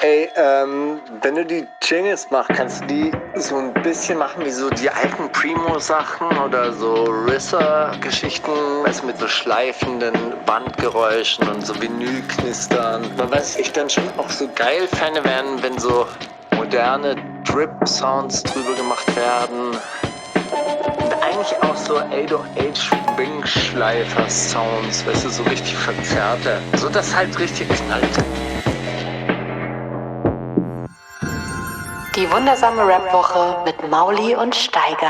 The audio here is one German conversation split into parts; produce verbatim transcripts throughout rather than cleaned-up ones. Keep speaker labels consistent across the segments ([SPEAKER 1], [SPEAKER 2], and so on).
[SPEAKER 1] Ey, ähm, wenn du die Jingles machst, kannst du die so ein bisschen machen wie so die alten Primo-Sachen oder so Risser-Geschichten, weißt du, mit so schleifenden Bandgeräuschen und so Vinylknistern. Man weiß, ich dann schon auch so geil fände werden, wenn so moderne Drip-Sounds drüber gemacht werden. Und eigentlich auch so acht null acht Wing-Schleifer-Sounds, weißt du, so richtig verzerrte. So dass halt richtig knallt.
[SPEAKER 2] Die wundersame Rap-Woche mit Mauli und Steiger.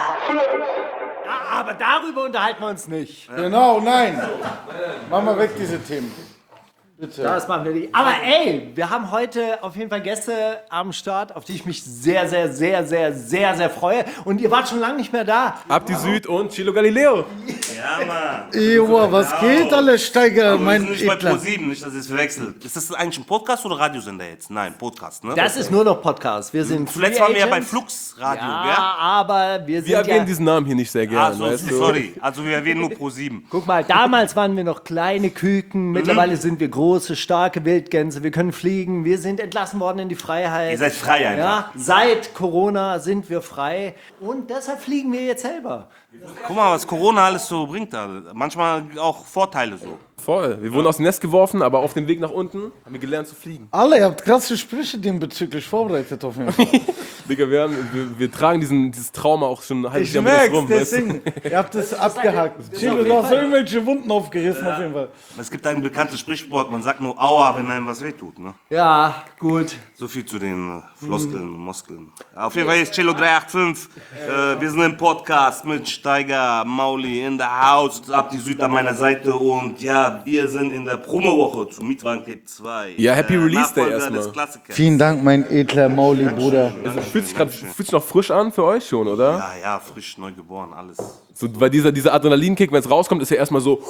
[SPEAKER 3] Ja, aber darüber unterhalten wir uns nicht.
[SPEAKER 4] Genau, nein. Mach mal weg diese Themen. Bitte.
[SPEAKER 3] Das machen wir nicht. Aber ey, wir haben heute auf jeden Fall Gäste am Start, auf die ich mich sehr, sehr, sehr, sehr, sehr, sehr freue. Und ihr wart schon lange nicht mehr da.
[SPEAKER 5] Abdi Süd und Chilo Galileo.
[SPEAKER 6] Ja, Mann.
[SPEAKER 4] Ewa, was geht, alle Steiger,
[SPEAKER 6] Aber
[SPEAKER 4] mein
[SPEAKER 6] wir sind nicht bei
[SPEAKER 4] Edler.
[SPEAKER 6] ProSieben, nicht, dass ihr es verwechselt. Ist das eigentlich ein Podcast oder Radiosender jetzt? Nein, Podcast, ne?
[SPEAKER 3] Das ist nur noch Podcast. Wir sind
[SPEAKER 6] Zuletzt
[SPEAKER 3] Free
[SPEAKER 6] waren wir ja bei
[SPEAKER 3] Agents.
[SPEAKER 6] Flux Radio,
[SPEAKER 3] Ja,
[SPEAKER 6] gell?
[SPEAKER 3] aber wir sind
[SPEAKER 5] Wir erwähnen
[SPEAKER 3] ja...
[SPEAKER 5] diesen Namen hier nicht sehr
[SPEAKER 6] Ah,
[SPEAKER 5] gerne,
[SPEAKER 6] so,
[SPEAKER 5] weißt du?
[SPEAKER 6] sorry. Also wir erwähnen nur ProSieben.
[SPEAKER 3] Guck mal, damals waren wir noch kleine Küken. Mittlerweile sind wir große, starke Wildgänse. Wir können fliegen. Wir sind entlassen worden in die Freiheit.
[SPEAKER 6] Ihr seid frei einfach.
[SPEAKER 3] Ja, seit Corona sind wir frei. Und deshalb fliegen wir jetzt selber.
[SPEAKER 6] Guck mal, was Corona alles so bringt da. Manchmal auch Vorteile so.
[SPEAKER 5] Voll. Wir wurden aus dem Nest geworfen, aber auf dem Weg nach unten haben wir gelernt zu fliegen.
[SPEAKER 4] Alle, ihr habt krasse Sprüche diesbezüglich vorbereitet auf jeden Fall.
[SPEAKER 5] Digga, wir, haben, wir, wir tragen diesen, dieses Trauma auch schon ein halbes
[SPEAKER 4] Ich
[SPEAKER 5] Jahr mit uns
[SPEAKER 4] merk's,
[SPEAKER 5] rum. weißt du?
[SPEAKER 4] deswegen. Ihr habt es abgehakt. Chilo, du hast irgendwelche Wunden aufgerissen auf jeden Fall.
[SPEAKER 6] Es gibt ein bekanntes Sprichwort, man sagt nur Aua, wenn einem was wehtut, ne?
[SPEAKER 3] Ja, gut.
[SPEAKER 6] So viel zu den äh, Floskeln und Muskeln. Auf jeden Fall ist Cello drei acht fünf. Äh, wir sind im Podcast mit Steiger, Mauli in der Haus, Abdi Süd an meiner Seite und ja, wir sind in der Promowoche zu Mietwagen Tape zwei.
[SPEAKER 5] Ja, Happy Release Day
[SPEAKER 6] Nachfolger
[SPEAKER 5] erstmal.
[SPEAKER 6] des Klassikers.
[SPEAKER 4] Vielen Dank, mein edler Mauli, Bruder.
[SPEAKER 5] Also, fühlt sich grad, fühlt sich noch frisch an für euch schon, oder?
[SPEAKER 6] Ja, ja, frisch, neu geboren, alles.
[SPEAKER 5] So, weil dieser, dieser Adrenalinkick, wenn es rauskommt, ist ja erstmal so.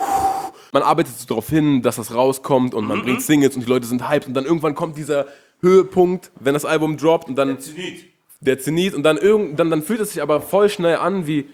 [SPEAKER 5] Man arbeitet so darauf hin, dass das rauskommt und man bringt Singles und die Leute sind hyped und dann irgendwann kommt dieser Höhepunkt, wenn das Album droppt und dann
[SPEAKER 6] Zenit.
[SPEAKER 5] der Zenit und dann, irgend, dann, dann fühlt es sich aber voll schnell an wie,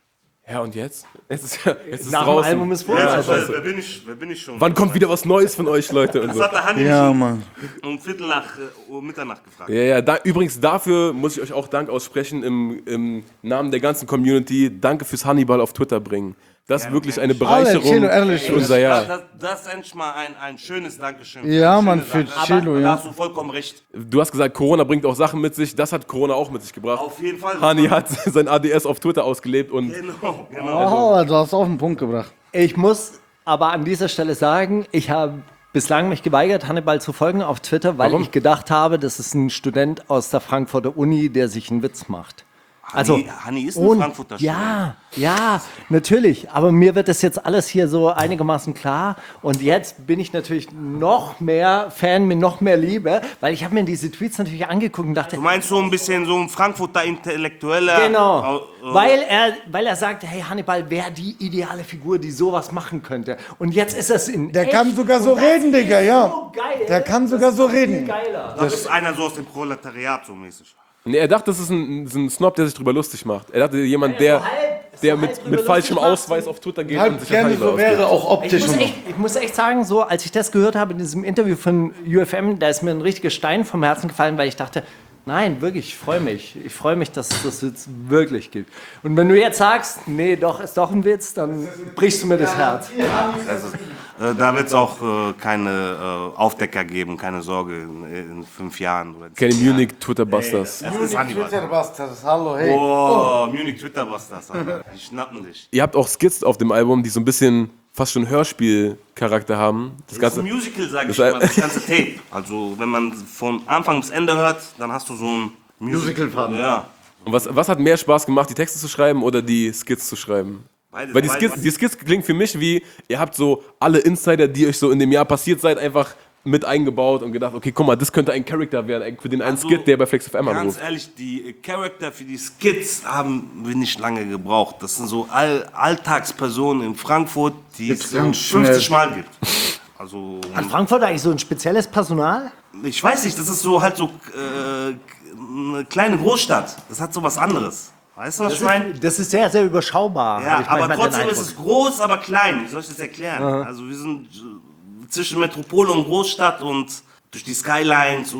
[SPEAKER 5] ja und jetzt? Es ist, ja, es ist
[SPEAKER 3] Nach dem
[SPEAKER 5] draußen.
[SPEAKER 3] Album ist vorbei.
[SPEAKER 6] Ja,
[SPEAKER 5] Ja,
[SPEAKER 6] wer,
[SPEAKER 5] scheiße.
[SPEAKER 6] wer, bin ich, wer bin ich schon?
[SPEAKER 5] Wann kommt wieder was Neues von euch, Leute? Und
[SPEAKER 6] Das
[SPEAKER 5] so.
[SPEAKER 6] hat der Hanni
[SPEAKER 4] Ja,
[SPEAKER 6] schon
[SPEAKER 4] Mann.
[SPEAKER 6] um Viertel nach äh, Uhr Mitternacht gefragt.
[SPEAKER 5] Ja, ja, da, übrigens dafür muss ich euch auch Dank aussprechen im, im Namen der ganzen Community. Danke fürs Hannibal auf Twitter bringen. Das ist wirklich eine Bereicherung
[SPEAKER 4] Chilo, ehrlich.
[SPEAKER 5] für unser
[SPEAKER 6] Das,
[SPEAKER 5] Jahr.
[SPEAKER 6] das, das ist endlich mal ein, ein schönes Dankeschön.
[SPEAKER 4] Ja,
[SPEAKER 6] Eine
[SPEAKER 4] Mann,
[SPEAKER 6] schöne
[SPEAKER 4] für
[SPEAKER 6] Sache.
[SPEAKER 4] Cello,
[SPEAKER 6] Aber
[SPEAKER 4] ja.
[SPEAKER 6] Da hast du vollkommen recht.
[SPEAKER 5] Du hast gesagt, Corona bringt auch Sachen mit sich. Das hat Corona auch mit sich gebracht.
[SPEAKER 6] Auf jeden Fall.
[SPEAKER 5] Hani hat sein A D S auf Twitter ausgelebt und
[SPEAKER 6] Genau, genau.
[SPEAKER 4] Oh, du hast auf den Punkt gebracht.
[SPEAKER 3] Ich muss aber an dieser Stelle sagen, ich habe bislang mich geweigert, Hannibal zu folgen auf Twitter, weil
[SPEAKER 5] Warum?
[SPEAKER 3] ich gedacht habe, das ist ein Student aus der Frankfurter Uni, der sich einen Witz macht. Also,
[SPEAKER 6] Hanni, Hanni ist ein
[SPEAKER 3] und,
[SPEAKER 6] Frankfurter
[SPEAKER 3] ja, ja, natürlich. Aber mir wird das jetzt alles hier so einigermaßen klar. Und jetzt bin ich natürlich noch mehr Fan mit noch mehr Liebe, weil ich habe mir diese Tweets natürlich angeguckt und dachte,
[SPEAKER 6] Du meinst so ein bisschen so ein Frankfurter Intellektueller?
[SPEAKER 3] genau,
[SPEAKER 6] Äh, äh,
[SPEAKER 3] weil er, weil er sagt, hey Hannibal wäre die ideale Figur, die sowas machen könnte. Und jetzt ist es in
[SPEAKER 4] Der
[SPEAKER 3] echt.
[SPEAKER 4] kann sogar so
[SPEAKER 3] Und das
[SPEAKER 4] reden,
[SPEAKER 3] ist
[SPEAKER 4] Digga, ja.
[SPEAKER 3] so geil.
[SPEAKER 4] Der kann
[SPEAKER 3] Das
[SPEAKER 4] sogar
[SPEAKER 3] ist
[SPEAKER 4] so
[SPEAKER 3] noch viel
[SPEAKER 4] reden.
[SPEAKER 3] Geiler.
[SPEAKER 6] Das ist einer so aus dem Proletariat so mäßig.
[SPEAKER 5] nee, er dachte, das ist ein, so ein Snob, der sich drüber lustig macht. Er dachte, jemand, der,
[SPEAKER 3] so halb-
[SPEAKER 5] der
[SPEAKER 3] so
[SPEAKER 5] mit,
[SPEAKER 3] halb
[SPEAKER 5] mit
[SPEAKER 3] drüber
[SPEAKER 5] falschem
[SPEAKER 3] lustig macht.
[SPEAKER 5] Ausweis auf Twitter geht und
[SPEAKER 4] Halb
[SPEAKER 5] sich als
[SPEAKER 4] gerne
[SPEAKER 5] Hannibal
[SPEAKER 4] so wäre,
[SPEAKER 5] ausgibt.
[SPEAKER 4] auch
[SPEAKER 3] Ich
[SPEAKER 4] optisch.
[SPEAKER 3] muss,
[SPEAKER 4] und so.
[SPEAKER 3] echt, ich muss echt sagen, so als ich das gehört habe in diesem Interview von U F M, da ist mir ein richtiger Stein vom Herzen gefallen, weil ich dachte, nein, wirklich, ich freue mich. Ich freue mich, dass es das jetzt wirklich gibt. Und wenn du jetzt sagst, nee, doch, ist doch ein Witz, dann brichst du mir das Herz.
[SPEAKER 6] Also, äh, da wird es auch äh, keine äh, Aufdecker geben, keine Sorge, in, in fünf Jahren. Oder
[SPEAKER 5] Keine Munich Twitter Busters.
[SPEAKER 6] Das ist Hannibal.
[SPEAKER 4] Twitter-Busters, hallo, hey.
[SPEAKER 6] Oh, Munich Twitter Busters, Alter. Die schnappen dich.
[SPEAKER 5] Ihr habt auch Skits auf dem Album, die so ein bisschen fast schon Hörspielcharakter haben. Das
[SPEAKER 6] Das ist
[SPEAKER 5] Ganze.
[SPEAKER 6] ein Musical, sag ich
[SPEAKER 5] das-
[SPEAKER 6] mal, das ganze Tape. Also, wenn man von Anfang bis Ende hört, dann hast du so ein
[SPEAKER 4] Musical-Faden.
[SPEAKER 6] Ja.
[SPEAKER 5] Und was, was hat mehr Spaß gemacht, die Texte zu schreiben oder die Skits zu schreiben?
[SPEAKER 6] Beides,
[SPEAKER 5] Weil die
[SPEAKER 6] beides.
[SPEAKER 5] Skits, die Skits klingen für mich wie, ihr habt so alle Insider, die euch so in dem Jahr passiert seid, einfach mit eingebaut und gedacht, okay, guck mal, das könnte ein Charakter werden, für den einen
[SPEAKER 6] Also,
[SPEAKER 5] Skit, der bei Flex F M
[SPEAKER 6] Ganz
[SPEAKER 5] anruft.
[SPEAKER 6] ehrlich, die äh, Charakter für die Skits haben wir nicht lange gebraucht. Das sind so All Alltagspersonen in Frankfurt, die es so
[SPEAKER 4] ganz
[SPEAKER 6] fünfzig
[SPEAKER 4] schnell.
[SPEAKER 6] Mal gibt. Also,
[SPEAKER 3] Hat Frankfurt eigentlich so ein spezielles Personal?
[SPEAKER 6] ich weiß nicht, das ist so halt so äh, eine kleine Großstadt. Das hat so was anderes. Weißt du, was ich meine?
[SPEAKER 3] Das ist sehr, sehr überschaubar.
[SPEAKER 6] Ja,
[SPEAKER 3] habe ich
[SPEAKER 6] aber
[SPEAKER 3] manchmal den
[SPEAKER 6] trotzdem ist
[SPEAKER 3] Eindruck.
[SPEAKER 6] es groß, aber klein. Wie soll ich das erklären? Also wir sind äh, zwischen Metropole und Großstadt und durch die Skylines und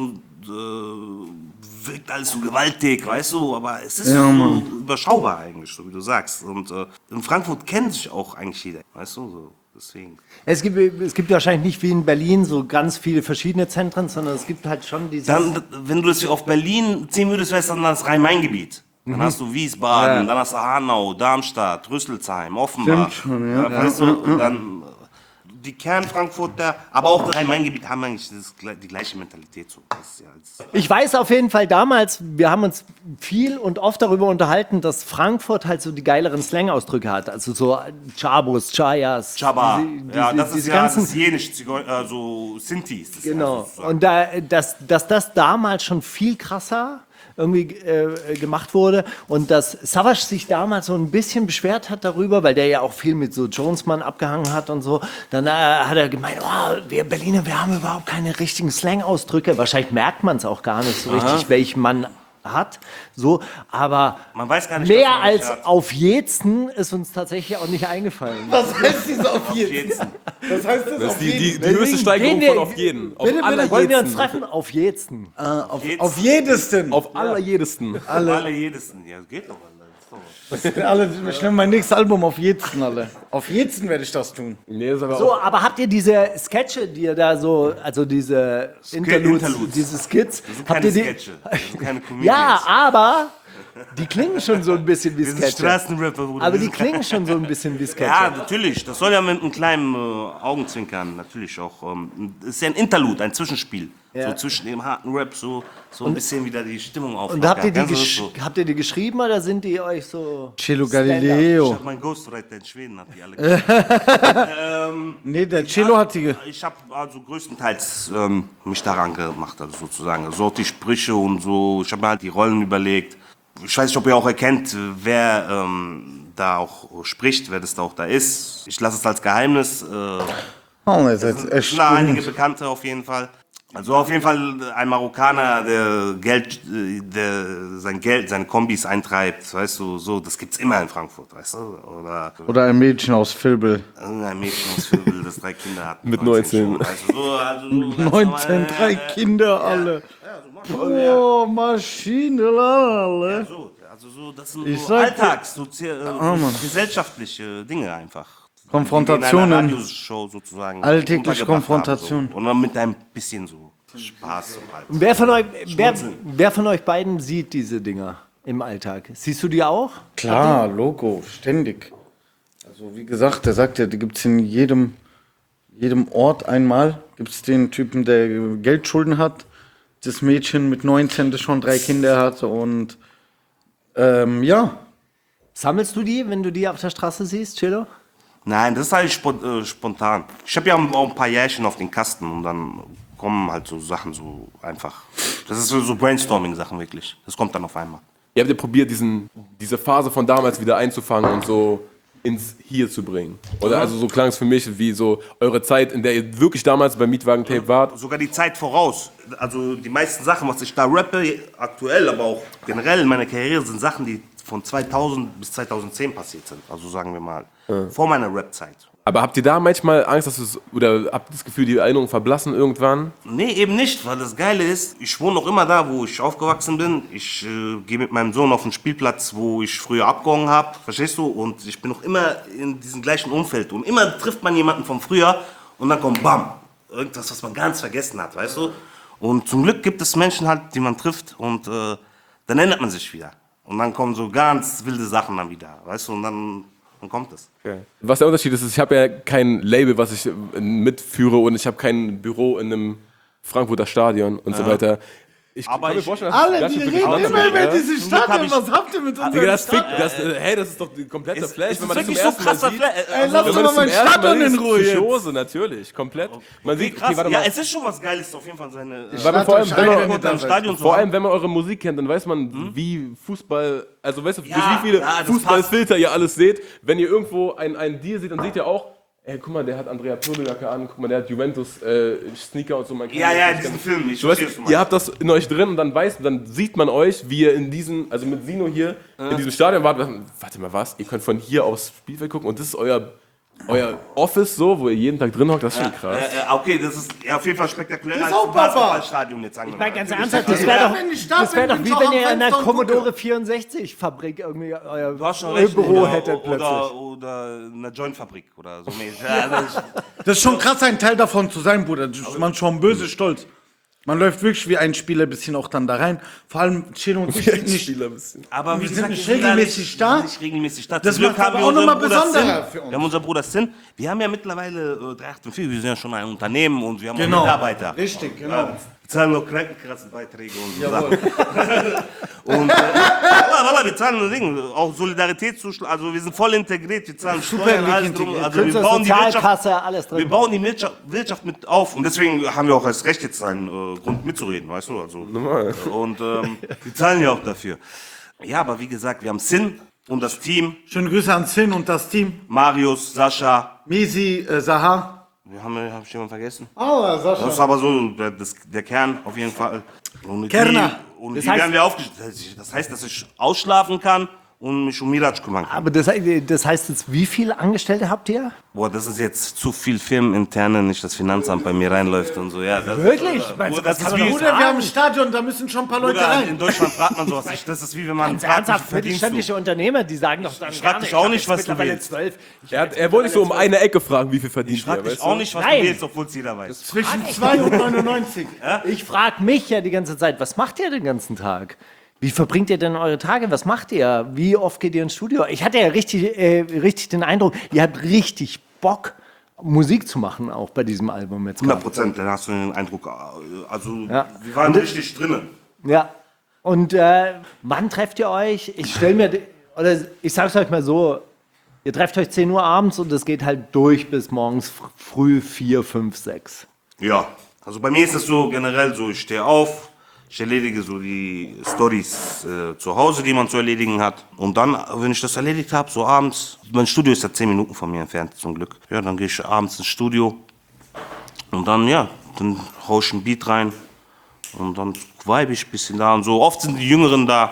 [SPEAKER 6] äh, wirkt alles so gewaltig, weißt du, aber es ist
[SPEAKER 4] Ja,
[SPEAKER 6] so
[SPEAKER 4] Mann.
[SPEAKER 6] überschaubar eigentlich, so wie du sagst. Und äh, in Frankfurt kennt sich auch eigentlich jeder, weißt du, so. Deswegen.
[SPEAKER 3] Es gibt, es gibt wahrscheinlich nicht wie in Berlin so ganz viele verschiedene Zentren, sondern es gibt halt schon dieses...
[SPEAKER 6] Dann, wenn du das auf Berlin ziehen würdest, wäre es dann das Rhein-Main-Gebiet. Dann hast du Wiesbaden,
[SPEAKER 4] Ja.
[SPEAKER 6] dann hast du Hanau, Darmstadt, Rüsselsheim, Offenbach.
[SPEAKER 4] Stimmt schon, ja.
[SPEAKER 6] Weißt du, und dann äh, die Kern-Frankfurter, aber auch das Rhein-Main-Gebiet haben eigentlich das, die gleiche Mentalität. So. Das ist ja als,
[SPEAKER 3] Ich weiß auf jeden Fall damals, wir haben uns viel und oft darüber unterhalten, dass Frankfurt halt so die geileren Slang-Ausdrücke hat. Also so Chabos, Chayas.
[SPEAKER 6] Chaba.
[SPEAKER 3] diese-
[SPEAKER 6] Ja,
[SPEAKER 3] diese-
[SPEAKER 6] das ist
[SPEAKER 3] diese
[SPEAKER 6] ja
[SPEAKER 3] ganzen,
[SPEAKER 6] das jenisch, Zigeu- also Sinti ist das.
[SPEAKER 3] Genau.
[SPEAKER 6] Ja, sozusagen.
[SPEAKER 3] Und da, dass, dass das damals schon viel krasser irgendwie äh, gemacht wurde und dass Savage sich damals so ein bisschen beschwert hat darüber, weil der ja auch viel mit so Jonesmann abgehangen hat und so. Dann äh, hat er gemeint, oh, wir Berliner, wir haben überhaupt keine richtigen Slang-Ausdrücke. Wahrscheinlich merkt man es auch gar nicht so richtig, welchen man hat. So, aber
[SPEAKER 6] Man weiß gar nicht,
[SPEAKER 3] mehr
[SPEAKER 6] was man
[SPEAKER 3] als
[SPEAKER 6] hat.
[SPEAKER 3] auf jeden ist uns tatsächlich auch nicht eingefallen.
[SPEAKER 4] Was heißt diese auf jeden?
[SPEAKER 6] Jetzt.
[SPEAKER 4] Was heißt das,
[SPEAKER 5] Das ist
[SPEAKER 4] auf
[SPEAKER 5] die,
[SPEAKER 4] jeden?
[SPEAKER 5] die, die
[SPEAKER 3] Deswegen
[SPEAKER 5] höchste Steigerung
[SPEAKER 3] gehen wir-
[SPEAKER 5] von auf jeden. Auf
[SPEAKER 3] Bitte, bitte, wollen wir uns
[SPEAKER 5] allerjedsten.
[SPEAKER 3] treffen? Auf jeden.
[SPEAKER 4] auf, auf jedesten.
[SPEAKER 5] Auf allerjedesten.
[SPEAKER 6] Alle, alle jedesten. Ja, geht doch. Alter.
[SPEAKER 4] Alle, ich nehme mein nächstes Album auf jedesten, alle. Auf jedesten werde ich das tun.
[SPEAKER 5] Nee, das ist aber
[SPEAKER 3] So,
[SPEAKER 5] auch,
[SPEAKER 3] aber habt ihr diese Sketche, die ihr da so, also diese Interludes,
[SPEAKER 6] Interludes.
[SPEAKER 3] diese Skits,
[SPEAKER 6] Das sind
[SPEAKER 3] habt
[SPEAKER 6] keine
[SPEAKER 3] ihr die?
[SPEAKER 6] Sketche. Das sind keine Comedians.
[SPEAKER 3] Ja, aber die klingen schon so ein bisschen wie
[SPEAKER 6] Wir sind
[SPEAKER 3] Sketche.
[SPEAKER 6] Straßenrapper, Bruder.
[SPEAKER 3] Aber
[SPEAKER 6] Wir
[SPEAKER 3] die
[SPEAKER 6] sind
[SPEAKER 3] klingen schon so ein bisschen wie Sketche.
[SPEAKER 6] Ja, natürlich. Das soll ja mit einem kleinen äh, Augenzwinkern natürlich auch. Ähm, das ist ja ein Interlude, ein Zwischenspiel.
[SPEAKER 3] Ja.
[SPEAKER 6] So zwischen dem harten Rap, so, so ein bisschen wieder die Stimmung aufmachen.
[SPEAKER 3] Und habt ihr, die
[SPEAKER 6] Ganz
[SPEAKER 3] gesch
[SPEAKER 6] so.
[SPEAKER 3] habt ihr die geschrieben oder sind die euch so...
[SPEAKER 4] Cello
[SPEAKER 6] Ich
[SPEAKER 4] Galileo.
[SPEAKER 6] hab meinen Ghostwriter in Schweden, hat die alle geschrieben.
[SPEAKER 4] Nee, der Cello hat die. ge-
[SPEAKER 6] Ich habe also größtenteils ähm, mich daran gemacht, also sozusagen. So die Sprüche und so. Ich habe mir halt die Rollen überlegt. Ich weiß nicht, ob ihr auch erkennt, wer ähm, da auch spricht, wer das da auch da ist. Ich lasse es als Geheimnis. Äh,
[SPEAKER 4] Oh, ihr seid echt
[SPEAKER 6] Klar, einige
[SPEAKER 4] gut.
[SPEAKER 6] Bekannte auf jeden Fall. Also auf jeden Fall ein Marokkaner, der Geld, äh, der sein Geld, seine Kombis eintreibt, weißt du, so, das gibt's immer in Frankfurt, weißt du? Oder
[SPEAKER 4] Oder ein Mädchen aus Vilbel.
[SPEAKER 6] ein Mädchen aus Vögel, das drei Kinder hat.
[SPEAKER 5] Mit neunzehn.
[SPEAKER 6] schon. Also so, also so ganz
[SPEAKER 4] neunzehn,
[SPEAKER 6] normal,
[SPEAKER 4] drei
[SPEAKER 6] äh,
[SPEAKER 4] Kinder alle. Oh, Maschine, alle.
[SPEAKER 6] So, also so, das sind
[SPEAKER 4] Ich
[SPEAKER 6] so
[SPEAKER 4] sag dir-
[SPEAKER 6] Alltags, so, äh,
[SPEAKER 4] Mann.
[SPEAKER 6] so gesellschaftliche Dinge einfach.
[SPEAKER 4] Konfrontationen.
[SPEAKER 6] Die in einer Radioshow sozusagen.
[SPEAKER 4] Alltägliche
[SPEAKER 6] untergebracht
[SPEAKER 4] Konfrontation.
[SPEAKER 6] haben, so. Und dann mit ein bisschen so Spaß. Und halt.
[SPEAKER 3] Und wer von euch, wer, wer von euch beiden sieht diese Dinger im Alltag? Siehst du die auch?
[SPEAKER 4] Klar, Logo, ständig. Also wie gesagt, der sagt ja, die gibt es in jedem, jedem Ort einmal. Gibt es den Typen, der Geldschulden hat. Das Mädchen mit neunzehn, das schon drei Kinder hat. Und ähm, ja,
[SPEAKER 3] Sammelst du die, wenn du die auf der Straße siehst, Cello?
[SPEAKER 6] Nein, das ist halt spon äh, spontan. Ich habe ja auch ein paar Jährchen auf den Kasten und dann kommen halt so Sachen so einfach. Das ist so, so Brainstorming-Sachen wirklich. Das kommt dann auf einmal.
[SPEAKER 5] ihr habt ja probiert, diesen, diese Phase von damals wieder einzufangen und so ins Hier zu bringen. Oder also so klang es für mich wie so eure Zeit, in der ihr wirklich damals beim Mietwagen-Tape wart.
[SPEAKER 6] Sogar die Zeit voraus. Also die meisten Sachen, was ich da rappe, aktuell, aber auch generell in meiner Karriere, sind Sachen, die von zweitausend bis zweitausendzehn passiert sind. Also sagen wir mal, vor meiner Rap-Zeit.
[SPEAKER 5] Aber habt ihr da manchmal Angst, dass es, oder habt ihr das Gefühl, die Erinnerungen verblassen irgendwann?
[SPEAKER 6] Nee, eben nicht, weil das Geile ist, ich wohne noch immer da, wo ich aufgewachsen bin. Ich äh, gehe mit meinem Sohn auf den Spielplatz, wo ich früher abgehangen habe, verstehst du? Und ich bin noch immer in diesem gleichen Umfeld. Und immer trifft man jemanden von früher und dann kommt BAM! Irgendwas, was man ganz vergessen hat, weißt du? Und zum Glück gibt es Menschen halt, die man trifft und äh, dann ändert man sich wieder. Und dann kommen so ganz wilde Sachen dann wieder, weißt du? Und dann, dann kommt es.
[SPEAKER 5] Was der Unterschied ist, ist, ich habe ja kein Label, was ich äh, mitführe und ich habe kein Büro in einem Frankfurter Stadion und so weiter. Ich
[SPEAKER 6] Aber
[SPEAKER 5] kann mir
[SPEAKER 6] ich-
[SPEAKER 5] vorstellen, dass
[SPEAKER 4] alle,
[SPEAKER 5] das
[SPEAKER 4] die
[SPEAKER 5] ganz schön
[SPEAKER 4] reden
[SPEAKER 5] durcheinander
[SPEAKER 4] immer
[SPEAKER 5] bringt,
[SPEAKER 4] über
[SPEAKER 5] ja?
[SPEAKER 4] diese
[SPEAKER 6] Zum Glück hab
[SPEAKER 4] Stadion.
[SPEAKER 6] ich-
[SPEAKER 4] Was habt ihr mit
[SPEAKER 5] Digga,
[SPEAKER 4] unserem
[SPEAKER 5] das fickt,
[SPEAKER 4] Stadion?
[SPEAKER 5] das, äh, hey, das ist doch ein kompletter Flash,
[SPEAKER 6] Es
[SPEAKER 5] wenn
[SPEAKER 6] ist
[SPEAKER 5] man das zum
[SPEAKER 6] wirklich so
[SPEAKER 5] ersten Mal
[SPEAKER 6] krasser
[SPEAKER 5] sieht.
[SPEAKER 6] Flash.
[SPEAKER 4] Ey,
[SPEAKER 6] Also,
[SPEAKER 4] lass
[SPEAKER 5] Wenn
[SPEAKER 4] doch
[SPEAKER 5] man
[SPEAKER 4] mal
[SPEAKER 5] das zum
[SPEAKER 4] mein
[SPEAKER 5] ersten Mal
[SPEAKER 4] Stadion
[SPEAKER 5] sieht,
[SPEAKER 4] in
[SPEAKER 5] ist
[SPEAKER 4] Ruhe jetzt.
[SPEAKER 5] Psychose, natürlich, komplett. Man sieht, okay, warte
[SPEAKER 6] ja,
[SPEAKER 5] mal.
[SPEAKER 6] es ist schon was Geiles, auf jeden Fall seine. Äh,
[SPEAKER 5] Weil man vor allem,
[SPEAKER 4] Stadt
[SPEAKER 5] wenn
[SPEAKER 4] euch
[SPEAKER 5] man,
[SPEAKER 4] ein,
[SPEAKER 6] im Stadion zu
[SPEAKER 5] vor
[SPEAKER 6] haben.
[SPEAKER 5] allem, wenn man eure Musik kennt, dann weiß man, wie Fußball, also weißt du,
[SPEAKER 6] Ja,
[SPEAKER 5] durch wie viele
[SPEAKER 6] ja, das
[SPEAKER 5] Fußballfilter ihr alles seht. Wenn ihr irgendwo einen, einen Deal seht, dann seht ihr auch, ey, guck mal, der hat Andrea Pirlo-Jacke an, guck mal, der hat Juventus äh, Sneaker und so. Man kann
[SPEAKER 6] Ja,
[SPEAKER 5] das
[SPEAKER 6] ja,
[SPEAKER 5] nicht
[SPEAKER 6] in diesem
[SPEAKER 5] ganz-
[SPEAKER 6] Film. Ich
[SPEAKER 5] Du weißt,
[SPEAKER 6] verstehe, was du
[SPEAKER 5] ihr
[SPEAKER 6] meinst.
[SPEAKER 5] habt das in euch drin und dann weiß, dann sieht man euch, wie ihr in diesem, also mit Sino hier, in diesem Stadion wart. Warte mal, was? Ihr könnt von hier aufs Spielfeld gucken und das ist euer Euer Office so, wo ihr jeden Tag drin hockt, das ist schon krass.
[SPEAKER 6] Äh, äh, okay, das ist ja, auf jeden Fall spektakulär.
[SPEAKER 4] Das ist
[SPEAKER 6] als
[SPEAKER 4] auch Papa.
[SPEAKER 6] Basketballstadion jetzt angenommen.
[SPEAKER 3] Mal ganz ernsthaft, das wäre doch,
[SPEAKER 4] wenn ich da
[SPEAKER 3] das wär
[SPEAKER 4] bin,
[SPEAKER 3] doch
[SPEAKER 4] bin
[SPEAKER 3] wie
[SPEAKER 4] ich auch
[SPEAKER 3] wenn
[SPEAKER 4] am
[SPEAKER 3] ihr in einer
[SPEAKER 4] Fenster und
[SPEAKER 3] Commodore vierundsechzig Fabrik irgendwie euer
[SPEAKER 6] Du hast schon recht,
[SPEAKER 3] Büro
[SPEAKER 6] oder,
[SPEAKER 3] hättet plötzlich.
[SPEAKER 6] oder, oder eine Jointfabrik oder so. Ja, das,
[SPEAKER 4] Das ist schon krass, ein Teil davon zu sein, Bruder. Das ist man schon böse stolz. Man läuft wirklich wie ein Spieler ein bisschen auch dann da rein. Vor allem Chino und ich sind nicht...
[SPEAKER 6] aber
[SPEAKER 4] Wir
[SPEAKER 6] wie
[SPEAKER 4] sind
[SPEAKER 6] gesagt,
[SPEAKER 4] nicht
[SPEAKER 6] wir sind
[SPEAKER 4] regelmäßig
[SPEAKER 6] da
[SPEAKER 4] da.
[SPEAKER 6] nicht, nicht regelmäßig da.
[SPEAKER 4] Das
[SPEAKER 6] Zum Glück
[SPEAKER 4] macht
[SPEAKER 6] haben
[SPEAKER 4] aber
[SPEAKER 6] wir
[SPEAKER 4] auch
[SPEAKER 6] unseren
[SPEAKER 4] nochmal
[SPEAKER 6] Bruder
[SPEAKER 4] besonderer
[SPEAKER 6] Sin.
[SPEAKER 4] für uns.
[SPEAKER 6] Wir haben unseren Bruder Sin. Wir haben ja mittlerweile äh, drei acht vier, wir sind ja schon ein Unternehmen und wir haben
[SPEAKER 4] Genau.
[SPEAKER 6] auch Mitarbeiter.
[SPEAKER 4] Richtig, genau.
[SPEAKER 6] Ja, wir zahlen noch Krankenkassenbeiträge und so Sachen. Und äh, Wallah, Wallah, wir zahlen Ding, auch Solidaritätszuschlag, also wir sind voll integriert, wir zahlen Steuern, alles drum.
[SPEAKER 4] integriert.
[SPEAKER 6] Also wir
[SPEAKER 3] Künstler,
[SPEAKER 6] bauen die Wirtschaft,
[SPEAKER 3] Sozialkasse, alles
[SPEAKER 6] wir
[SPEAKER 3] drin.
[SPEAKER 6] bauen die Wirtschaft, Wirtschaft mit auf und deswegen haben wir auch als Recht jetzt einen äh, Grund mitzureden, weißt du? Also, und ähm, die zahlen ja auch dafür. Ja, aber wie gesagt, wir haben Sin und das Team,
[SPEAKER 4] Schöne Grüße an Sin und das Team.
[SPEAKER 6] Marius, Sascha,
[SPEAKER 4] Misi, äh, Saha.
[SPEAKER 6] wir haben, hab ich jemanden vergessen?
[SPEAKER 4] Ah,
[SPEAKER 6] Das ist
[SPEAKER 4] Sascha.
[SPEAKER 6] aber so der, das, der Kern auf jeden Fall. Und mit
[SPEAKER 4] Kerner.
[SPEAKER 6] Die, und
[SPEAKER 3] Das
[SPEAKER 6] die
[SPEAKER 3] heißt-
[SPEAKER 6] werden wir aufgestellt. Das heißt, dass ich ausschlafen kann und mich um Miraj kümmern kann.
[SPEAKER 3] Aber das, das heißt jetzt, wie viele Angestellte habt ihr?
[SPEAKER 6] Boah, das ist jetzt zu viel Firmeninterne, nicht das Finanzamt bei mir reinläuft und so. Ja, das,
[SPEAKER 3] Wirklich?
[SPEAKER 6] Bruder, das ist
[SPEAKER 3] kann man
[SPEAKER 6] wie,
[SPEAKER 3] doch
[SPEAKER 4] Bruder, wir haben ein Stadion, da müssen schon ein paar Leute
[SPEAKER 6] Bruder,
[SPEAKER 4] rein.
[SPEAKER 6] in Deutschland fragt man sowas nicht. Das ist wie wenn man
[SPEAKER 3] Ganz
[SPEAKER 6] fragt, wie
[SPEAKER 3] ernsthaft,
[SPEAKER 6] viel verdienst
[SPEAKER 3] mittelständische Unternehmer, die sagen doch dann
[SPEAKER 6] Ich frag
[SPEAKER 3] gar
[SPEAKER 6] dich
[SPEAKER 3] nicht,
[SPEAKER 6] auch
[SPEAKER 3] ich hab
[SPEAKER 6] nicht,
[SPEAKER 3] jetzt
[SPEAKER 6] was du
[SPEAKER 3] mittlerweile
[SPEAKER 6] willst.
[SPEAKER 3] zwölf. Ich
[SPEAKER 5] Er, hat, er wollte nicht so um eine Ecke fragen, wie viel verdient
[SPEAKER 6] Ich frag
[SPEAKER 5] ihr,
[SPEAKER 6] dich
[SPEAKER 5] weißt
[SPEAKER 6] auch
[SPEAKER 5] du?
[SPEAKER 6] nicht, was
[SPEAKER 3] Nein.
[SPEAKER 6] du willst, obwohl es jeder weiß.
[SPEAKER 4] Zwischen zwei und neunundneunzig.
[SPEAKER 3] Ich frage mich ja die ganze Zeit, was macht ihr den ganzen Tag? Wie verbringt ihr denn eure Tage? Was macht ihr? Wie oft geht ihr ins Studio? Ich hatte ja richtig, äh, richtig den Eindruck, ihr habt richtig Bock, Musik zu machen, auch bei diesem Album jetzt.
[SPEAKER 6] hundert
[SPEAKER 3] gerade.
[SPEAKER 6] Prozent, dann hast du den Eindruck. äh, Also,
[SPEAKER 3] Ja.
[SPEAKER 6] wir waren richtig drinnen.
[SPEAKER 3] Ja. Und äh, wann trefft ihr euch? Ich stelle mir, oder ich sag's euch mal so, ihr trefft euch zehn Uhr abends und es geht halt durch bis morgens fr- früh vier, fünf, sechs.
[SPEAKER 6] Ja, also bei mir ist es so generell so, ich stehe auf, ich erledige so die Storys äh, zu Hause, die man zu erledigen hat. Und dann, wenn ich das erledigt habe, so abends, mein Studio ist ja zehn Minuten von mir entfernt, zum Glück. Ja, dann gehe ich abends ins Studio und dann, ja, dann hau ich ein Beat rein und dann vibe ich ein bisschen da und so. Oft sind die Jüngeren da,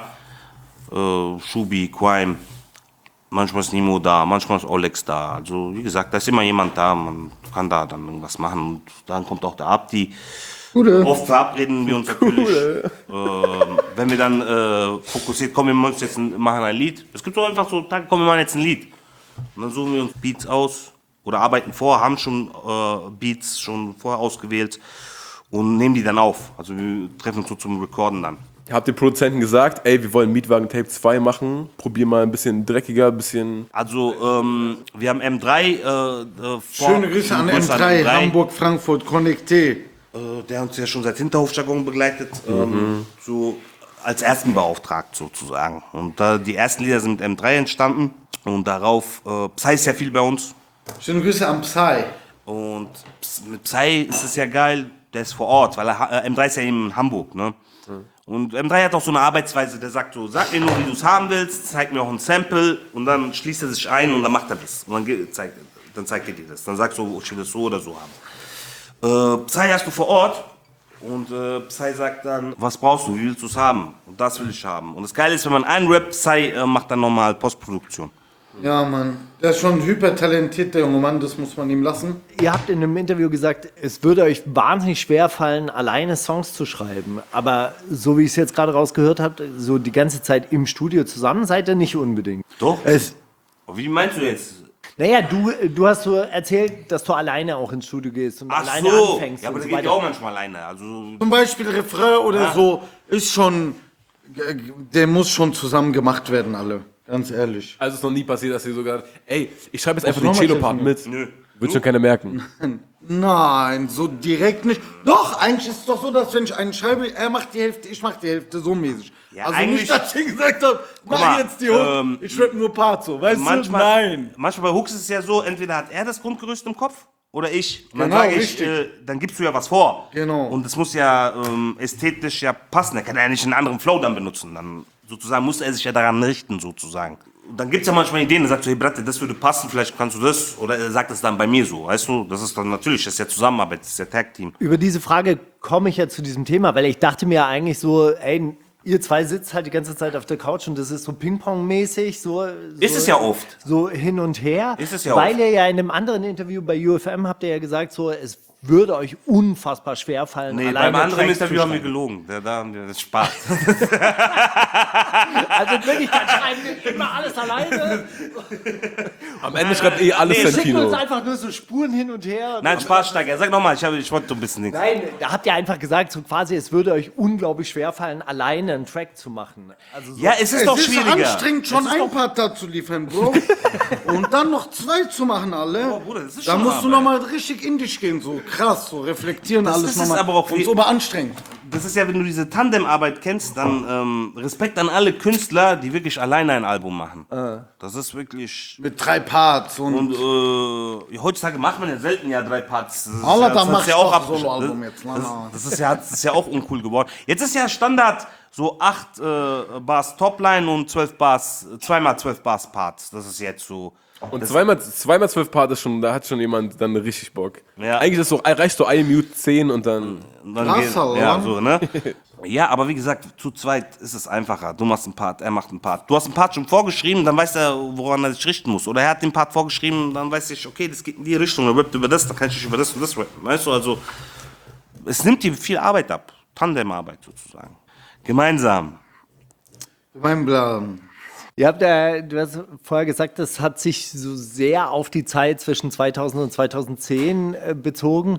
[SPEAKER 6] äh, Shubi, Quime, manchmal ist Nimo da, manchmal ist Olex da. Also wie gesagt, da ist immer jemand da, man kann da dann irgendwas machen. Und dann kommt auch der Abdi. Oft verabreden wir uns natürlich, äh, wenn wir dann äh, fokussiert, komm, wir machen jetzt ein, machen ein Lied. Es gibt so einfach so Tage, komm, wir machen jetzt ein Lied. Und dann suchen wir uns Beats aus oder arbeiten vor, haben schon äh, Beats schon vorher ausgewählt und nehmen die dann auf. Also wir treffen uns so zum Recorden dann.
[SPEAKER 5] Habt ihr Produzenten gesagt, ey, wir wollen Mietwagen Tape zwei machen, probier mal ein bisschen dreckiger, ein bisschen...
[SPEAKER 6] Also ähm, wir haben M drei. Äh, äh, vor,
[SPEAKER 4] Schöne Grüße an M drei, Hamburg, Frankfurt, Connecté.
[SPEAKER 6] Äh, der uns ja schon seit Hinterhofjargon begleitet, ähm, so als ersten beauftragt sozusagen. Und äh, die ersten Lieder sind mit M drei entstanden und darauf, äh, Psy ist ja viel bei uns.
[SPEAKER 4] Schöne Grüße an Psy.
[SPEAKER 6] Und Ps- mit Psy ist es ja geil, der ist vor Ort, weil er, äh, M drei ist ja eben in Hamburg, ne? Und M drei hat auch so eine Arbeitsweise, der sagt so, sag mir nur, wie du es haben willst, zeig mir auch ein Sample und dann schließt er sich ein und dann macht er das. Und dann, ge- zeigt, dann zeigt er dir das. Dann sagst du, ich will das so oder so haben. Äh, Psy hast du vor Ort und äh, Psy sagt dann, was brauchst du, wie willst du es haben? Und das will ich haben. Und das Geile ist, wenn man einen Rap, Psy äh, macht dann nochmal Postproduktion.
[SPEAKER 4] Ja, Mann. Der ist schon ein hypertalentierter junge Mann, das muss man ihm lassen.
[SPEAKER 3] Ihr habt in einem Interview gesagt, es würde euch wahnsinnig schwer fallen, alleine Songs zu schreiben. Aber so wie ich es jetzt gerade rausgehört habe, so die ganze Zeit im Studio zusammen seid ihr nicht unbedingt.
[SPEAKER 6] Doch?
[SPEAKER 4] Es,
[SPEAKER 6] Wie meinst du jetzt?
[SPEAKER 3] Naja, du, du hast so erzählt, dass du alleine auch ins Studio gehst und
[SPEAKER 6] Ach
[SPEAKER 3] alleine
[SPEAKER 6] so,
[SPEAKER 3] anfängst.
[SPEAKER 6] ja, aber
[SPEAKER 3] und
[SPEAKER 6] das
[SPEAKER 3] so
[SPEAKER 6] geht
[SPEAKER 3] weiter.
[SPEAKER 6] ja auch manchmal alleine. Also,
[SPEAKER 4] zum Beispiel Refrain oder so ist schon, der muss schon zusammen gemacht werden, alle. Ganz ehrlich.
[SPEAKER 5] Also es ist noch nie passiert, dass ihr sogar, ey, ich schreibe jetzt einfach
[SPEAKER 4] noch
[SPEAKER 5] den
[SPEAKER 4] mal
[SPEAKER 5] Cello-Part
[SPEAKER 4] helfen?
[SPEAKER 5] mit.
[SPEAKER 6] nö.
[SPEAKER 5] Wird schon keiner merken.
[SPEAKER 4] Nein, so direkt nicht. Doch, eigentlich ist es doch so, dass wenn ich einen schreibe, er macht die Hälfte, ich mach die Hälfte, so mäßig.
[SPEAKER 6] Ja,
[SPEAKER 4] also
[SPEAKER 6] eigentlich-
[SPEAKER 4] nicht, dass ich gesagt habe, mach
[SPEAKER 6] mal,
[SPEAKER 4] jetzt die Hook,
[SPEAKER 6] ähm,
[SPEAKER 4] ich schreibe nur Part so, weißt
[SPEAKER 6] Manchmal,
[SPEAKER 4] du? Nein.
[SPEAKER 6] manchmal bei Hooks ist es ja so, entweder hat er das Grundgerüst im Kopf oder ich. Und dann
[SPEAKER 4] Genau,
[SPEAKER 6] sage ich,
[SPEAKER 4] richtig.
[SPEAKER 6] äh, dann gibst du ja was vor.
[SPEAKER 4] Genau.
[SPEAKER 6] Und es muss ja ähm, ästhetisch ja passen. Er kann ja nicht einen anderen Flow dann benutzen. Dann sozusagen muss er sich ja daran richten, sozusagen. Und dann gibt es ja manchmal Ideen, dann sagt so, hey Bratte, das würde passen, vielleicht kannst du das. Oder er sagt es dann bei mir so, weißt du? Das ist dann natürlich, das ist ja Zusammenarbeit, das ist ja Tag-Team.
[SPEAKER 3] Über diese Frage komme ich ja zu diesem Thema, weil ich dachte mir eigentlich so, ey, ihr zwei sitzt halt die ganze Zeit auf der Couch und das ist so Ping-Pong-mäßig, so, so.
[SPEAKER 6] Ist es ja oft.
[SPEAKER 3] So hin und her.
[SPEAKER 6] Ist es ja
[SPEAKER 3] Weil
[SPEAKER 6] oft.
[SPEAKER 3] ihr ja in einem anderen Interview bei U F M habt ihr ja gesagt, so, es würde euch unfassbar schwer fallen.
[SPEAKER 6] Nee,
[SPEAKER 3] alleine
[SPEAKER 6] beim anderen
[SPEAKER 3] Tracks
[SPEAKER 6] Interview
[SPEAKER 3] zu
[SPEAKER 6] haben wir
[SPEAKER 3] schreiben.
[SPEAKER 6] gelogen. Da, da haben wir das Spaß.
[SPEAKER 3] Also in Wirklichkeit schreiben wir immer alles alleine.
[SPEAKER 5] Am Ende schreibt eh alles
[SPEAKER 3] Wir schicken uns
[SPEAKER 5] Santino.
[SPEAKER 3] einfach nur so Spuren hin und her.
[SPEAKER 6] Nein, Spaß, Steiger. Sag nochmal, ich, hab- ich wollte so ein bisschen nichts.
[SPEAKER 3] Nein, da habt ihr einfach gesagt, so quasi, es würde euch unglaublich schwer fallen, alleine einen Track zu machen. Also so
[SPEAKER 6] Ja, es ist
[SPEAKER 4] Es
[SPEAKER 6] doch
[SPEAKER 4] ist
[SPEAKER 6] schwieriger.
[SPEAKER 4] anstrengend, schon ein Part da zu liefern, Bro. Und dann noch zwei zu machen, alle.
[SPEAKER 6] Oh, Bruder, das ist
[SPEAKER 4] da
[SPEAKER 6] schon
[SPEAKER 4] musst du
[SPEAKER 6] Arbeit.
[SPEAKER 4] nochmal richtig in dich gehen, so krass, so reflektieren,
[SPEAKER 6] Das-
[SPEAKER 4] alles
[SPEAKER 6] das ist
[SPEAKER 4] nochmal.
[SPEAKER 6] aber auch
[SPEAKER 4] und
[SPEAKER 6] wie-
[SPEAKER 4] so beanstrengend.
[SPEAKER 6] Das ist ja, wenn du diese Tandemarbeit kennst, dann ähm, Respekt an alle Künstler, die wirklich alleine ein Album machen. Das ist wirklich...
[SPEAKER 4] Mit drei Parts und.
[SPEAKER 6] Und äh, heutzutage macht man ja selten ja drei Parts. Das ist
[SPEAKER 4] Allah,
[SPEAKER 6] ja,
[SPEAKER 4] da
[SPEAKER 6] das
[SPEAKER 4] mach
[SPEAKER 6] ist
[SPEAKER 4] ich
[SPEAKER 6] ja auch
[SPEAKER 4] doch
[SPEAKER 6] abgesch-
[SPEAKER 4] Soloalbum
[SPEAKER 6] das-
[SPEAKER 4] jetzt. Na,
[SPEAKER 6] Das,
[SPEAKER 4] na.
[SPEAKER 6] das, ist ja, das ist ja auch uncool geworden. Jetzt ist ja Standard so acht äh, Bars Topline und zwölf Bars, zweimal zwölf Bars Parts. Das ist jetzt so.
[SPEAKER 5] Und zweimal, zweimal zwölf Part ist schon, da hat schon jemand dann richtig Bock.
[SPEAKER 6] Ja.
[SPEAKER 5] Eigentlich ist so, reicht so ein Mute zehn und dann.
[SPEAKER 6] Und dann
[SPEAKER 4] Krass,
[SPEAKER 6] geht,
[SPEAKER 4] Alter.
[SPEAKER 6] ja, so, ne? Ja, aber wie gesagt, zu zweit ist es einfacher. Du machst einen Part, er macht einen Part. Du hast einen Part schon vorgeschrieben, dann weiß er, woran er sich richten muss. Oder er hat den Part vorgeschrieben, dann weiß ich, okay, das geht in die Richtung. Er rappt über das, dann kann ich nicht über das und das rappen. Weißt du, also, es nimmt dir viel Arbeit ab. Tandemarbeit sozusagen. Gemeinsam.
[SPEAKER 4] Mein Plan.
[SPEAKER 3] Ihr habt ja, du hast vorher gesagt, das hat sich so sehr auf die Zeit zwischen zweitausend und zweitausendzehn äh, bezogen.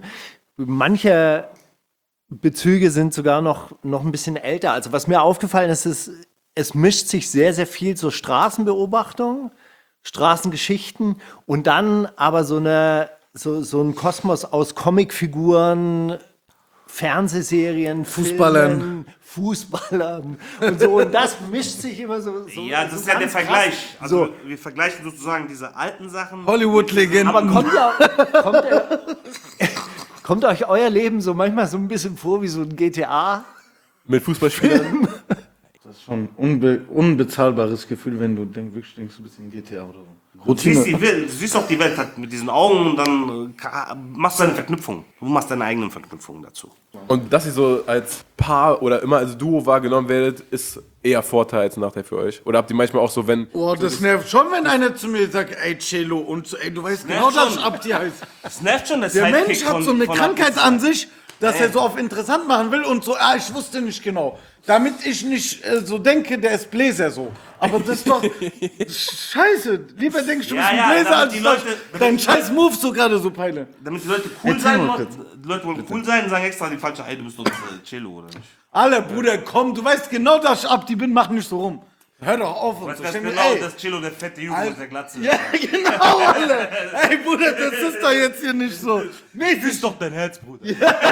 [SPEAKER 3] Manche Bezüge sind sogar noch, noch ein bisschen älter. Also was mir aufgefallen ist, ist, es mischt sich sehr, sehr viel so Straßenbeobachtung, Straßengeschichten und dann aber so, eine, so, so ein Kosmos aus Comicfiguren, Fernsehserien,
[SPEAKER 4] Fußballern.
[SPEAKER 3] Filmen, Fußballern und so. Und das mischt sich immer so. so
[SPEAKER 6] Ja, das
[SPEAKER 3] so
[SPEAKER 6] ist ja der
[SPEAKER 3] ganz
[SPEAKER 6] Vergleich.
[SPEAKER 3] krass.
[SPEAKER 6] Also,
[SPEAKER 3] So.
[SPEAKER 6] wir vergleichen sozusagen diese alten Sachen.
[SPEAKER 4] Hollywood-Legenden.
[SPEAKER 3] Aber kommt, ja, kommt, ja, kommt euch euer Leben so manchmal so ein bisschen vor wie so ein G T A?
[SPEAKER 5] Mit Fußballspielern.
[SPEAKER 4] Das ist schon ein unbe unbezahlbares Gefühl, wenn du denk, wirklich denkst, du bist in G T A oder so.
[SPEAKER 6] Du siehst, die Welt, du siehst auch die Welt halt mit diesen Augen und dann äh, ka- machst du deine Verknüpfung. Du machst deine eigenen Verknüpfungen dazu.
[SPEAKER 5] Und dass ihr so als Paar oder immer als Duo wahrgenommen werdet, ist eher Vorteil als Nachteil für euch. Oder habt ihr manchmal auch so, wenn.
[SPEAKER 4] Boah, das nervt schon, wenn einer zu mir sagt, ey, Cello, und so, ey, du weißt genau,
[SPEAKER 6] Nervt
[SPEAKER 4] dass
[SPEAKER 6] schon.
[SPEAKER 4] Abdi heißt.
[SPEAKER 6] Das nervt schon, das
[SPEAKER 4] Der
[SPEAKER 6] Sidekick
[SPEAKER 4] Mensch hat
[SPEAKER 6] von-
[SPEAKER 4] so eine
[SPEAKER 6] von
[SPEAKER 4] Krankheit
[SPEAKER 6] Abdi.
[SPEAKER 4] an sich, dass er so auf interessant machen will und so, ah, ich wusste nicht genau. Damit ich nicht äh, so denke, der ist Bläser so. Aber das ist doch scheiße. Lieber denkst du, du
[SPEAKER 6] Ja,
[SPEAKER 4] bist
[SPEAKER 6] ja,
[SPEAKER 4] ein Bläser,
[SPEAKER 6] damit
[SPEAKER 4] als
[SPEAKER 6] die
[SPEAKER 4] das-
[SPEAKER 6] Leute-
[SPEAKER 4] dein scheiß Move so gerade so peile.
[SPEAKER 6] Damit die Leute cool
[SPEAKER 4] Erzähl
[SPEAKER 6] sein
[SPEAKER 4] mal
[SPEAKER 6] wollen.
[SPEAKER 4] kurz.
[SPEAKER 6] Die Leute wollen cool sein und sagen extra die falsche, ey, du bist doch äh, Cello, oder nicht?
[SPEAKER 4] Alle, Bruder, komm, du weißt genau, dass ich Abdi bin, mach nicht so rum. Hör doch auf und
[SPEAKER 6] Weißt
[SPEAKER 4] so.
[SPEAKER 6] du
[SPEAKER 4] Ich
[SPEAKER 6] ganz
[SPEAKER 4] denk mir,
[SPEAKER 6] genau,
[SPEAKER 4] ey,
[SPEAKER 6] dass Cello der fette Junge mit der Glatze ist.
[SPEAKER 4] ja, genau, alle. Ey, Bruder, das ist doch jetzt hier nicht so. Nee,
[SPEAKER 6] Das ist doch dein Herz, Bruder.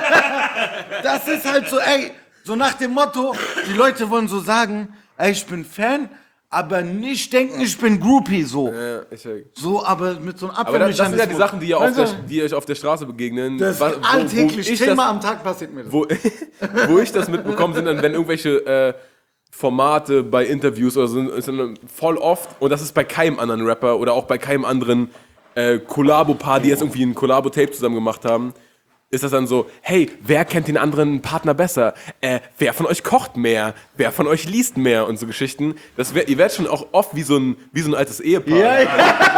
[SPEAKER 4] das ist halt so, ey, so nach dem Motto, die Leute wollen so sagen, ey, ich bin Fan, aber nicht denken, ich bin Groupie, so.
[SPEAKER 5] Ja, ich,
[SPEAKER 4] So, aber mit so einem
[SPEAKER 5] aber das, das sind ja die
[SPEAKER 4] Abwehrmechanismus.
[SPEAKER 5] Sachen, die, ihr auf
[SPEAKER 4] Weißt
[SPEAKER 5] der,
[SPEAKER 4] du,
[SPEAKER 5] die euch auf der Straße begegnen.
[SPEAKER 4] Das
[SPEAKER 5] Wa-
[SPEAKER 4] ist
[SPEAKER 5] wo- wo
[SPEAKER 4] alltäglich,
[SPEAKER 5] ich
[SPEAKER 4] zehnmal
[SPEAKER 5] das-
[SPEAKER 4] am Tag passiert mir das.
[SPEAKER 5] Wo, wo ich das mitbekomme, sind dann, wenn irgendwelche äh, Formate bei Interviews oder so, ist dann voll oft, und das ist bei keinem anderen Rapper oder auch bei keinem anderen äh, Kollabo-Paar, die jetzt irgendwie ein Kollabo-Tape zusammen gemacht haben, ist das dann so, hey, wer kennt den anderen Partner besser? Äh, wer von euch kocht mehr? Wer von euch liest mehr? Und so Geschichten. Das wär, ihr werdet schon auch oft wie so ein, wie so ein altes Ehepaar.
[SPEAKER 4] Ja, ja.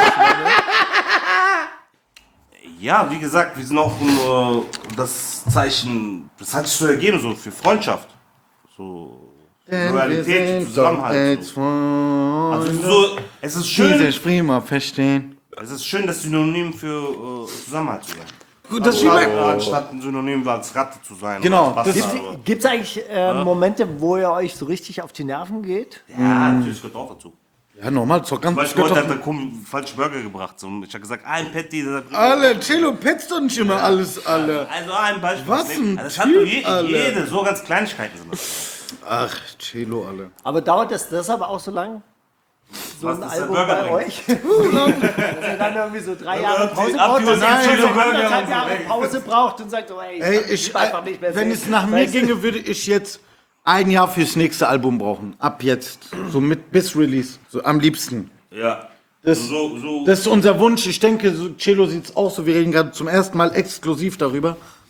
[SPEAKER 6] Ja, wie gesagt, wir sind auch äh, das Zeichen, das hat sich so ergeben, so für Freundschaft. So Loyalität, Zusammenhalt. So. Also es ist so, es ist schön,
[SPEAKER 4] Diese Sprima verstehen.
[SPEAKER 6] es ist schön, das Synonym für äh, Zusammenhalt zu sein.
[SPEAKER 4] Gut, das
[SPEAKER 6] Also,
[SPEAKER 4] ist
[SPEAKER 6] äh, anstatt ein Synonym als Ratte zu sein.
[SPEAKER 4] Genau,
[SPEAKER 6] oder als
[SPEAKER 4] das-
[SPEAKER 6] Bastard, oder-
[SPEAKER 3] Gibt es eigentlich äh, Momente, wo ihr euch so richtig auf die Nerven geht?
[SPEAKER 6] Ja, natürlich gehört auch dazu.
[SPEAKER 4] Ja, normal, so ganz
[SPEAKER 6] Zum Beispiel heute hat der Kumpel falsche Burger gebracht. So, ich habe gesagt, ein Patty. Der sagt,
[SPEAKER 4] Alle, Cello, petzt doch nicht immer alles, alle.
[SPEAKER 6] also ein Beispiel.
[SPEAKER 4] Was ein
[SPEAKER 6] also, das hat doch je,
[SPEAKER 4] Typ, Alter.
[SPEAKER 6] jede, so ganz Kleinigkeiten sind das.
[SPEAKER 4] Ach, Cello, alle.
[SPEAKER 3] Aber dauert das deshalb auch so lang? So
[SPEAKER 6] Was,
[SPEAKER 3] ein
[SPEAKER 6] dass der
[SPEAKER 3] Album
[SPEAKER 6] Burger
[SPEAKER 3] bei
[SPEAKER 6] bringt?
[SPEAKER 3] euch? Dass ihr dann irgendwie so drei Jahre
[SPEAKER 6] Abdi-
[SPEAKER 3] Pause
[SPEAKER 6] Abdi
[SPEAKER 3] braucht und
[SPEAKER 6] und
[SPEAKER 3] dann
[SPEAKER 6] Cello
[SPEAKER 3] so
[SPEAKER 6] Burger
[SPEAKER 3] anderthalb
[SPEAKER 6] und so
[SPEAKER 3] Jahre
[SPEAKER 6] weg.
[SPEAKER 3] Pause braucht und sagt so, ey,
[SPEAKER 4] Ey,
[SPEAKER 3] ich
[SPEAKER 4] ich,
[SPEAKER 3] lieb einfach nicht mehr
[SPEAKER 4] wenn
[SPEAKER 3] sehen.
[SPEAKER 4] es nach mir
[SPEAKER 3] Weißt du?
[SPEAKER 4] ginge, würde ich jetzt ein Jahr fürs nächste Album brauchen. Ab jetzt. So mit bis Release. So am liebsten.
[SPEAKER 6] Ja.
[SPEAKER 4] Das,
[SPEAKER 6] Also so, so.
[SPEAKER 4] das ist unser Wunsch. Ich denke, so, Cello sieht es auch so. Wir reden gerade zum ersten Mal exklusiv darüber.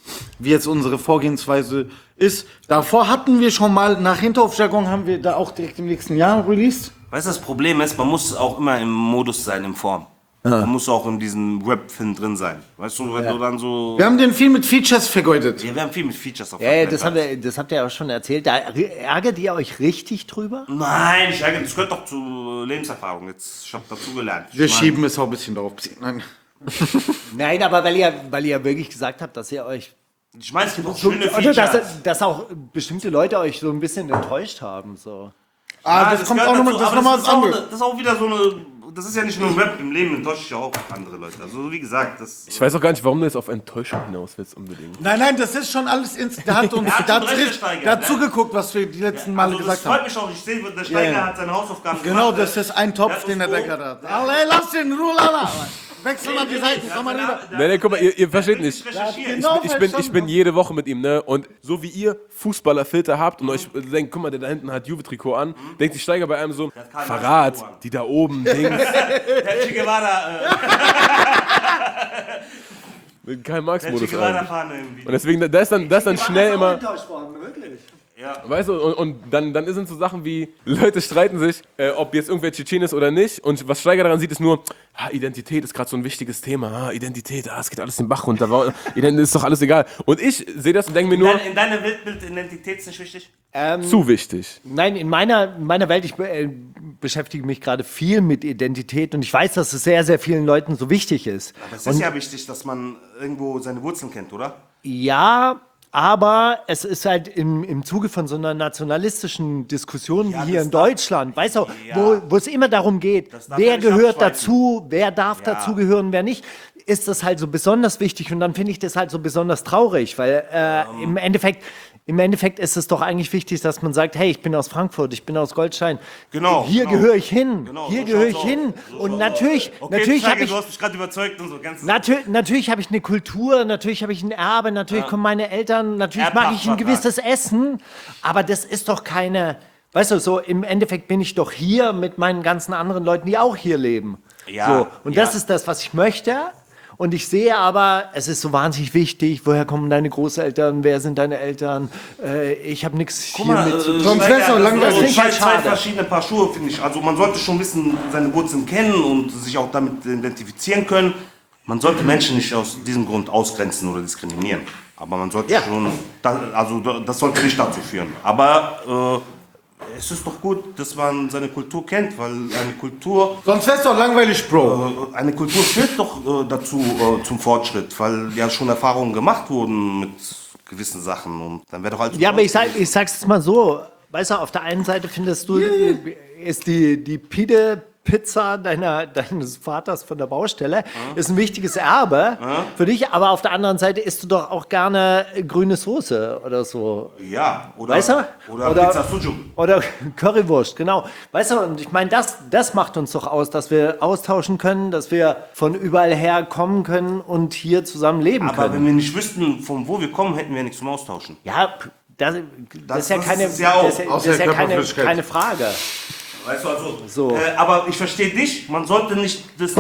[SPEAKER 4] wie jetzt unsere Vorgehensweise ist. Davor hatten wir schon mal, nach Hinterhofjargon haben wir da auch direkt im nächsten Jahr released.
[SPEAKER 6] Weißt du, das Problem ist, man muss auch immer im Modus sein, in Form. Man muss auch in diesem Rap-Film drin sein. Weißt du, wenn du dann so...
[SPEAKER 4] Wir haben den viel mit Features vergeudet.
[SPEAKER 6] Ja, wir haben viel mit Features auf
[SPEAKER 3] Ja, ja,
[SPEAKER 6] der
[SPEAKER 3] das, haben wir, das habt ihr auch schon erzählt. Da ärgert ihr euch richtig drüber?
[SPEAKER 6] Nein, ich sage, das gehört doch zu Lebenserfahrung. Jetzt, ich habe dazu gelernt.
[SPEAKER 4] Wir
[SPEAKER 6] Ich mein,
[SPEAKER 4] schieben es auch ein bisschen darauf. Nein.
[SPEAKER 3] Nein, aber weil ihr, weil ihr wirklich gesagt habt, dass ihr euch...
[SPEAKER 6] Ich meine, es gibt auch
[SPEAKER 3] So,
[SPEAKER 6] schöne
[SPEAKER 3] oder
[SPEAKER 6] Features.
[SPEAKER 3] dass, dass auch bestimmte Leute euch so ein bisschen enttäuscht haben. So.
[SPEAKER 4] Ah,
[SPEAKER 6] Ja,
[SPEAKER 4] das, kommt
[SPEAKER 6] gehört
[SPEAKER 4] auch nochmal,
[SPEAKER 6] dazu,
[SPEAKER 4] das ist
[SPEAKER 6] aber
[SPEAKER 4] nochmal
[SPEAKER 6] das
[SPEAKER 4] was
[SPEAKER 6] ist auch-
[SPEAKER 4] anderes.
[SPEAKER 6] Das ist auch wieder so eine... Das ist ja nicht nur im Rap, im Leben enttäuscht ich auch andere Leute. Also wie gesagt, das...
[SPEAKER 5] Ich weiß auch gar nicht, warum du jetzt auf Enttäuschung hinaus willst unbedingt.
[SPEAKER 4] Nein, nein, das ist schon alles ins. Der hat uns
[SPEAKER 6] Er hat
[SPEAKER 4] der
[SPEAKER 6] schon
[SPEAKER 4] hat,
[SPEAKER 6] recht,
[SPEAKER 4] richtig-
[SPEAKER 6] Steiger,
[SPEAKER 4] der hat
[SPEAKER 6] ne?
[SPEAKER 4] zugeguckt, was wir die letzten Male
[SPEAKER 6] also das
[SPEAKER 4] gesagt
[SPEAKER 6] freut
[SPEAKER 4] haben.
[SPEAKER 6] mich auch. Ich sehe, der Steiger
[SPEAKER 4] Ja, ja.
[SPEAKER 6] hat seine Hausaufgaben
[SPEAKER 4] Genau,
[SPEAKER 6] gemacht.
[SPEAKER 4] das ist ein Topf,
[SPEAKER 6] Der
[SPEAKER 4] den der
[SPEAKER 6] hat uns
[SPEAKER 4] Decker hat. Alle, ey, lass den Ruhe, Lala. Wechsel mal die Seiten, komm mal rüber.
[SPEAKER 5] Nein, nein, guck mal, ihr, ihr versteht nicht.
[SPEAKER 4] Genau,
[SPEAKER 5] Ich bin, ich bin jede Woche mit ihm, ne? Und so wie ihr Fußballerfilter habt und euch denkt, guck mal, der da hinten hat Juve-Trikot an, denkt sich Steiger bei einem so,
[SPEAKER 6] Karl
[SPEAKER 5] Verrat,
[SPEAKER 6] Marx-Trikot an.
[SPEAKER 5] die da oben, Dings.
[SPEAKER 6] Der Che Guevara, äh,
[SPEAKER 5] Kein
[SPEAKER 6] der Che
[SPEAKER 5] Marx-Modus
[SPEAKER 6] Guevara
[SPEAKER 5] an.
[SPEAKER 6] fahren irgendwie.
[SPEAKER 5] Und deswegen, da ist dann, da ist dann schnell immer,
[SPEAKER 3] enttäuscht worden, wirklich.
[SPEAKER 5] weißt du, und, und dann, dann sind so Sachen wie, Leute streiten sich, äh, ob jetzt irgendwer Tschetschen ist oder nicht. Und was Steiger daran sieht, ist nur, ah, Identität ist gerade so ein wichtiges Thema. Ah, Identität, ah, es geht alles den Bach runter. Wa- Identität ist doch alles egal. Und ich sehe das und denke mir nur,
[SPEAKER 6] In, dein, in deiner Weltbild Identität ist nicht wichtig?
[SPEAKER 5] zu wichtig.
[SPEAKER 3] Nein, in meiner, in meiner Welt, ich be- äh, beschäftige mich gerade viel mit Identität und ich weiß, dass es sehr, sehr vielen Leuten so wichtig ist.
[SPEAKER 6] Aber es ist ja wichtig, dass man irgendwo seine Wurzeln kennt, oder?
[SPEAKER 3] Ja, aber es ist halt im, im Zuge von so einer nationalistischen Diskussion
[SPEAKER 6] Ja,
[SPEAKER 3] wie hier
[SPEAKER 6] das
[SPEAKER 3] in
[SPEAKER 6] darf-
[SPEAKER 3] Deutschland, weißt du,
[SPEAKER 6] Ja.
[SPEAKER 3] wo, wo es immer darum geht,
[SPEAKER 6] Das darf
[SPEAKER 3] wer
[SPEAKER 6] man nicht
[SPEAKER 3] gehört
[SPEAKER 6] abschweifen.
[SPEAKER 3] dazu, wer darf
[SPEAKER 6] Ja.
[SPEAKER 3] dazugehören, wer nicht, ist das halt so besonders wichtig und dann finde ich das halt so besonders traurig, weil äh, im Endeffekt Im Endeffekt ist es doch eigentlich wichtig, dass man sagt, hey, ich bin aus Frankfurt, ich bin aus Goldstein.
[SPEAKER 6] Genau,
[SPEAKER 3] Hier
[SPEAKER 6] genau.
[SPEAKER 3] gehöre ich hin.
[SPEAKER 6] Genau,
[SPEAKER 3] Hier
[SPEAKER 6] so
[SPEAKER 3] gehöre ich
[SPEAKER 6] schaut's
[SPEAKER 3] hin.
[SPEAKER 6] aus. So
[SPEAKER 3] und
[SPEAKER 6] schaut's
[SPEAKER 3] natürlich,
[SPEAKER 6] aus. Okay,
[SPEAKER 3] natürlich habe
[SPEAKER 6] Steiger,
[SPEAKER 3] ich
[SPEAKER 6] du hast mich gerade überzeugt und so. Ganz
[SPEAKER 3] Natürlich, natürlich habe ich eine Kultur, natürlich habe ich ein Erbe, natürlich kommen meine Eltern, natürlich mache ich ein
[SPEAKER 6] Erbpachtvertrag.
[SPEAKER 3] gewisses Essen, aber das ist doch keine, weißt du, so im Endeffekt bin ich doch hier mit meinen ganzen anderen Leuten, die auch hier leben.
[SPEAKER 6] Ja,
[SPEAKER 3] so, und
[SPEAKER 6] ja.
[SPEAKER 3] das ist das, was ich möchte. Und ich sehe aber, es ist so wahnsinnig wichtig, woher kommen deine Großeltern, wer sind deine Eltern, äh, ich habe nichts hier mit zu tun.
[SPEAKER 4] Sonst wär's doch langweilig.
[SPEAKER 6] Das
[SPEAKER 3] Finde ich
[SPEAKER 6] sind
[SPEAKER 3] halt
[SPEAKER 6] zwei, zwei
[SPEAKER 3] schade.
[SPEAKER 6] verschiedene Paar Schuhe, finde ich. Also man sollte schon wissen, seine Wurzeln kennen und sich auch damit identifizieren können. Man sollte Menschen nicht aus diesem Grund ausgrenzen oder diskriminieren. Aber man sollte
[SPEAKER 3] Ja.
[SPEAKER 6] schon, da- also das sollte nicht dazu führen. Aber äh, es ist doch gut, dass man seine Kultur kennt, weil eine Kultur
[SPEAKER 4] Sonst wär's doch langweilig, Bro.
[SPEAKER 6] Äh, Eine Kultur führt doch äh, dazu, äh, zum Fortschritt, weil ja schon Erfahrungen gemacht wurden mit gewissen Sachen und dann wäre doch alles...
[SPEAKER 3] Ja, aber ich, sag, ich sag's jetzt mal so, weißt du, auf der einen Seite findest du, ist die, die Pide-Pizza deiner, deines Vaters von der Baustelle, ist ein wichtiges Erbe für dich, aber auf der anderen Seite isst du doch auch gerne grüne Soße oder so.
[SPEAKER 6] Ja, oder,
[SPEAKER 3] Weißt du?
[SPEAKER 6] oder,
[SPEAKER 3] Oder-
[SPEAKER 6] Pizza Sujuk.
[SPEAKER 3] Oder Currywurst, genau. Weißt du, und ich meine, das, das macht uns doch aus, dass wir austauschen können, dass wir von überall her kommen können und hier zusammen leben
[SPEAKER 6] Aber
[SPEAKER 3] können.
[SPEAKER 6] wenn wir nicht wüssten, von wo wir kommen, hätten wir nichts zum Austauschen.
[SPEAKER 3] Ja, das, das, ist ja
[SPEAKER 6] das
[SPEAKER 3] keine,
[SPEAKER 6] ist ja auch
[SPEAKER 3] das, ist- das
[SPEAKER 4] außer
[SPEAKER 3] ist ja keine,
[SPEAKER 4] Körperflüssigkeit.
[SPEAKER 3] keine Frage.
[SPEAKER 6] Weißt du, also,
[SPEAKER 3] So.
[SPEAKER 6] äh, aber ich verstehe dich, man sollte nicht das zu,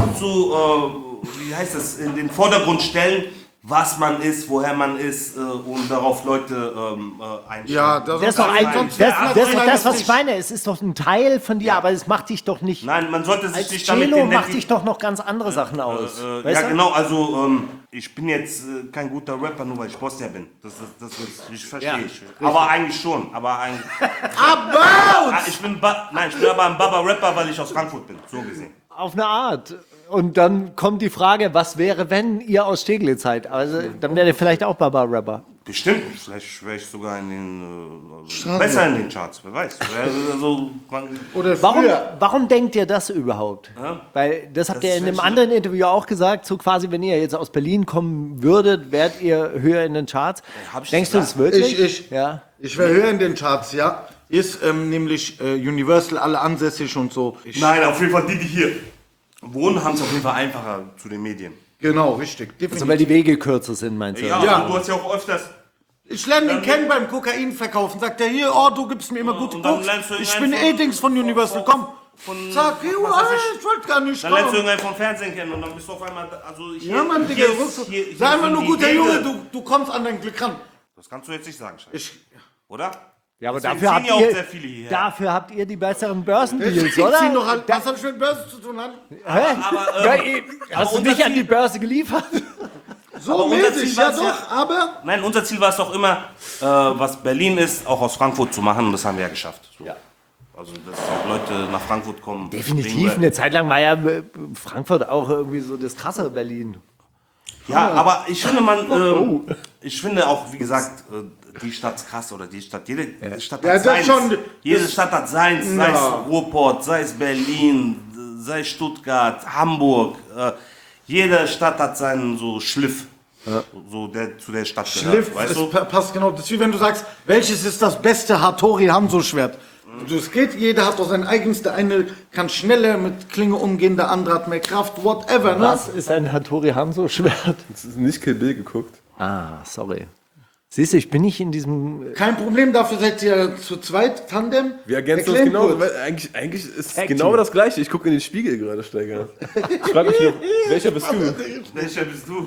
[SPEAKER 6] äh, wie heißt das, in den Vordergrund stellen, was man ist, woher man ist äh, und darauf Leute ähm, äh, einstellen.
[SPEAKER 4] Ja, das,
[SPEAKER 3] Das ist doch ein, das,
[SPEAKER 4] sonst-
[SPEAKER 3] das,
[SPEAKER 4] Ja,
[SPEAKER 3] das ist doch
[SPEAKER 4] nein,
[SPEAKER 3] das, was
[SPEAKER 4] nicht.
[SPEAKER 3] ich meine. Es ist doch ein Teil von dir, aber es macht dich doch nicht.
[SPEAKER 6] Nein, man sollte sich
[SPEAKER 3] Als
[SPEAKER 6] nicht damit
[SPEAKER 3] Cello macht
[SPEAKER 6] identi-
[SPEAKER 3] dich doch noch ganz andere Sachen aus.
[SPEAKER 6] Äh,
[SPEAKER 3] weißt
[SPEAKER 6] ja,
[SPEAKER 3] du?
[SPEAKER 6] genau, also ähm, ich bin jetzt äh, kein guter Rapper, nur weil ich Bosnier bin. Das, das, das, das ich verstehe
[SPEAKER 3] Ja,
[SPEAKER 6] ich. Aber eigentlich schon. Aber eigentlich,
[SPEAKER 4] About!
[SPEAKER 6] Ah, ich bin ba Nein, ich bin aber ein Baba-Rapper, weil ich aus Frankfurt bin, so gesehen.
[SPEAKER 3] Auf eine Art. Und dann kommt die Frage, was wäre, wenn ihr aus Steglitz seid? Also, dann wäre ihr vielleicht auch Baba-Rapper.
[SPEAKER 6] Bestimmt, vielleicht wäre ich sogar in den, äh, also besser in den Charts, wer weiß. Also, man,
[SPEAKER 4] Oder
[SPEAKER 3] Warum,
[SPEAKER 4] früher.
[SPEAKER 3] warum denkt ihr das überhaupt? Weil das habt
[SPEAKER 6] Das
[SPEAKER 3] ihr in einem
[SPEAKER 6] ist
[SPEAKER 3] anderen Interview auch gesagt, so quasi, wenn ihr jetzt aus Berlin kommen würdet, wärt ihr höher in den Charts.
[SPEAKER 6] hab ich
[SPEAKER 3] Denkst du
[SPEAKER 6] gesagt.
[SPEAKER 3] das wirklich?
[SPEAKER 4] Ich, ich.
[SPEAKER 3] Ja.
[SPEAKER 4] Ich wäre höher in den Charts, ja. Ist ähm, nämlich äh, Universal alle ansässig und so. Ich,
[SPEAKER 6] nein, auf jeden Fall die, die hier wohnen, haben es auf jeden Fall einfacher zu den Medien.
[SPEAKER 4] Genau, richtig.
[SPEAKER 3] Also,
[SPEAKER 4] Definitiv.
[SPEAKER 3] weil die Wege kürzer sind, meinst du?
[SPEAKER 6] Ja,
[SPEAKER 4] Ja.
[SPEAKER 6] und du hast ja auch öfters...
[SPEAKER 4] Ich lerne den
[SPEAKER 6] Dann-
[SPEAKER 4] kennen beim Kokain verkaufen. Sagt er hier, oh, du gibst mir immer gute
[SPEAKER 6] und dann
[SPEAKER 4] Koks.
[SPEAKER 6] lernst du ihn
[SPEAKER 4] Ich bin
[SPEAKER 6] einfach-
[SPEAKER 4] eh Dings von Universal. Komm,
[SPEAKER 6] von...
[SPEAKER 4] Sag,
[SPEAKER 6] was
[SPEAKER 4] jo,
[SPEAKER 6] weiß
[SPEAKER 4] ich, ich wollte gar nicht
[SPEAKER 6] Dann lernst du
[SPEAKER 4] kommen.
[SPEAKER 6] irgendeinen vom Fernsehen kennen und dann bist du auf einmal... Also ich,
[SPEAKER 4] Ja, Mann, Digga,
[SPEAKER 6] hier ist-
[SPEAKER 4] hier,
[SPEAKER 6] hier- hier
[SPEAKER 4] sei einfach
[SPEAKER 6] sind
[SPEAKER 4] nur
[SPEAKER 6] die
[SPEAKER 4] guter
[SPEAKER 6] Wege.
[SPEAKER 4] Junge, du, du kommst an dein Glück ran.
[SPEAKER 6] Das kannst du jetzt nicht sagen, Scheiße.
[SPEAKER 4] Ich,
[SPEAKER 6] Oder?
[SPEAKER 3] Ja, aber
[SPEAKER 6] Deswegen
[SPEAKER 3] dafür
[SPEAKER 6] ziehen
[SPEAKER 3] habt,
[SPEAKER 6] ja auch
[SPEAKER 3] ihr,
[SPEAKER 6] sehr viele hierher.
[SPEAKER 3] dafür habt ihr die besseren Börsendeals,
[SPEAKER 4] ich zieh
[SPEAKER 3] oder?
[SPEAKER 4] noch an, was hat mit Börse zu tun? An?
[SPEAKER 3] Hä?
[SPEAKER 6] Aber, ähm,
[SPEAKER 3] ja, eh, hast du
[SPEAKER 6] unser
[SPEAKER 3] nicht an
[SPEAKER 6] Ziel-
[SPEAKER 3] die Börse geliefert?
[SPEAKER 4] So
[SPEAKER 6] Aber unser
[SPEAKER 4] mäßig,
[SPEAKER 6] Ziel
[SPEAKER 4] ja
[SPEAKER 6] war's
[SPEAKER 4] doch,
[SPEAKER 6] ja-
[SPEAKER 4] aber...
[SPEAKER 6] Nein, unser Ziel war es doch immer, äh, was Berlin ist, auch aus Frankfurt zu machen. Und das haben wir ja geschafft. So.
[SPEAKER 3] Ja.
[SPEAKER 6] Also, dass auch Leute nach Frankfurt kommen.
[SPEAKER 3] Definitiv.
[SPEAKER 6] Wegen-
[SPEAKER 3] Eine Zeit lang war ja äh, Frankfurt auch irgendwie so das krasse Berlin.
[SPEAKER 6] Ja, aber ich finde, man,
[SPEAKER 3] Oh.
[SPEAKER 6] ähm, ich finde auch, wie gesagt, äh, die Stadt ist krass oder die Stadt, jede Stadt
[SPEAKER 4] Ja,
[SPEAKER 6] hat
[SPEAKER 4] das
[SPEAKER 6] seins.
[SPEAKER 4] schon,
[SPEAKER 6] Jede
[SPEAKER 4] das-
[SPEAKER 6] Stadt hat seins, sei es
[SPEAKER 4] Ja.
[SPEAKER 6] Ruhrpott, sei es Berlin, sei es Stuttgart, Hamburg. Äh, jede Stadt hat seinen so Schliff, so der zu der Stadt
[SPEAKER 4] Schliff,
[SPEAKER 6] gehört, weißt
[SPEAKER 4] es
[SPEAKER 6] du?
[SPEAKER 4] pa- passt genau. Das ist wie wenn du sagst, welches ist das beste Hattori-Hanzo-Schwert? Also es geht, jeder hat doch sein eigenes. Der eine kann schneller mit Klinge umgehen, der andere hat mehr Kraft, whatever. Ne?
[SPEAKER 3] Was ist ein Hattori Hanzo-Schwert?
[SPEAKER 5] Das ist nicht Kill Bill geguckt.
[SPEAKER 3] Ah, sorry. Siehst du, ich bin nicht in diesem.
[SPEAKER 4] Kein Problem, dafür seid ihr zu zweit, Tandem.
[SPEAKER 5] Wir ergänzen das
[SPEAKER 4] Erklären
[SPEAKER 5] genau,
[SPEAKER 4] kurz.
[SPEAKER 5] weil eigentlich, eigentlich ist es
[SPEAKER 3] Tag
[SPEAKER 5] genau
[SPEAKER 3] Team.
[SPEAKER 5] das Gleiche. Ich gucke in den Spiegel gerade, Steiger. Ich frage mich nur, welcher bist du?
[SPEAKER 6] Welcher bist du?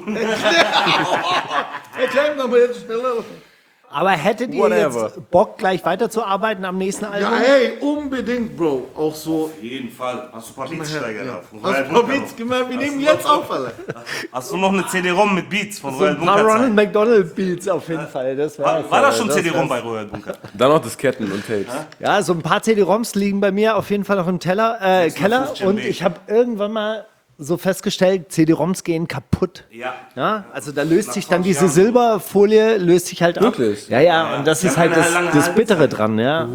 [SPEAKER 4] Erklären aber jetzt schneller.
[SPEAKER 3] Aber hättet ihr
[SPEAKER 5] Whatever.
[SPEAKER 3] jetzt Bock, gleich weiterzuarbeiten am nächsten Album?
[SPEAKER 4] Ja, ey, unbedingt, Bro. Auch so.
[SPEAKER 6] Auf jeden Fall. Hast du ein paar Beatsteiger
[SPEAKER 4] Ja.
[SPEAKER 6] da? Von
[SPEAKER 4] Hast
[SPEAKER 6] Royal
[SPEAKER 4] du ein paar
[SPEAKER 6] Bunker
[SPEAKER 4] Beats
[SPEAKER 6] noch?
[SPEAKER 4] gemacht? Wir nehmen jetzt auf, Alter.
[SPEAKER 6] Hast du noch eine C D-ROM mit Beats von
[SPEAKER 3] So
[SPEAKER 6] Royal
[SPEAKER 3] ein paar
[SPEAKER 6] Bunker?
[SPEAKER 3] Ronald
[SPEAKER 6] Zeit?
[SPEAKER 3] McDonald Beats auf jeden Fall. Das wär
[SPEAKER 6] War, war da schon
[SPEAKER 3] das
[SPEAKER 6] C D-ROM
[SPEAKER 3] wär-
[SPEAKER 6] bei Royal Bunker?
[SPEAKER 5] Dann noch Disketten und Tapes.
[SPEAKER 3] Ja, so ein paar C D-ROMs liegen bei mir auf jeden Fall noch im Teller, äh, Keller.
[SPEAKER 6] sechshundertfünfzig
[SPEAKER 3] Und
[SPEAKER 6] M B.
[SPEAKER 3] ich habe irgendwann mal so festgestellt, C D-ROMs gehen kaputt.
[SPEAKER 6] Ja.
[SPEAKER 3] Ja, also da löst
[SPEAKER 6] Nach
[SPEAKER 3] sich dann
[SPEAKER 6] zwanzig
[SPEAKER 3] diese
[SPEAKER 6] Jahren.
[SPEAKER 3] Silberfolie, löst sich halt ab.
[SPEAKER 5] Wirklich?
[SPEAKER 3] Ja, ja, und das
[SPEAKER 6] Die
[SPEAKER 3] ist
[SPEAKER 6] haben
[SPEAKER 3] halt
[SPEAKER 6] eine
[SPEAKER 3] das,
[SPEAKER 6] lange
[SPEAKER 3] das
[SPEAKER 6] Haltezeit.
[SPEAKER 3] Bittere dran, ja.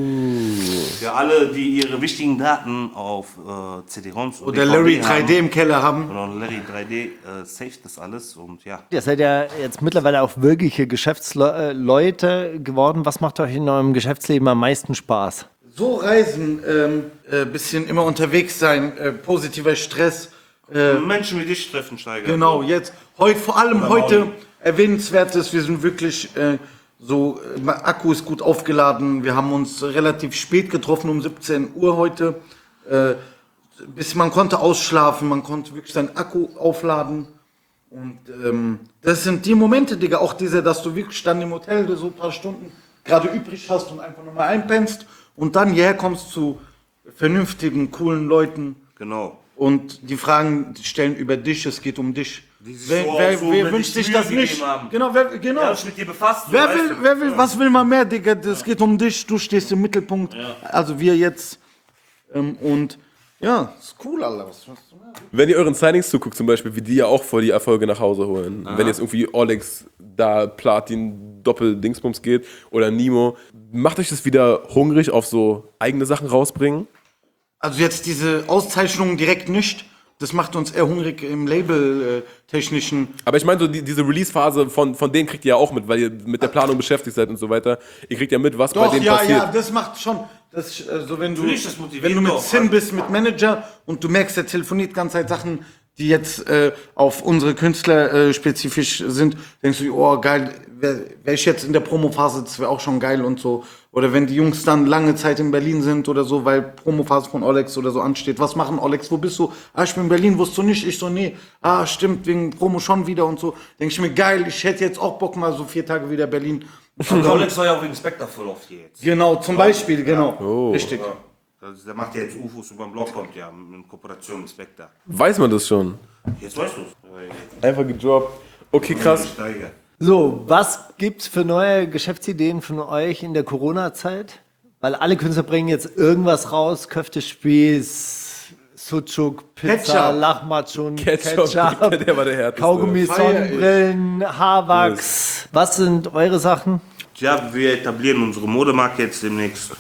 [SPEAKER 6] Für alle, die ihre wichtigen Daten auf äh, C D-ROMs
[SPEAKER 4] Oder Larry drei D
[SPEAKER 6] haben,
[SPEAKER 4] im Keller haben.
[SPEAKER 6] oder Larry drei D äh, saved das alles und ja.
[SPEAKER 3] Ihr seid ja jetzt mittlerweile auch wirkliche Geschäftsleute geworden. Was macht euch in eurem Geschäftsleben am meisten Spaß?
[SPEAKER 4] So reisen, ähm, äh, bisschen immer unterwegs sein, äh, positiver Stress.
[SPEAKER 6] Menschen wie dich treffen, Steiger.
[SPEAKER 4] Genau, jetzt, heute, vor allem
[SPEAKER 6] Oder
[SPEAKER 4] heute
[SPEAKER 6] Mauli.
[SPEAKER 4] erwähnenswert ist, wir sind wirklich äh, so, äh, Akku ist gut aufgeladen. Wir haben uns relativ spät getroffen, um siebzehn Uhr heute. Äh, bis man konnte ausschlafen, man konnte wirklich seinen Akku aufladen. Und ähm, das sind die Momente, Digga, auch diese, dass du wirklich dann im Hotel so ein paar Stunden gerade übrig hast und einfach nochmal einpennst und dann hierher kommst zu vernünftigen, coolen Leuten.
[SPEAKER 6] Genau.
[SPEAKER 4] Und die Fragen stellen über dich, es geht um dich.
[SPEAKER 6] Die sich
[SPEAKER 4] Wer,
[SPEAKER 6] so auch
[SPEAKER 4] wer,
[SPEAKER 6] so
[SPEAKER 4] wer
[SPEAKER 6] mit
[SPEAKER 4] wünscht
[SPEAKER 6] sich
[SPEAKER 4] sich das
[SPEAKER 6] Mühe
[SPEAKER 4] nicht?
[SPEAKER 6] gegeben haben.
[SPEAKER 4] Genau, wer, genau.
[SPEAKER 6] Ja, sich mit dir befasst. so,
[SPEAKER 4] wer
[SPEAKER 6] weißt
[SPEAKER 4] will,
[SPEAKER 6] du?
[SPEAKER 4] wer will, was will man mehr, Digga? Es geht um dich, du stehst im Mittelpunkt. Also wir jetzt. Ähm, und ja, ist cool, Alter. Was, was,
[SPEAKER 5] Wenn ihr euren Signings zuguckt, zum Beispiel, wie die ja auch voll die Erfolge nach Hause holen. Wenn jetzt irgendwie Olex da Platin Doppel-Dingsbums geht oder Nemo, macht euch das wieder hungrig auf so eigene Sachen rausbringen?
[SPEAKER 4] also jetzt diese Auszeichnungen direkt nicht. Das macht uns eher hungrig im Label-technischen.
[SPEAKER 5] Aber ich meine, so die, diese Release-Phase, von, von denen kriegt ihr ja auch mit, weil ihr mit der Planung beschäftigt seid und so weiter. Ihr kriegt ja mit, was bei
[SPEAKER 4] Doch,
[SPEAKER 5] denen
[SPEAKER 4] ja,
[SPEAKER 5] passiert.
[SPEAKER 4] ja, das macht schon. Das, also wenn du,
[SPEAKER 6] Natürlich, das motiviert
[SPEAKER 4] wenn du mit
[SPEAKER 6] doch.
[SPEAKER 4] Sim bist, mit Manager und du merkst, der telefoniert die ganze Zeit Sachen, die jetzt äh, auf unsere Künstler äh, spezifisch sind, denkst du, oh geil, wäre wär ich jetzt in der Promophase, das wäre auch schon geil und so. Oder wenn die Jungs dann lange Zeit in Berlin sind oder so, weil Promophase von Olex oder so ansteht. Was machen Olex? Wo bist du? Ah, ich bin in Berlin, wusstest du nicht? Ich so, nee. Ah, stimmt, wegen Promo schon wieder und so. Denk ich mir, geil, ich hätte jetzt auch Bock mal so vier Tage wieder Berlin.
[SPEAKER 6] Und Rolex war ja auch wegen Spectre voll auf hier jetzt.
[SPEAKER 4] Genau, zum Beispiel, genau. Richtig.
[SPEAKER 6] Also, der macht ja jetzt U F Os über den Blog, kommt ja in Kooperation mit Spectre.
[SPEAKER 5] Weiß man das schon?
[SPEAKER 6] Jetzt weißt du es.
[SPEAKER 5] Einfach gedroppt. Okay, krass.
[SPEAKER 6] Steiger.
[SPEAKER 3] So, was gibt's für neue Geschäftsideen von euch in der Corona-Zeit? Weil alle Künstler bringen jetzt irgendwas raus, Köftespieß, Sucuk, Pizza,
[SPEAKER 4] Ketchup.
[SPEAKER 3] Lachmatschun,
[SPEAKER 5] Ketchup,
[SPEAKER 3] Ketchup,
[SPEAKER 5] der war der härteste.
[SPEAKER 3] Kaugummi,
[SPEAKER 4] Feier
[SPEAKER 3] Sonnenbrillen, Haarwachs. Was sind eure Sachen?
[SPEAKER 6] Ja, wir etablieren unsere Modemarke jetzt demnächst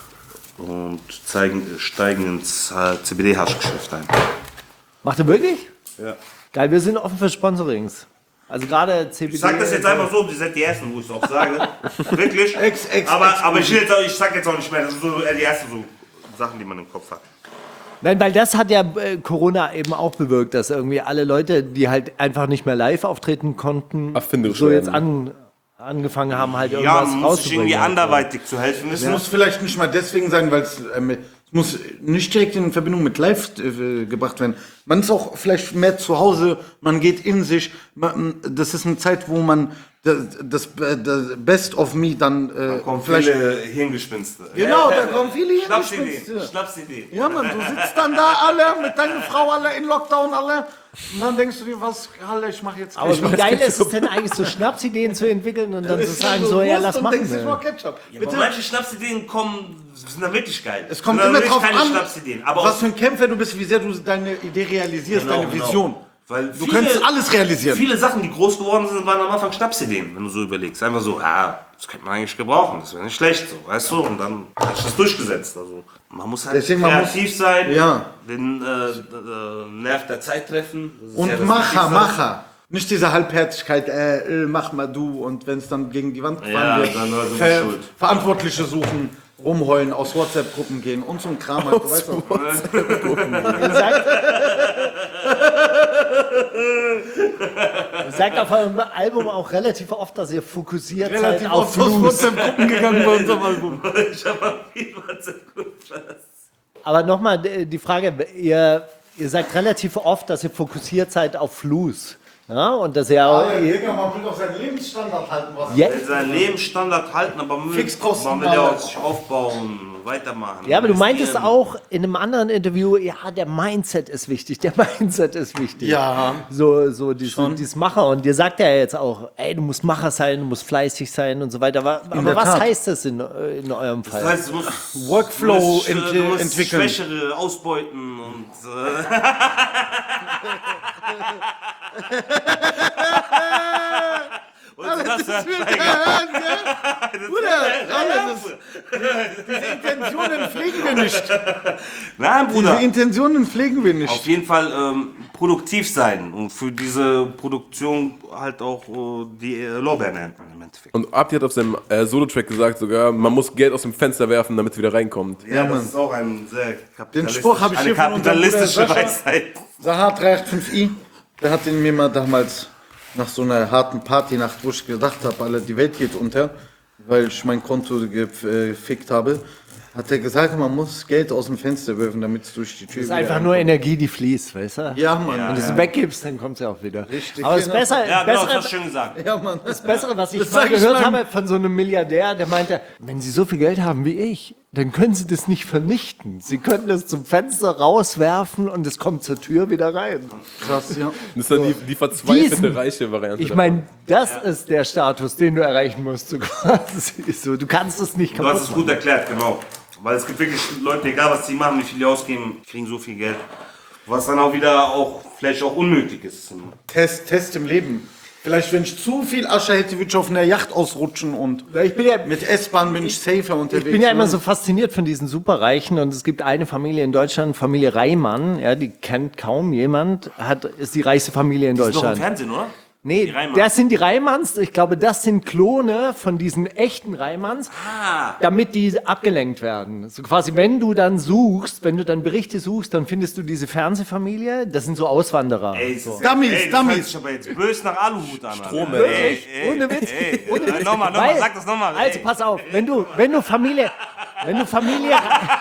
[SPEAKER 6] und zeigen, steigen ins äh, C B D-Haschgeschäft ein.
[SPEAKER 3] Macht ihr wirklich?
[SPEAKER 6] Ja.
[SPEAKER 3] Geil, wir sind offen für Sponsorings. Also gerade C B D.
[SPEAKER 6] Ich sag das jetzt einfach so, ihr seid die Ersten, wo ich es auch sage. Wirklich.
[SPEAKER 4] Ex, ex,
[SPEAKER 6] aber
[SPEAKER 4] ex-
[SPEAKER 6] aber ich, will jetzt auch, ich sag jetzt auch nicht mehr, das sind so eher die ersten so Sachen, die man im Kopf hat.
[SPEAKER 3] Nein, weil das hat ja äh, Corona eben auch bewirkt, dass irgendwie alle Leute, die halt einfach nicht mehr live auftreten konnten,
[SPEAKER 5] Erfinderisch
[SPEAKER 3] so jetzt
[SPEAKER 5] werden.
[SPEAKER 3] an, angefangen haben, halt
[SPEAKER 6] Ja,
[SPEAKER 3] irgendwas
[SPEAKER 6] man muss sich irgendwie
[SPEAKER 3] rauszubringen.
[SPEAKER 6] anderweitig zu helfen
[SPEAKER 4] Es
[SPEAKER 6] wissen.
[SPEAKER 4] muss vielleicht nicht mal deswegen sein, weil es ähm, Es muss nicht direkt in Verbindung mit Live äh, gebracht werden. Man ist auch vielleicht mehr zu Hause, man geht in sich. Man, das ist eine Zeit, wo man das, das, das Best of Me dann äh,
[SPEAKER 6] Da kommen
[SPEAKER 4] vielleicht...
[SPEAKER 6] viele Hirngespinste.
[SPEAKER 4] Genau, da kommen viele
[SPEAKER 6] Schnapsideen.
[SPEAKER 4] Hirngespinste.
[SPEAKER 6] Schnapsideen.
[SPEAKER 4] Ja, Mann, du sitzt dann da alle, mit deiner Frau alle in Lockdown alle. Und dann denkst du dir, was, Alter, ich mach jetzt
[SPEAKER 3] Aber wie geil ist es denn eigentlich, so Schnapsideen zu entwickeln und dann zu sagen, so, ja, lass machen.
[SPEAKER 4] Denkst, ich mach Ketchup.
[SPEAKER 6] Ja, aber manche Schnapsideen kommen, sind dann wirklich geil.
[SPEAKER 4] Es kommt
[SPEAKER 6] sind dann
[SPEAKER 4] immer
[SPEAKER 6] wirklich
[SPEAKER 4] drauf
[SPEAKER 6] keine
[SPEAKER 4] an,
[SPEAKER 6] Schnapsideen. Aber
[SPEAKER 4] was
[SPEAKER 6] auch-
[SPEAKER 4] für ein Kämpfer du bist, wie sehr du deine Idee realisierst,
[SPEAKER 6] Genau,
[SPEAKER 4] deine
[SPEAKER 6] genau.
[SPEAKER 4] Vision.
[SPEAKER 6] Weil
[SPEAKER 4] Du
[SPEAKER 6] viele-
[SPEAKER 4] könntest alles realisieren.
[SPEAKER 6] Viele Sachen, die groß geworden sind, waren am Anfang Schnapsideen, wenn du so überlegst. Einfach so, ah, das könnte man eigentlich gebrauchen, das wäre nicht schlecht, so, weißt du? Und dann hat sich das durchgesetzt. Also, man muss halt
[SPEAKER 4] Deswegen, man
[SPEAKER 6] kreativ
[SPEAKER 4] muss-
[SPEAKER 6] sein,
[SPEAKER 4] Ja.
[SPEAKER 6] den äh, äh, Nerv der Zeit treffen. Das ist ja
[SPEAKER 4] Und
[SPEAKER 6] das
[SPEAKER 4] Macher,
[SPEAKER 6] Wichtigste.
[SPEAKER 4] Macher. Nicht diese Halbherzigkeit, äh, äh, mach mal du. Und wenn es dann gegen die Wand gefahren
[SPEAKER 6] Ja,
[SPEAKER 4] wird,
[SPEAKER 6] dann war du
[SPEAKER 4] Ver
[SPEAKER 6] schuld.
[SPEAKER 4] Verantwortliche suchen, rumheulen, aus WhatsApp-Gruppen gehen und so ein Kram. Halt, du weißt doch.
[SPEAKER 3] Ihr sagt, ihr sagt auf eurem Album auch relativ oft, dass ihr fokussiert
[SPEAKER 4] Relativ
[SPEAKER 3] seid auf
[SPEAKER 4] oft aus
[SPEAKER 3] Blues.
[SPEAKER 4] WhatsApp-Gruppen gegangen bei unserem Album.
[SPEAKER 6] Ich habe viel WhatsApp-Gruppen.
[SPEAKER 3] Aber nochmal die Frage, ihr, ihr sagt relativ oft, dass ihr fokussiert seid auf Fluss. Ja, und dass ihr auch... ihr,
[SPEAKER 4] Digga, man will doch seinen Lebensstandard halten. Was
[SPEAKER 3] ja,
[SPEAKER 6] Seinen Lebensstandard halten, aber man will,
[SPEAKER 4] Fixkosten
[SPEAKER 6] man will ja
[SPEAKER 4] alle.
[SPEAKER 6] auch sich aufbauen, weitermachen.
[SPEAKER 3] ja, aber du meintest
[SPEAKER 6] investieren.
[SPEAKER 3] auch in einem anderen Interview, ja, der Mindset ist wichtig, der Mindset ist wichtig.
[SPEAKER 4] Ja.
[SPEAKER 3] So, so dieses, dieses Macher. Und dir sagt er ja jetzt auch, ey, du musst Macher sein, du musst fleißig sein und so weiter. Aber, aber
[SPEAKER 4] der
[SPEAKER 3] was
[SPEAKER 4] Tat.
[SPEAKER 3] heißt das in, in eurem Fall?
[SPEAKER 6] Das heißt, du musst
[SPEAKER 4] Workflow
[SPEAKER 6] du musst, äh,
[SPEAKER 4] ent-
[SPEAKER 6] du musst
[SPEAKER 4] entwickeln.
[SPEAKER 6] Schwächere ausbeuten und äh, und das, das
[SPEAKER 4] Intentionen pflegen wir nicht.
[SPEAKER 6] Nein,
[SPEAKER 4] Diese
[SPEAKER 6] Bruder.
[SPEAKER 4] Intentionen pflegen wir
[SPEAKER 6] Auf
[SPEAKER 4] nicht.
[SPEAKER 6] jeden Fall ähm, produktiv sein und für diese Produktion halt auch äh, die äh, Lorbeeren ernten im Endeffekt.
[SPEAKER 5] Und Abdi hat auf seinem äh, Solo-Track gesagt sogar, man muss Geld aus dem Fenster werfen, damit es wieder reinkommt.
[SPEAKER 6] Ja, das ist auch ein sehr kapitalistisch,
[SPEAKER 4] Spruch habe ich
[SPEAKER 6] eine
[SPEAKER 4] hier von unserem
[SPEAKER 6] kapitalistische
[SPEAKER 4] Bruder Sascha.
[SPEAKER 6] Weisheit.
[SPEAKER 4] Sahar drei acht fünf i, der hat ihn mir mal damals nach so einer harten Partynacht, wo ich gedacht habe, Alter, die Welt geht unter, weil ich mein Konto gefickt habe, hat er gesagt, man muss Geld aus dem Fenster werfen, damit es durch die Tür
[SPEAKER 3] Das ist einfach nur Energie, die fließt, weißt du?
[SPEAKER 4] Ja, Mann.
[SPEAKER 3] Wenn du es weggibst, dann kommt es ja auch wieder.
[SPEAKER 4] Richtig,
[SPEAKER 3] Aber das
[SPEAKER 4] genau.
[SPEAKER 3] Bessere,
[SPEAKER 6] Ja, genau, das
[SPEAKER 3] bessere,
[SPEAKER 6] hast du schön gesagt.
[SPEAKER 4] Ja, Mann.
[SPEAKER 3] das Bessere, was ich
[SPEAKER 4] Das
[SPEAKER 3] mal
[SPEAKER 4] sag ich
[SPEAKER 3] gehört
[SPEAKER 4] meinem-
[SPEAKER 3] habe von so einem Milliardär, der meinte, wenn Sie so viel Geld haben wie ich, dann können Sie das nicht vernichten. Sie können es zum Fenster rauswerfen und es kommt zur Tür wieder rein.
[SPEAKER 4] Krass, ja.
[SPEAKER 5] Das ist dann die, die verzweifelte
[SPEAKER 3] Diesen-
[SPEAKER 5] reiche Variante.
[SPEAKER 3] Ich meine, das ist der Status, den du erreichen musst. So quasi. So, du kannst es nicht
[SPEAKER 6] Du hast
[SPEAKER 3] kaputt
[SPEAKER 6] es
[SPEAKER 3] machen.
[SPEAKER 6] gut erklärt, genau. Weil es gibt wirklich Leute, egal was sie machen, wie viel die ausgeben, kriegen so viel Geld. Was dann auch wieder auch vielleicht auch unnötig ist.
[SPEAKER 4] Test, Test im Leben. Vielleicht, wenn ich zu viel Asche hätte, würde ich auf einer Yacht ausrutschen und
[SPEAKER 3] Ich bin ja,
[SPEAKER 4] mit S-Bahn bin ich safer unterwegs.
[SPEAKER 3] Ich bin ja immer
[SPEAKER 4] ne?
[SPEAKER 3] so fasziniert von diesen Superreichen und es gibt eine Familie in Deutschland, Familie Reimann, ja, die kennt kaum jemand, hat, ist die reichste Familie in
[SPEAKER 6] Das ist doch im
[SPEAKER 3] Deutschland.
[SPEAKER 6] Fernsehen, oder?
[SPEAKER 3] Nee,
[SPEAKER 6] Die Reimanns.
[SPEAKER 3] das sind die Reimanns, ich glaube, das sind Klone von diesen echten Reimanns,
[SPEAKER 6] Ah.
[SPEAKER 3] damit die abgelenkt werden. So quasi, wenn du dann suchst, wenn du dann Berichte suchst, dann findest du diese Fernsehfamilie, das sind so Auswanderer.
[SPEAKER 6] Ey,
[SPEAKER 3] so.
[SPEAKER 6] ey,
[SPEAKER 4] Dummies,
[SPEAKER 6] das hört
[SPEAKER 4] Dummies.
[SPEAKER 6] sich aber jetzt böse nach Aluhut an. Strom,
[SPEAKER 3] Wirklich? Ohne Witz.
[SPEAKER 6] Ey,
[SPEAKER 3] Ohne
[SPEAKER 6] ey,
[SPEAKER 3] Witz.
[SPEAKER 6] nochmal, nochmal,
[SPEAKER 3] Weil-
[SPEAKER 6] sag das nochmal.
[SPEAKER 3] Also
[SPEAKER 6] ey.
[SPEAKER 3] pass auf, wenn du, wenn du Familie, wenn du Familie,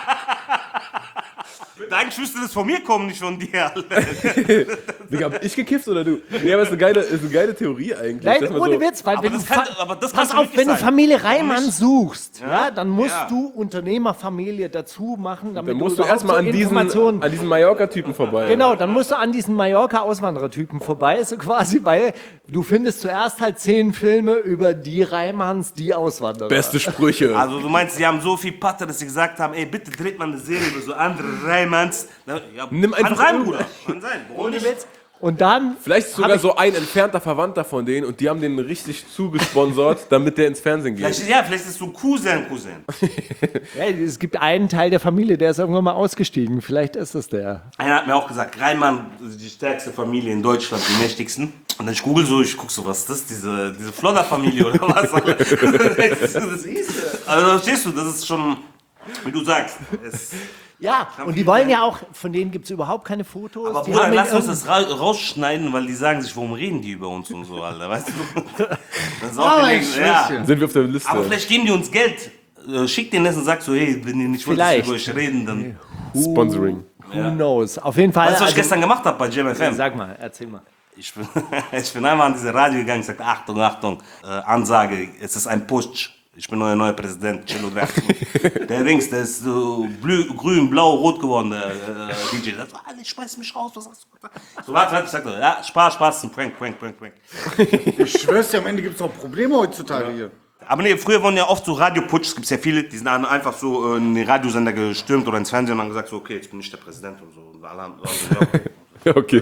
[SPEAKER 6] Eigentlich müsste das von mir kommen, nicht von dir.
[SPEAKER 5] Digga, hab ich gekifft oder du? Nee, aber ist eine geile, ist eine geile Theorie eigentlich.
[SPEAKER 3] Nein,
[SPEAKER 5] dass man
[SPEAKER 3] ohne
[SPEAKER 5] so,
[SPEAKER 3] Witz, weil
[SPEAKER 6] Aber
[SPEAKER 3] wenn
[SPEAKER 6] das
[SPEAKER 3] du,
[SPEAKER 6] kann-
[SPEAKER 3] Fa-
[SPEAKER 6] aber das
[SPEAKER 3] pass
[SPEAKER 6] kann
[SPEAKER 3] auf,
[SPEAKER 6] wirklich
[SPEAKER 3] wenn du
[SPEAKER 6] sein.
[SPEAKER 3] Familie
[SPEAKER 6] Warum
[SPEAKER 3] Reimann
[SPEAKER 6] nicht?
[SPEAKER 3] suchst, ja, dann musst
[SPEAKER 6] Ja.
[SPEAKER 3] du Unternehmerfamilie dazu machen, damit
[SPEAKER 5] dann musst du
[SPEAKER 3] überhaupt
[SPEAKER 5] erstmal
[SPEAKER 3] so
[SPEAKER 5] an diesen,
[SPEAKER 3] Informationen.
[SPEAKER 5] an diesen Mallorca-Typen vorbei.
[SPEAKER 3] Genau, dann musst du an diesen Mallorca-Auswanderertypen vorbei, so quasi, weil du findest zuerst halt zehn Filme über die Reimanns, die Auswanderer.
[SPEAKER 5] Beste Sprüche.
[SPEAKER 6] Also du meinst, sie haben so viel Patte, dass sie gesagt haben, ey, bitte dreht mal eine Serie über so andere Reimanns. Ja,
[SPEAKER 5] Nimm
[SPEAKER 6] kann
[SPEAKER 5] einfach
[SPEAKER 6] sein,
[SPEAKER 5] irgend-
[SPEAKER 6] Bruder. Kann sein. Warum
[SPEAKER 3] Ohne
[SPEAKER 6] nicht?
[SPEAKER 3] Witz. Und dann
[SPEAKER 5] Vielleicht ist
[SPEAKER 3] hab
[SPEAKER 5] sogar
[SPEAKER 3] ich-
[SPEAKER 5] so ein entfernter Verwandter von denen und die haben den richtig zugesponsert, damit der ins Fernsehen geht.
[SPEAKER 6] Vielleicht, ja, vielleicht ist es so Cousin, Cousin.
[SPEAKER 3] ja, es gibt einen Teil der Familie, der ist irgendwann mal ausgestiegen. Vielleicht ist es der.
[SPEAKER 6] Einer hat mir auch gesagt, Reimann, die stärkste Familie in Deutschland, die mächtigsten. Und dann ich google so, ich guck so, was ist das, diese, diese Flodder-Familie oder was? das, das ist, also verstehst du, das ist schon, wie du sagst. Es,
[SPEAKER 3] Ja, und die
[SPEAKER 6] viel
[SPEAKER 3] wollen
[SPEAKER 6] sein.
[SPEAKER 3] ja auch, von denen gibt es überhaupt keine Fotos.
[SPEAKER 6] aber
[SPEAKER 3] die
[SPEAKER 6] Bruder,
[SPEAKER 3] haben in
[SPEAKER 6] lass uns
[SPEAKER 3] irgendeinem-
[SPEAKER 6] das ra rausschneiden, weil die sagen sich, warum reden die über uns und so, Alter, weißt du? Das ist auch
[SPEAKER 4] Ah,
[SPEAKER 6] gelegen,
[SPEAKER 4] ich
[SPEAKER 6] ja.
[SPEAKER 4] schwör's dir.
[SPEAKER 5] Sind wir auf der Liste.
[SPEAKER 6] Aber vielleicht geben die uns Geld, Äh, schick den das und sag so, hey, wenn ihr nicht wollt, dass wir
[SPEAKER 3] Vielleicht.
[SPEAKER 6] über euch reden, dann...
[SPEAKER 5] Sponsoring.
[SPEAKER 3] Who knows? Auf jeden Fall.
[SPEAKER 6] Weißt du, was ich
[SPEAKER 3] also-
[SPEAKER 6] gestern gemacht habe bei Jam F M?
[SPEAKER 3] Sag mal, erzähl mal.
[SPEAKER 6] Ich bin, ich bin einmal an diese Radio gegangen und sagte, Achtung, Achtung, äh, Ansage, es ist ein Putsch. Ich bin euer neuer Präsident, Cello drei. Der Dings, der ist so blü, grün, blau, rot geworden, der äh, D J. Der sagt, ah, ich schmeiß mich raus, was hast du? So, warte, warte, ich sagte, ja, Spaß, Spaß, ein Prank, Prank, Prank, Prank.
[SPEAKER 4] Ich schwör's dir, am Ende gibt's noch Probleme heutzutage hier.
[SPEAKER 6] Aber nee, früher waren ja oft so Radioputschs, gibt es ja viele, die sind dann einfach so in den Radiosender gestürmt oder ins Fernsehen und haben gesagt, so, okay, jetzt bin ich der Präsident und so. Und alle haben, also, ja, okay.
[SPEAKER 5] Okay.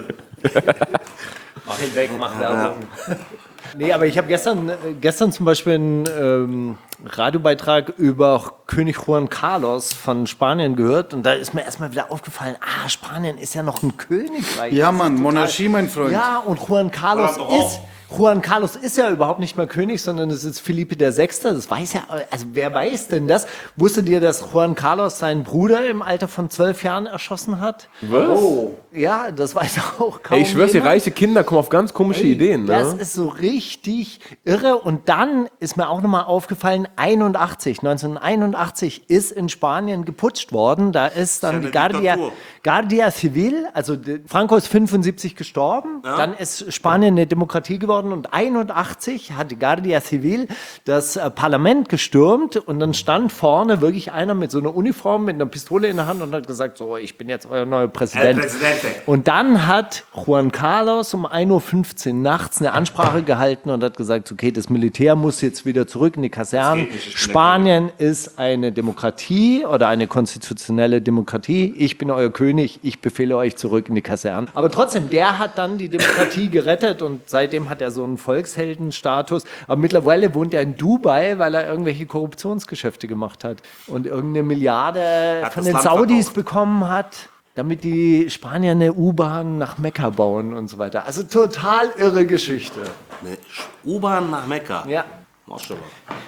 [SPEAKER 3] Mach ihn weg, mach Werbung. Nee, aber ich habe gestern, gestern zum Beispiel einen ähm, Radiobeitrag über König Juan Carlos von Spanien gehört und da ist mir erstmal wieder aufgefallen, ah, Spanien ist ja noch ein Königreich.
[SPEAKER 4] Ja,
[SPEAKER 3] Das ist
[SPEAKER 4] Mann,
[SPEAKER 3] total-
[SPEAKER 4] Monarchie, mein Freund.
[SPEAKER 3] Ja, und Juan Carlos
[SPEAKER 6] Ja, doch auch.
[SPEAKER 3] ist... Juan Carlos ist ja überhaupt nicht mehr König, sondern es ist Felipe der Sechste. Das weiß ja, also wer weiß denn das? Wusstet ihr, dass Juan Carlos seinen Bruder im Alter von zwölf Jahren erschossen hat?
[SPEAKER 5] Was?
[SPEAKER 3] Ja, das weiß auch kaum
[SPEAKER 5] Ey, ich schwör's dir,
[SPEAKER 3] jemand.
[SPEAKER 5] reiche Kinder kommen auf ganz komische Ideen,
[SPEAKER 3] Das
[SPEAKER 5] ne?
[SPEAKER 3] ist so richtig irre. Und dann ist mir auch nochmal aufgefallen, einundachtzig, neunzehnhunderteinundachtzig ist in Spanien geputscht worden. Da ist dann
[SPEAKER 6] ja
[SPEAKER 3] die
[SPEAKER 6] eine
[SPEAKER 3] Guardia,
[SPEAKER 6] Diktatur.
[SPEAKER 3] Guardia Civil, also die- Franco ist fünfundsiebzig gestorben. Dann ist Spanien eine Demokratie geworden und einundachtzig hat die Guardia Civil das äh, Parlament gestürmt und dann stand vorne wirklich einer mit so einer Uniform, mit einer Pistole in der Hand und hat gesagt, so, ich bin jetzt euer neuer Präsident.
[SPEAKER 6] El Presidente.
[SPEAKER 3] Und dann hat Juan Carlos um ein Uhr fünfzehn nachts eine Ansprache gehalten und hat gesagt, okay, das Militär muss jetzt wieder zurück in die Kasernen.
[SPEAKER 6] geht nicht, ich bin
[SPEAKER 3] Spanien ist eine Demokratie oder eine konstitutionelle Demokratie. Ich bin euer König, ich befehle euch zurück in die Kasernen. Aber trotzdem, der hat dann die Demokratie gerettet und seitdem hat er so einen Volksheldenstatus. Aber mittlerweile wohnt er in Dubai, weil er irgendwelche Korruptionsgeschäfte gemacht hat und irgendeine Milliarde
[SPEAKER 6] Hat
[SPEAKER 3] von
[SPEAKER 6] das
[SPEAKER 3] den
[SPEAKER 6] Land
[SPEAKER 3] Saudis
[SPEAKER 6] verkauft.
[SPEAKER 3] bekommen hat, damit die Spanier eine U-Bahn nach Mekka bauen und so weiter. Also total irre Geschichte.
[SPEAKER 6] Eine U-Bahn nach Mekka.
[SPEAKER 3] Ja.
[SPEAKER 6] Maschallah.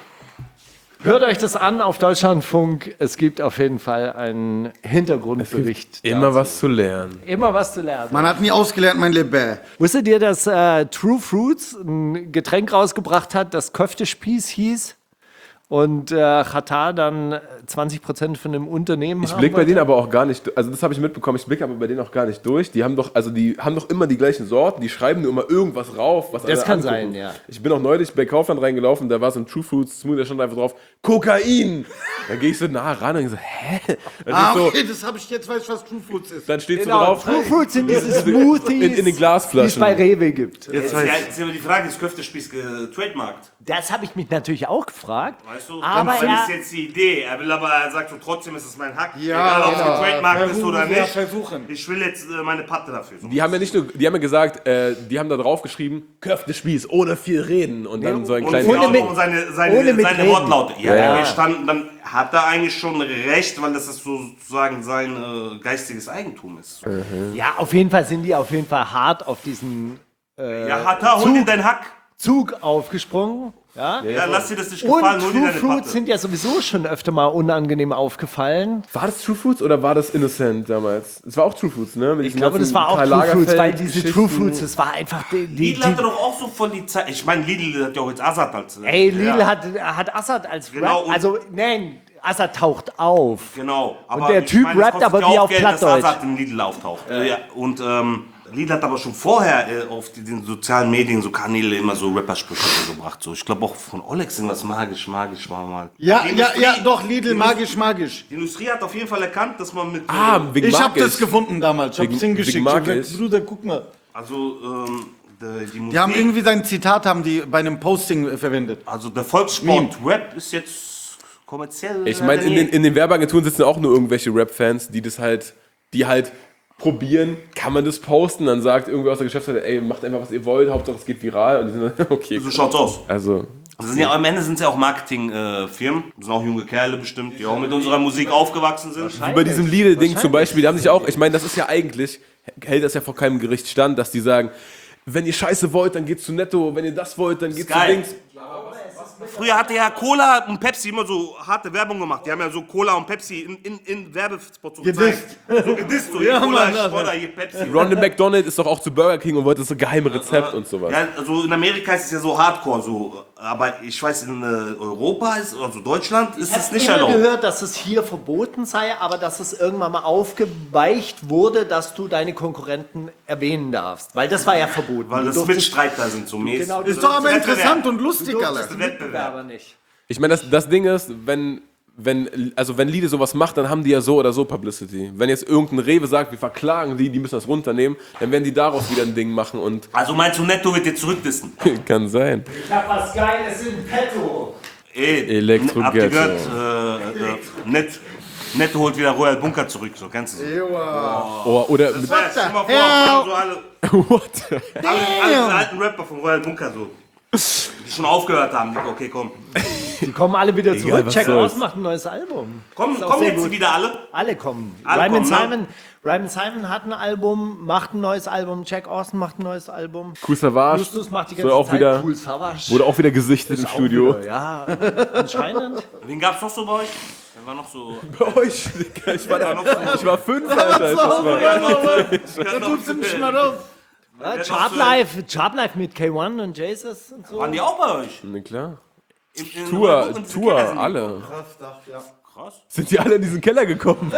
[SPEAKER 3] Hört euch das an auf Deutschlandfunk. Es gibt auf jeden Fall einen Hintergrundbericht.
[SPEAKER 5] Immer was zu lernen.
[SPEAKER 3] Immer was zu lernen.
[SPEAKER 4] Man hat nie ausgelernt, mein Lieber.
[SPEAKER 3] Wusstet ihr, dass äh, True Fruits ein Getränk rausgebracht hat, das Köftespieß hieß? Und äh, Qatar dann zwanzig Prozent von dem Unternehmen
[SPEAKER 5] Ich
[SPEAKER 3] haben
[SPEAKER 5] blick bei
[SPEAKER 3] wollte?
[SPEAKER 5] denen aber auch gar nicht, also das habe ich mitbekommen, ich blicke aber bei denen auch gar nicht durch. Die haben doch, also die haben doch immer die gleichen Sorten, die schreiben nur immer irgendwas rauf, was
[SPEAKER 3] Das
[SPEAKER 5] alle
[SPEAKER 3] kann
[SPEAKER 5] angucken.
[SPEAKER 3] sein, ja.
[SPEAKER 5] Ich bin auch neulich bei Kaufland reingelaufen, da war so ein True Fruits Smoothie, da stand einfach drauf, Kokain! Da gehe ich so nah ran und ich so, hä? Dann,
[SPEAKER 4] Ah,
[SPEAKER 5] ich so,
[SPEAKER 4] okay, das habe ich jetzt, weiß ich, was True Foods ist.
[SPEAKER 5] dann steht
[SPEAKER 3] Genau,
[SPEAKER 5] so drauf,
[SPEAKER 3] True Fruits sind diese Smoothies,
[SPEAKER 5] in, in den
[SPEAKER 3] die es
[SPEAKER 5] Glasflaschen.
[SPEAKER 3] bei Rewe gibt.
[SPEAKER 6] Jetzt, ja, jetzt ist aber die Frage, ist Köftespieß getrademarkt?
[SPEAKER 3] Das habe ich mich natürlich auch gefragt.
[SPEAKER 6] Weißt du?
[SPEAKER 3] Aber
[SPEAKER 6] das
[SPEAKER 3] er,
[SPEAKER 6] ist jetzt die Idee. Er will aber, er sagt so, trotzdem ist es mein Hack.
[SPEAKER 4] Ja,
[SPEAKER 6] Egal, ob es
[SPEAKER 4] genau.
[SPEAKER 6] getrademarkt ist oder
[SPEAKER 4] Versuchen, ja,
[SPEAKER 6] nicht.
[SPEAKER 4] versuchen.
[SPEAKER 6] Ich will jetzt äh, meine Patte dafür. So.
[SPEAKER 5] Die haben ja nicht nur, die haben ja gesagt, äh, die haben da drauf geschrieben, Köftespieß, ohne viel reden. Und dann so ein
[SPEAKER 6] Und
[SPEAKER 5] kleines...
[SPEAKER 3] ohne
[SPEAKER 6] genau,
[SPEAKER 3] mit-
[SPEAKER 6] und seine, seine,
[SPEAKER 3] ohne mit
[SPEAKER 6] seine
[SPEAKER 3] reden.
[SPEAKER 6] Wortlaute. Ja,
[SPEAKER 5] Ja.
[SPEAKER 6] ja. Gestanden, dann hat er eigentlich schon recht, weil das ist sozusagen sein äh, geistiges Eigentum ist.
[SPEAKER 3] ja, auf jeden Fall sind die auf jeden Fall hart auf diesen
[SPEAKER 6] Ja, hat er, hol dir deinen Hack.
[SPEAKER 3] Zug aufgesprungen. Ja?
[SPEAKER 6] Ja, lass dir das nicht
[SPEAKER 3] Und
[SPEAKER 6] gefallen, hol dir
[SPEAKER 3] True
[SPEAKER 6] deine
[SPEAKER 3] Fruits
[SPEAKER 6] Patte.
[SPEAKER 3] sind ja sowieso schon öfter mal unangenehm aufgefallen.
[SPEAKER 5] War das True Foods oder war das Innocent damals? Es war auch True Foods, ne? Mit
[SPEAKER 3] Ich
[SPEAKER 5] diesen
[SPEAKER 3] glaube, das
[SPEAKER 5] ganzen
[SPEAKER 3] war auch
[SPEAKER 5] Karl
[SPEAKER 3] True Fruits, weil
[SPEAKER 5] Lagerfeld
[SPEAKER 3] diese
[SPEAKER 5] Geschichten.
[SPEAKER 3] True Fruits, das war einfach die, die,
[SPEAKER 6] Lidl hatte
[SPEAKER 3] die
[SPEAKER 6] doch auch so von die Zeit. Ich meine, Lidl hat ja auch jetzt Assad als. äh,
[SPEAKER 3] Ey, Lidl
[SPEAKER 6] ja,
[SPEAKER 3] hat, hat Assad als
[SPEAKER 6] Genau,
[SPEAKER 3] Rap,
[SPEAKER 6] und-
[SPEAKER 3] also nein, Assad taucht auf.
[SPEAKER 6] Genau. Aber
[SPEAKER 3] der
[SPEAKER 6] ich
[SPEAKER 3] Typ
[SPEAKER 6] meine, es
[SPEAKER 3] rappt
[SPEAKER 6] kostet
[SPEAKER 3] aber
[SPEAKER 6] ja
[SPEAKER 3] wie
[SPEAKER 6] auch
[SPEAKER 3] auf
[SPEAKER 6] Geld, dass
[SPEAKER 3] Plattdeutsch.
[SPEAKER 6] Assad in Lidl auftaucht. Ja. Ja. Und ähm, Lidl hat aber schon vorher äh, auf die, den sozialen Medien, so Kanäle, immer so Rappersprüche gebracht. So. Ich glaube auch von Olex irgendwas magisch, magisch war mal.
[SPEAKER 4] Ja,
[SPEAKER 6] Die
[SPEAKER 4] ja,
[SPEAKER 6] Industrie-
[SPEAKER 4] ja, doch, Lidl,
[SPEAKER 6] die
[SPEAKER 4] magisch, magisch.
[SPEAKER 6] Die Industrie hat auf jeden Fall erkannt, dass man mit.
[SPEAKER 5] Ah,
[SPEAKER 6] äh,
[SPEAKER 5] wegen
[SPEAKER 4] Ich habe
[SPEAKER 5] Marcus.
[SPEAKER 4] das gefunden damals. Ich habe
[SPEAKER 5] Wegen-
[SPEAKER 4] es hingeschickt.
[SPEAKER 5] wegen
[SPEAKER 4] Ich hab
[SPEAKER 5] Marcus.
[SPEAKER 4] gesagt, Bruder, guck mal.
[SPEAKER 6] also, ähm, die, die Musik.
[SPEAKER 4] Die haben irgendwie sein Zitat haben die bei einem Posting äh, verwendet.
[SPEAKER 6] also, der Volkssport Rap ist jetzt kommerziell.
[SPEAKER 5] Ich meine, in den, in den Werbeagenturen sitzen auch nur irgendwelche Rap-Fans, die das halt, die halt probieren, kann man das posten, dann sagt irgendwer aus der Geschäftsleitung, ey, macht einfach, was ihr wollt, Hauptsache es geht viral. Und die sind dann, okay.
[SPEAKER 6] So schaut's aus.
[SPEAKER 5] Also,
[SPEAKER 6] Das sind ja, am Ende sind es ja auch Marketingfirmen. Das sind auch junge Kerle bestimmt, die auch mit unserer Musik aufgewachsen sind.
[SPEAKER 5] wie bei diesem Lidl-Ding zum Beispiel, die haben sich auch, ich meine, das ist ja eigentlich, hält das ja vor keinem Gericht stand, dass die sagen, wenn ihr Scheiße wollt, dann geht zu Netto, wenn ihr das wollt, dann geht zu
[SPEAKER 6] geil.
[SPEAKER 5] Dings.
[SPEAKER 6] Früher hatte ja Cola und Pepsi immer so harte Werbung gemacht. Die haben ja so Cola und Pepsi in, in, in Werbespots so
[SPEAKER 4] Gedisst.
[SPEAKER 6] gezeigt. So gedisst. So,
[SPEAKER 4] Ja,
[SPEAKER 6] hier Cola,
[SPEAKER 4] Mann,
[SPEAKER 6] ich
[SPEAKER 4] Alter.
[SPEAKER 6] Cola, hier Pepsi.
[SPEAKER 5] Ronald McDonald ist doch auch zu Burger King und wollte das so geheime Rezept und sowas.
[SPEAKER 6] Ja, also in Amerika ist es ja so hardcore, so Aber ich weiß, in äh, Europa, ist, also Deutschland, ist
[SPEAKER 3] Ich
[SPEAKER 6] es
[SPEAKER 3] habe
[SPEAKER 6] nicht
[SPEAKER 3] immer
[SPEAKER 6] erlaubt.
[SPEAKER 3] gehört, dass es hier verboten sei, aber dass es irgendwann mal aufgeweicht wurde, dass du deine Konkurrenten erwähnen darfst. Weil das war ja verboten.
[SPEAKER 6] Weil
[SPEAKER 3] Du
[SPEAKER 6] das
[SPEAKER 3] durftest-
[SPEAKER 6] Mitstreiter sind so mäßig.
[SPEAKER 3] Genau,
[SPEAKER 4] Ist doch aber interessant und
[SPEAKER 3] du
[SPEAKER 4] lustig,
[SPEAKER 3] durftest
[SPEAKER 4] Alter.
[SPEAKER 3] den Mitbewerber nicht.
[SPEAKER 5] Ich meine, das, das Ding ist, wenn, wenn, also wenn Lidl sowas macht, dann haben die ja so oder so Publicity. Wenn jetzt irgendein Rewe sagt, wir verklagen die, die müssen das runternehmen, dann werden die daraus wieder ein Ding machen und
[SPEAKER 6] Also meinst du, Netto wird dir zurückdissen?
[SPEAKER 5] kann sein.
[SPEAKER 3] Ich hab was Geiles im Petto.
[SPEAKER 6] Ey,
[SPEAKER 5] Elektro
[SPEAKER 6] habt ihr
[SPEAKER 5] Ghetto.
[SPEAKER 6] gehört, äh, äh, Net, Netto holt wieder Royal Bunker zurück, so kennst du es?
[SPEAKER 5] Oh, oder mit,
[SPEAKER 6] Das war jetzt, stell mal vor, so alle,
[SPEAKER 5] what?
[SPEAKER 6] alle, alle diese alten Rapper von Royal Bunker so, die schon aufgehört haben, die, okay, komm.
[SPEAKER 3] Die kommen alle wieder zurück.
[SPEAKER 5] was
[SPEAKER 3] Check
[SPEAKER 5] soll's.
[SPEAKER 3] aus, macht ein neues Album.
[SPEAKER 6] Komm,
[SPEAKER 3] Ist auch
[SPEAKER 6] kommen
[SPEAKER 3] sehr
[SPEAKER 6] jetzt
[SPEAKER 3] gut.
[SPEAKER 6] wieder alle?
[SPEAKER 3] Alle kommen.
[SPEAKER 6] Alle
[SPEAKER 3] Ryman,
[SPEAKER 6] kommen, ne?
[SPEAKER 3] Simon, Ryman Simon hat ein Album, macht ein neues Album. Jack Austin macht ein neues Album.
[SPEAKER 5] Cool Savage
[SPEAKER 3] Justus macht die
[SPEAKER 5] soll
[SPEAKER 3] ganze
[SPEAKER 5] auch
[SPEAKER 3] Zeit
[SPEAKER 5] wieder,
[SPEAKER 3] Cool Savage.
[SPEAKER 5] wurde auch wieder gesichtet im
[SPEAKER 3] Auch
[SPEAKER 5] Studio.
[SPEAKER 3] wieder, ja, anscheinend.
[SPEAKER 6] Wen gab's noch so bei euch? Wer war noch so?
[SPEAKER 5] Bei euch, Digga, ich war,
[SPEAKER 6] Wer war noch so?
[SPEAKER 5] ich war fünf, Alter. als das war.
[SPEAKER 6] Wer noch so? Wer noch so?
[SPEAKER 3] Ja,
[SPEAKER 6] noch
[SPEAKER 3] Chartlife, Chartlife mit K eins und Jesus und so.
[SPEAKER 6] Waren die auch bei euch?
[SPEAKER 5] Na klar.
[SPEAKER 6] In, in
[SPEAKER 5] Tour,
[SPEAKER 6] Royal Bunker, in diese
[SPEAKER 5] Tour,
[SPEAKER 6] Keller sind die
[SPEAKER 5] alle.
[SPEAKER 6] gekommen. Krass.
[SPEAKER 5] Sind die alle in diesen Keller gekommen?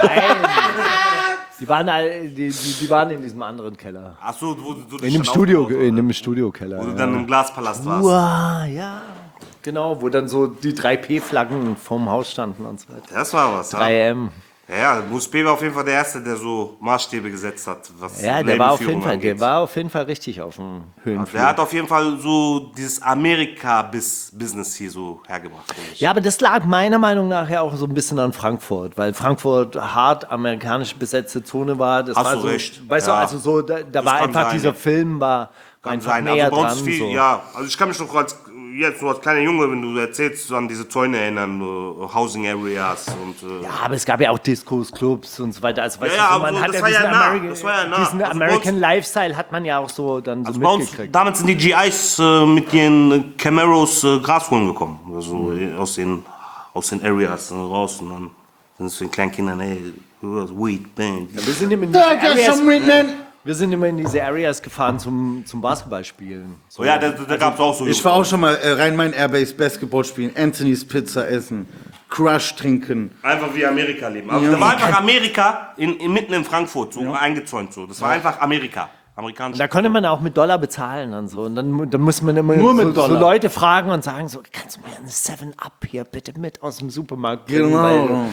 [SPEAKER 3] Die waren, all- die, die, die waren in diesem anderen Keller.
[SPEAKER 6] Ach so, wo du
[SPEAKER 3] In dem Studio, in dem Studiokeller.
[SPEAKER 6] Wo du
[SPEAKER 3] Ja.
[SPEAKER 6] dann im Glaspalast warst.
[SPEAKER 3] Uah, ja. Genau, wo dann so die drei P-Flaggen vorm Haus standen und so weiter.
[SPEAKER 6] Das war was, ja.
[SPEAKER 3] drei M.
[SPEAKER 6] Ja, Mus P war auf jeden Fall der Erste, der so Maßstäbe gesetzt hat, was
[SPEAKER 3] Ja, der war auf
[SPEAKER 6] Labelführung
[SPEAKER 3] jeden Fall, der
[SPEAKER 6] angeht.
[SPEAKER 3] war auf jeden Fall richtig auf dem Höhenflug.
[SPEAKER 6] Der hat auf jeden Fall so dieses Amerika-Business hier so hergebracht. finde ich.
[SPEAKER 3] Ja, aber das lag meiner Meinung nach ja auch so ein bisschen an Frankfurt, weil Frankfurt hart amerikanisch besetzte Zone war. Das
[SPEAKER 6] Hast
[SPEAKER 3] war
[SPEAKER 6] du
[SPEAKER 3] so,
[SPEAKER 6] recht.
[SPEAKER 3] Weißt
[SPEAKER 6] Ja.
[SPEAKER 3] du, also so, da, da war
[SPEAKER 6] kann
[SPEAKER 3] einfach
[SPEAKER 6] sein,
[SPEAKER 3] dieser
[SPEAKER 6] ja.
[SPEAKER 3] Film war
[SPEAKER 6] Kann
[SPEAKER 3] einfach
[SPEAKER 6] sein.
[SPEAKER 3] näher
[SPEAKER 6] Also bei uns
[SPEAKER 3] dran.
[SPEAKER 6] viel,
[SPEAKER 3] so.
[SPEAKER 6] ja, also ich kann mich noch als jetzt nur als kleiner Junge, wenn du erzählst, so an diese Zäune erinnern, äh, Housing Areas und äh,
[SPEAKER 3] Ja, aber es gab ja auch Discos, Clubs und so weiter. Also, weißt
[SPEAKER 6] Ja, ja,
[SPEAKER 3] du, so,
[SPEAKER 6] aber
[SPEAKER 3] man
[SPEAKER 6] so,
[SPEAKER 3] hat
[SPEAKER 6] das
[SPEAKER 3] ja
[SPEAKER 6] war ja
[SPEAKER 3] diesen,
[SPEAKER 6] nah,
[SPEAKER 3] Ameri-
[SPEAKER 6] das war ja nah.
[SPEAKER 3] diesen
[SPEAKER 6] Also bei
[SPEAKER 3] American
[SPEAKER 6] uns-
[SPEAKER 3] Lifestyle hat man ja auch so dann so
[SPEAKER 6] also bei uns,
[SPEAKER 3] mitgekriegt.
[SPEAKER 6] damals sind die G Is äh, mit ihren äh, Camaros äh, Gras holen gekommen, also äh, aus den aus den Areas äh, raus und dann sind es den kleinen Kindern, ey, Weed, Bang.
[SPEAKER 3] Wir sind immer in diese Areas, wir sind immer in diese Areas gefahren zum, zum Basketballspielen.
[SPEAKER 6] So, ja, da, da gab es auch so.
[SPEAKER 4] Ich war auch schon mal äh, Rhein-Main Airbase Basketball spielen, Anthony's Pizza essen, Crush trinken.
[SPEAKER 6] Einfach wie Amerika leben. Also,
[SPEAKER 4] Ja.
[SPEAKER 6] da war einfach Amerika in, in, mitten in Frankfurt, so eingezäunt. So. Das war einfach Amerika. Amerikanisch.
[SPEAKER 3] Da konnte man auch mit Dollar bezahlen und so. Und dann, dann muss man immer
[SPEAKER 4] Nur mit
[SPEAKER 3] so, so
[SPEAKER 4] Dollar.
[SPEAKER 3] Leute fragen und sagen so, kannst du mir eine seven up hier bitte mit aus dem Supermarkt bringen? Weil,
[SPEAKER 4] Genau.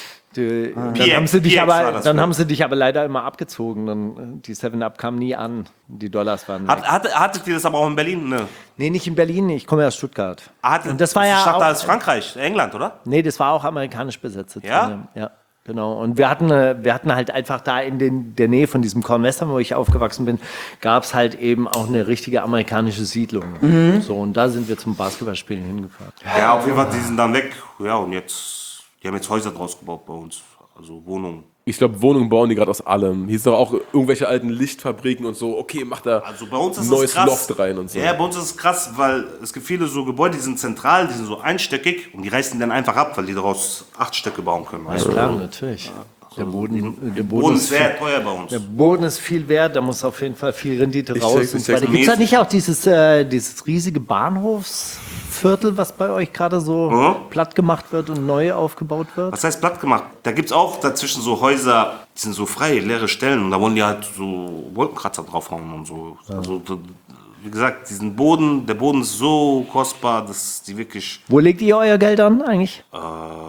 [SPEAKER 3] die, dann
[SPEAKER 6] P X,
[SPEAKER 3] haben sie dich
[SPEAKER 6] P X war
[SPEAKER 3] aber,
[SPEAKER 6] das
[SPEAKER 3] dann
[SPEAKER 6] wohl.
[SPEAKER 3] haben sie dich aber leider immer abgezogen. Dann, äh, die seven up kam nie an. Die Dollars waren weg.
[SPEAKER 6] Hat, hatte, hattet ihr das aber auch in Berlin? Ne.
[SPEAKER 3] Nee, nicht in Berlin, ich komme ja aus Stuttgart.
[SPEAKER 6] Hatte,
[SPEAKER 3] Und das war ja
[SPEAKER 6] Stadt
[SPEAKER 3] auch,
[SPEAKER 6] da ist Frankreich, England, oder?
[SPEAKER 3] Nee, das war auch amerikanisch besetzte
[SPEAKER 6] Ja?
[SPEAKER 3] Zone. Ja, genau. Und wir hatten, äh, wir hatten halt einfach da in den, der Nähe von diesem Cornwestern, wo ich aufgewachsen bin, gab es halt eben auch eine richtige amerikanische Siedlung.
[SPEAKER 6] Mhm.
[SPEAKER 3] So, und da sind wir zum Basketballspielen hingefahren.
[SPEAKER 6] Ja, auf jeden Fall, die sind dann weg. Ja, und jetzt, die haben jetzt Häuser draus gebaut bei uns. Also Wohnungen.
[SPEAKER 5] Ich glaube, Wohnungen bauen die gerade aus allem. Hier ist doch auch irgendwelche alten Lichtfabriken und so. Okay, mach da
[SPEAKER 6] Also bei uns ist
[SPEAKER 5] ein neues
[SPEAKER 6] es krass.
[SPEAKER 5] Loft rein und so.
[SPEAKER 6] Ja, bei uns ist es krass, weil es gibt viele so Gebäude, die sind zentral, die sind so einstöckig und die reißen dann einfach ab, weil die daraus acht Stöcke bauen können. Weißt du?
[SPEAKER 3] Klar, natürlich. Der Boden, der Boden,
[SPEAKER 6] Boden
[SPEAKER 3] ist
[SPEAKER 6] ist sehr teuer bei uns.
[SPEAKER 3] Der Boden ist viel wert, da muss auf jeden Fall viel Rendite
[SPEAKER 5] Ich
[SPEAKER 3] raus.
[SPEAKER 5] check's, ich
[SPEAKER 3] und so
[SPEAKER 5] check's.
[SPEAKER 3] weiter. Gibt es da nicht auch dieses, äh, dieses riesige Bahnhofsviertel, was bei euch gerade so
[SPEAKER 6] Mhm.
[SPEAKER 3] platt gemacht wird und neu aufgebaut wird?
[SPEAKER 6] Was heißt platt gemacht? Da gibt es auch dazwischen so Häuser, die sind so frei, leere Stellen und da wollen die halt so Wolkenkratzer draufhauen und so. Also, d- wie gesagt, diesen Boden, der Boden ist so kostbar, dass die wirklich
[SPEAKER 3] Wo legt ihr euer Geld an eigentlich?
[SPEAKER 6] äh,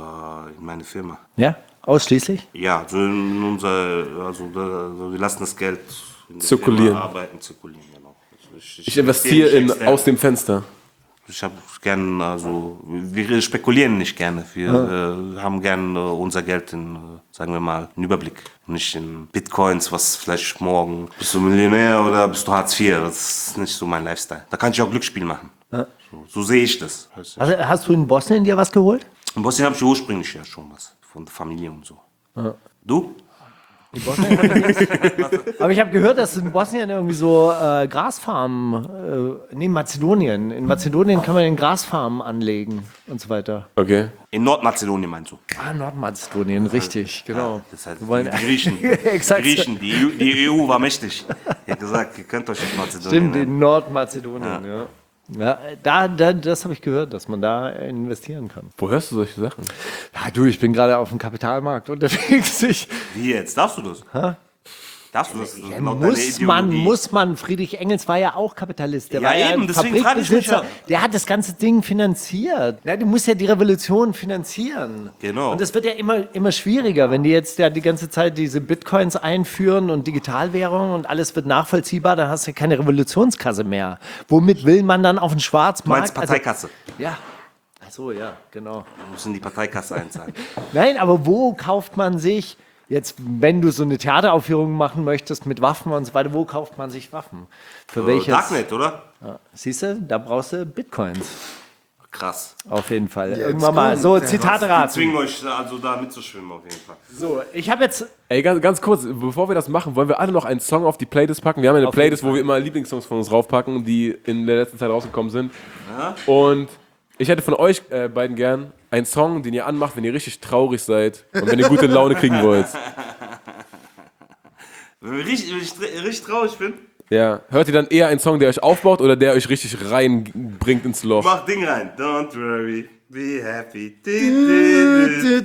[SPEAKER 6] in meine Firma.
[SPEAKER 3] Ja, ausschließlich?
[SPEAKER 6] Ja, so in unser, also da, so wir lassen das Geld in der
[SPEAKER 5] Zirkulieren.
[SPEAKER 6] Firma arbeiten, zirkulieren, genau. Also
[SPEAKER 5] Ich investiere
[SPEAKER 6] nicht
[SPEAKER 5] in
[SPEAKER 6] extern.
[SPEAKER 5] aus dem Fenster.
[SPEAKER 6] Ich habe gern, also wir spekulieren nicht gerne. Wir äh, haben gern äh, unser Geld in, äh, sagen wir mal, einen Überblick. Nicht in Bitcoins, was vielleicht morgen, bist du Millionär oder bist du Hartz vier. Das ist nicht so mein Lifestyle. Da kann ich auch Glücksspiel machen. So, so sehe ich das.
[SPEAKER 3] Also, hast du in Bosnien dir was geholt?
[SPEAKER 6] In Bosnien habe ich ursprünglich ja schon was. Von der Familie und so. Du?
[SPEAKER 3] Aber ich habe gehört, dass in Bosnien irgendwie so äh, Grasfarmen, äh, nee, Mazedonien. In Mazedonien kann man in Grasfarmen anlegen und so weiter.
[SPEAKER 5] Okay.
[SPEAKER 6] In Nordmazedonien meinst du?
[SPEAKER 3] Ah, Nordmazedonien, richtig, genau.
[SPEAKER 6] Das heißt,
[SPEAKER 3] Wir wollen-
[SPEAKER 6] die Griechen.
[SPEAKER 3] Exakt.
[SPEAKER 6] Die Griechen, die E U, die E U war mächtig. Die hat gesagt, ihr könnt euch nicht Mazedonien
[SPEAKER 3] Stimmt,
[SPEAKER 6] nennen.
[SPEAKER 3] in Nordmazedonien, ja. Ja, da, da, das habe ich gehört, dass man da investieren kann.
[SPEAKER 5] Wo hörst du solche Sachen?
[SPEAKER 3] Ja, du, ich bin gerade auf dem Kapitalmarkt unterwegs. Ich,
[SPEAKER 6] Wie jetzt? Darfst du das? Hä? Darfst du das?
[SPEAKER 3] ja,
[SPEAKER 6] laut deiner
[SPEAKER 3] muss man,
[SPEAKER 6] Ideologie?
[SPEAKER 3] muss man. Friedrich Engels war ja auch Kapitalist. Der
[SPEAKER 6] Ja,
[SPEAKER 3] war ja
[SPEAKER 6] eben,
[SPEAKER 3] ein
[SPEAKER 6] deswegen frage ich mich
[SPEAKER 3] Fabrikbesitzer.
[SPEAKER 6] ja.
[SPEAKER 3] Der hat das ganze Ding finanziert. Ja, du musst ja die Revolution finanzieren.
[SPEAKER 6] Genau.
[SPEAKER 3] Und das wird ja immer, immer schwieriger, wenn die jetzt ja die ganze Zeit diese Bitcoins einführen und Digitalwährungen und alles wird nachvollziehbar, dann hast du ja keine Revolutionskasse mehr. Womit will man dann auf den
[SPEAKER 6] Du
[SPEAKER 3] Schwarzmarkt?
[SPEAKER 6] meinst Parteikasse.
[SPEAKER 3] Also, ja. Ach so, ja, genau.
[SPEAKER 6] Du musst in die Parteikasse einzahlen.
[SPEAKER 3] Nein, aber wo kauft man sich jetzt, wenn du so eine Theateraufführung machen möchtest mit Waffen und so weiter, wo kauft man sich Waffen? Für
[SPEAKER 6] Äh,
[SPEAKER 3] welches?
[SPEAKER 6] Darknet, oder?
[SPEAKER 3] Ja, siehst du, da brauchst du Bitcoins.
[SPEAKER 6] Krass.
[SPEAKER 3] Auf jeden Fall. Irgendwann mal. So, Zitate
[SPEAKER 6] Die
[SPEAKER 3] raten.
[SPEAKER 6] zwingen euch also da mitzuschwimmen auf jeden Fall.
[SPEAKER 3] So, ich habe jetzt.
[SPEAKER 5] Ey, ganz, ganz kurz, bevor wir das machen, wollen wir alle noch einen Song auf die Playlist packen. Wir haben eine
[SPEAKER 3] Auf
[SPEAKER 5] Playlist,
[SPEAKER 3] jeden
[SPEAKER 5] wo wir immer Lieblingssongs von uns raufpacken, die in der letzten Zeit rausgekommen sind. Und ich hätte von euch äh, beiden gern einen Song, den ihr anmacht, wenn ihr richtig traurig seid und wenn ihr gute Laune kriegen wollt.
[SPEAKER 6] Wenn ich richtig, richtig, richtig traurig bin,
[SPEAKER 5] Ja. Hört ihr dann eher einen Song, der euch aufbaut oder der euch richtig reinbringt ins Loch?
[SPEAKER 6] mach Ding rein. Don't worry, be happy. Das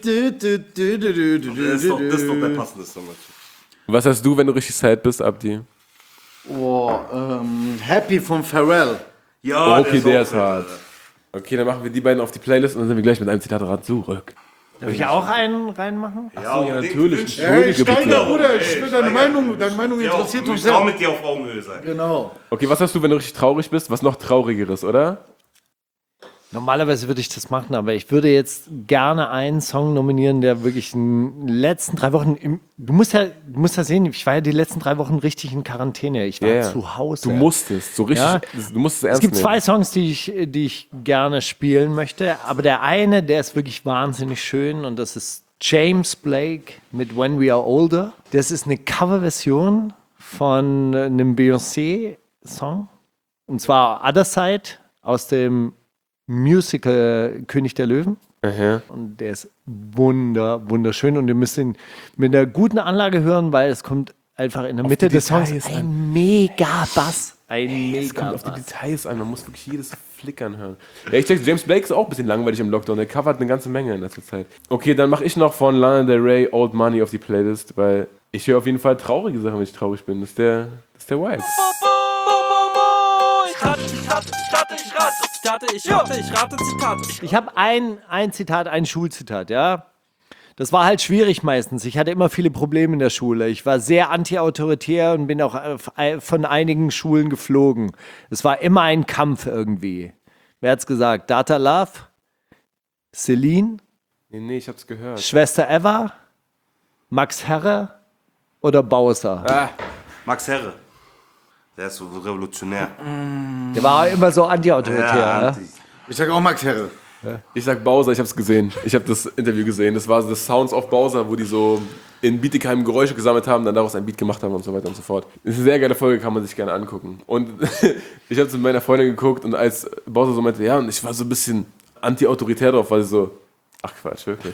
[SPEAKER 6] ist doch, das ist doch der passende Song dazu.
[SPEAKER 5] Was hast du, wenn du richtig sad bist, Abdi?
[SPEAKER 4] Oh, ähm, Happy von Pharrell.
[SPEAKER 6] Ja,
[SPEAKER 5] okay,
[SPEAKER 6] ist
[SPEAKER 5] der
[SPEAKER 6] auch
[SPEAKER 5] ist
[SPEAKER 6] sehr,
[SPEAKER 5] hart. Okay, dann machen wir die beiden auf die Playlist und dann sind wir gleich mit einem Zitatrad zurück.
[SPEAKER 3] Darf ich auch einen reinmachen?
[SPEAKER 6] Ja,
[SPEAKER 5] Ja,
[SPEAKER 6] unbedingt.
[SPEAKER 5] natürlich.
[SPEAKER 4] Hey,
[SPEAKER 5] Entschuldige
[SPEAKER 4] Steiger,
[SPEAKER 5] bitte.
[SPEAKER 4] Bruder, ich will deine Meinung, deine Meinung
[SPEAKER 6] Ja,
[SPEAKER 4] interessiert
[SPEAKER 6] du
[SPEAKER 4] uns
[SPEAKER 6] musst auch
[SPEAKER 4] sehr.
[SPEAKER 6] mit dir auf Augenhöhe sein.
[SPEAKER 4] Genau.
[SPEAKER 5] Okay, was hast du, wenn du richtig traurig bist? Was noch traurigeres, oder?
[SPEAKER 3] Normalerweise würde ich das machen, aber ich würde jetzt gerne einen Song nominieren, der wirklich in den letzten drei Wochen. Im, du musst ja, du musst ja sehen, ich war ja die letzten drei Wochen richtig in Quarantäne. Ich war
[SPEAKER 5] Ja, ja.
[SPEAKER 3] zu Hause.
[SPEAKER 5] Du musstest, so richtig,
[SPEAKER 3] Ja.
[SPEAKER 5] du musst es
[SPEAKER 3] Es
[SPEAKER 5] ernst
[SPEAKER 3] gibt
[SPEAKER 5] nehmen.
[SPEAKER 3] zwei Songs, die ich, die ich gerne spielen möchte, aber der eine, der ist wirklich wahnsinnig schön und das ist James Blake mit When We Are Older. Das ist eine Coverversion von einem Beyoncé-Song und zwar Other Side aus dem Musical König der Löwen.
[SPEAKER 5] Aha.
[SPEAKER 3] Und der ist wunder, wunderschön und ihr müsst ihn mit einer guten Anlage hören, weil es kommt einfach in der Mitte
[SPEAKER 5] die
[SPEAKER 3] des Songs
[SPEAKER 5] Details an.
[SPEAKER 3] ein mega Bass. Ein
[SPEAKER 5] Es
[SPEAKER 3] mega
[SPEAKER 5] kommt auf die
[SPEAKER 3] Bass.
[SPEAKER 5] Details an, man muss wirklich jedes Flickern hören. Ja, ich check, James Blake ist auch ein bisschen langweilig im Lockdown, der covert eine ganze Menge in letzter Zeit. Okay, dann mache ich noch von Lana Del Rey Old Money auf die Playlist, weil ich höre auf jeden Fall traurige Sachen, wenn ich traurig bin. Das ist der, das ist der Vibe.
[SPEAKER 7] Ich rate, ich rate, ich rate, ich rate, Zitate, ich rate, ich rate, Zitate.
[SPEAKER 3] Ich habe ein, ein Zitat, ein Schulzitat, ja. Das war halt schwierig meistens. Ich hatte immer viele Probleme in der Schule. Ich war sehr anti-autoritär und bin auch äh, von einigen Schulen geflogen. Es war immer ein Kampf irgendwie. Wer hat's gesagt? Data Love? Celine?
[SPEAKER 5] Nee, nee, ich hab's gehört.
[SPEAKER 3] Schwester Eva? Max Herre? Oder Bowser?
[SPEAKER 5] Ah,
[SPEAKER 6] Max Herre. Der ist so revolutionär.
[SPEAKER 3] Der war immer so anti-autoritär.
[SPEAKER 6] Ja,
[SPEAKER 3] Ja,
[SPEAKER 6] anti-
[SPEAKER 4] Ich sag auch Max Herre.
[SPEAKER 5] ich sag Bowser, ich hab's gesehen. Ich hab das Interview gesehen. Das war das Sounds of Bowser, wo die so in Bietigheim Geräusche gesammelt haben, dann daraus ein Beat gemacht haben und so weiter und so fort. Das ist eine sehr geile Folge, kann man sich gerne angucken. Und ich hab's mit meiner Freundin geguckt und als Bowser so meinte, ja, und ich war so ein bisschen anti-autoritär drauf, weil sie so, ach Quatsch, wirklich.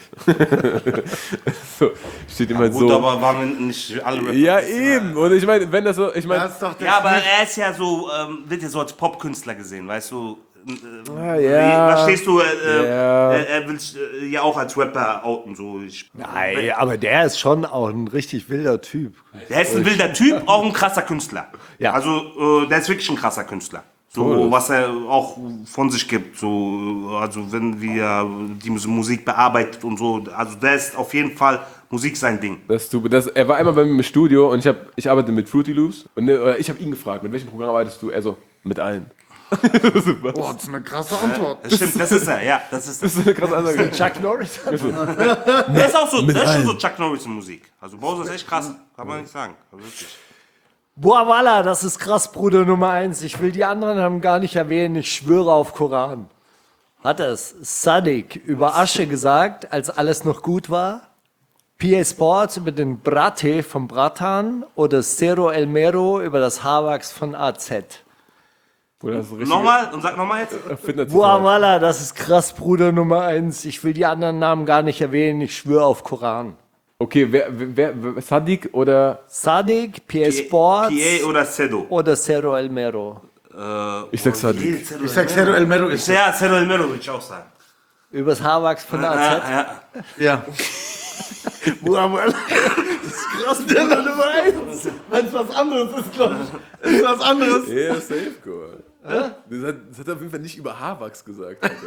[SPEAKER 5] So, steht immer
[SPEAKER 6] Gut,
[SPEAKER 5] so.
[SPEAKER 6] aber waren wir nicht alle Rapper?
[SPEAKER 5] Ja, eben. Und ich meine, wenn das so, ich meine,
[SPEAKER 4] Das ist doch der
[SPEAKER 6] Ja, aber er ist ja so, ähm, wird ja so als Popkünstler gesehen, weißt du? Äh,
[SPEAKER 5] Ah, ja.
[SPEAKER 6] Verstehst du? Äh, äh,
[SPEAKER 5] Ja.
[SPEAKER 6] Er, er will sich äh, ja auch als Rapper outen. So. Ich,
[SPEAKER 3] Nein, aber der ist schon auch ein richtig wilder Typ.
[SPEAKER 6] Der ist ein wilder Typ, auch ein krasser Künstler.
[SPEAKER 3] Ja.
[SPEAKER 6] Also, äh, der ist wirklich ein krasser Künstler. So,
[SPEAKER 5] Cool.
[SPEAKER 6] was er auch von sich gibt. So, also, wenn wir die Musik bearbeitet und so. Also, der ist auf jeden Fall Musik sein Ding.
[SPEAKER 5] das, du, das, er war einmal bei mir im Studio und ich, hab, ich arbeite mit Fruity Loops. Und ne, oder ich habe ihn gefragt, mit welchem Programm arbeitest du? Er so, mit allen.
[SPEAKER 4] Boah, das ist eine krasse Antwort.
[SPEAKER 6] Das stimmt, das ist er, ja. Das ist er.
[SPEAKER 5] Das ist eine krasse Ansage.
[SPEAKER 3] Chuck Norris.
[SPEAKER 6] Der ist auch so, der ist schon so Chuck Norris in Musik. Also, Bowser ist echt krass. Kann man nicht sagen. Also, wirklich.
[SPEAKER 3] Boah, Walla, das ist krass, Bruder Nummer eins. Ich will die anderen haben gar nicht erwähnen. Ich schwöre auf Koran. Hat es Sadik über Asche gesagt, als alles noch gut war? P A Sports über den Brate vom Bratan oder Cero El Mero über das Haarwachs von A Z?
[SPEAKER 5] Bruder, das ist richtig.
[SPEAKER 6] Nochmal und sag nochmal jetzt.
[SPEAKER 3] Boah, Walla, das ist krass, Bruder Nummer eins. Ich will die anderen Namen gar nicht erwähnen. Ich schwöre auf Koran.
[SPEAKER 5] Okay, wer, wer, wer Sadik oder
[SPEAKER 3] Sadik, P A Sports
[SPEAKER 6] P A oder Sedo.
[SPEAKER 3] oder Cero El Mero.
[SPEAKER 6] Äh,
[SPEAKER 5] Ich sag Sadiq.
[SPEAKER 6] Yel, Cero
[SPEAKER 4] Ich sag Cero El Mero.
[SPEAKER 6] Ich sag, ja, Cero El Mero würde ich auch sagen.
[SPEAKER 3] Übers Haarwachs von der A Z.
[SPEAKER 6] Ja, ja.
[SPEAKER 4] Ja. Das ist krass, der Nummer eins. Wenn es was anderes ist, glaube ich. Ist was anderes.
[SPEAKER 5] Ja, safe, Goal. Das hat, das hat er auf jeden Fall nicht über Haarwachs gesagt. Alter.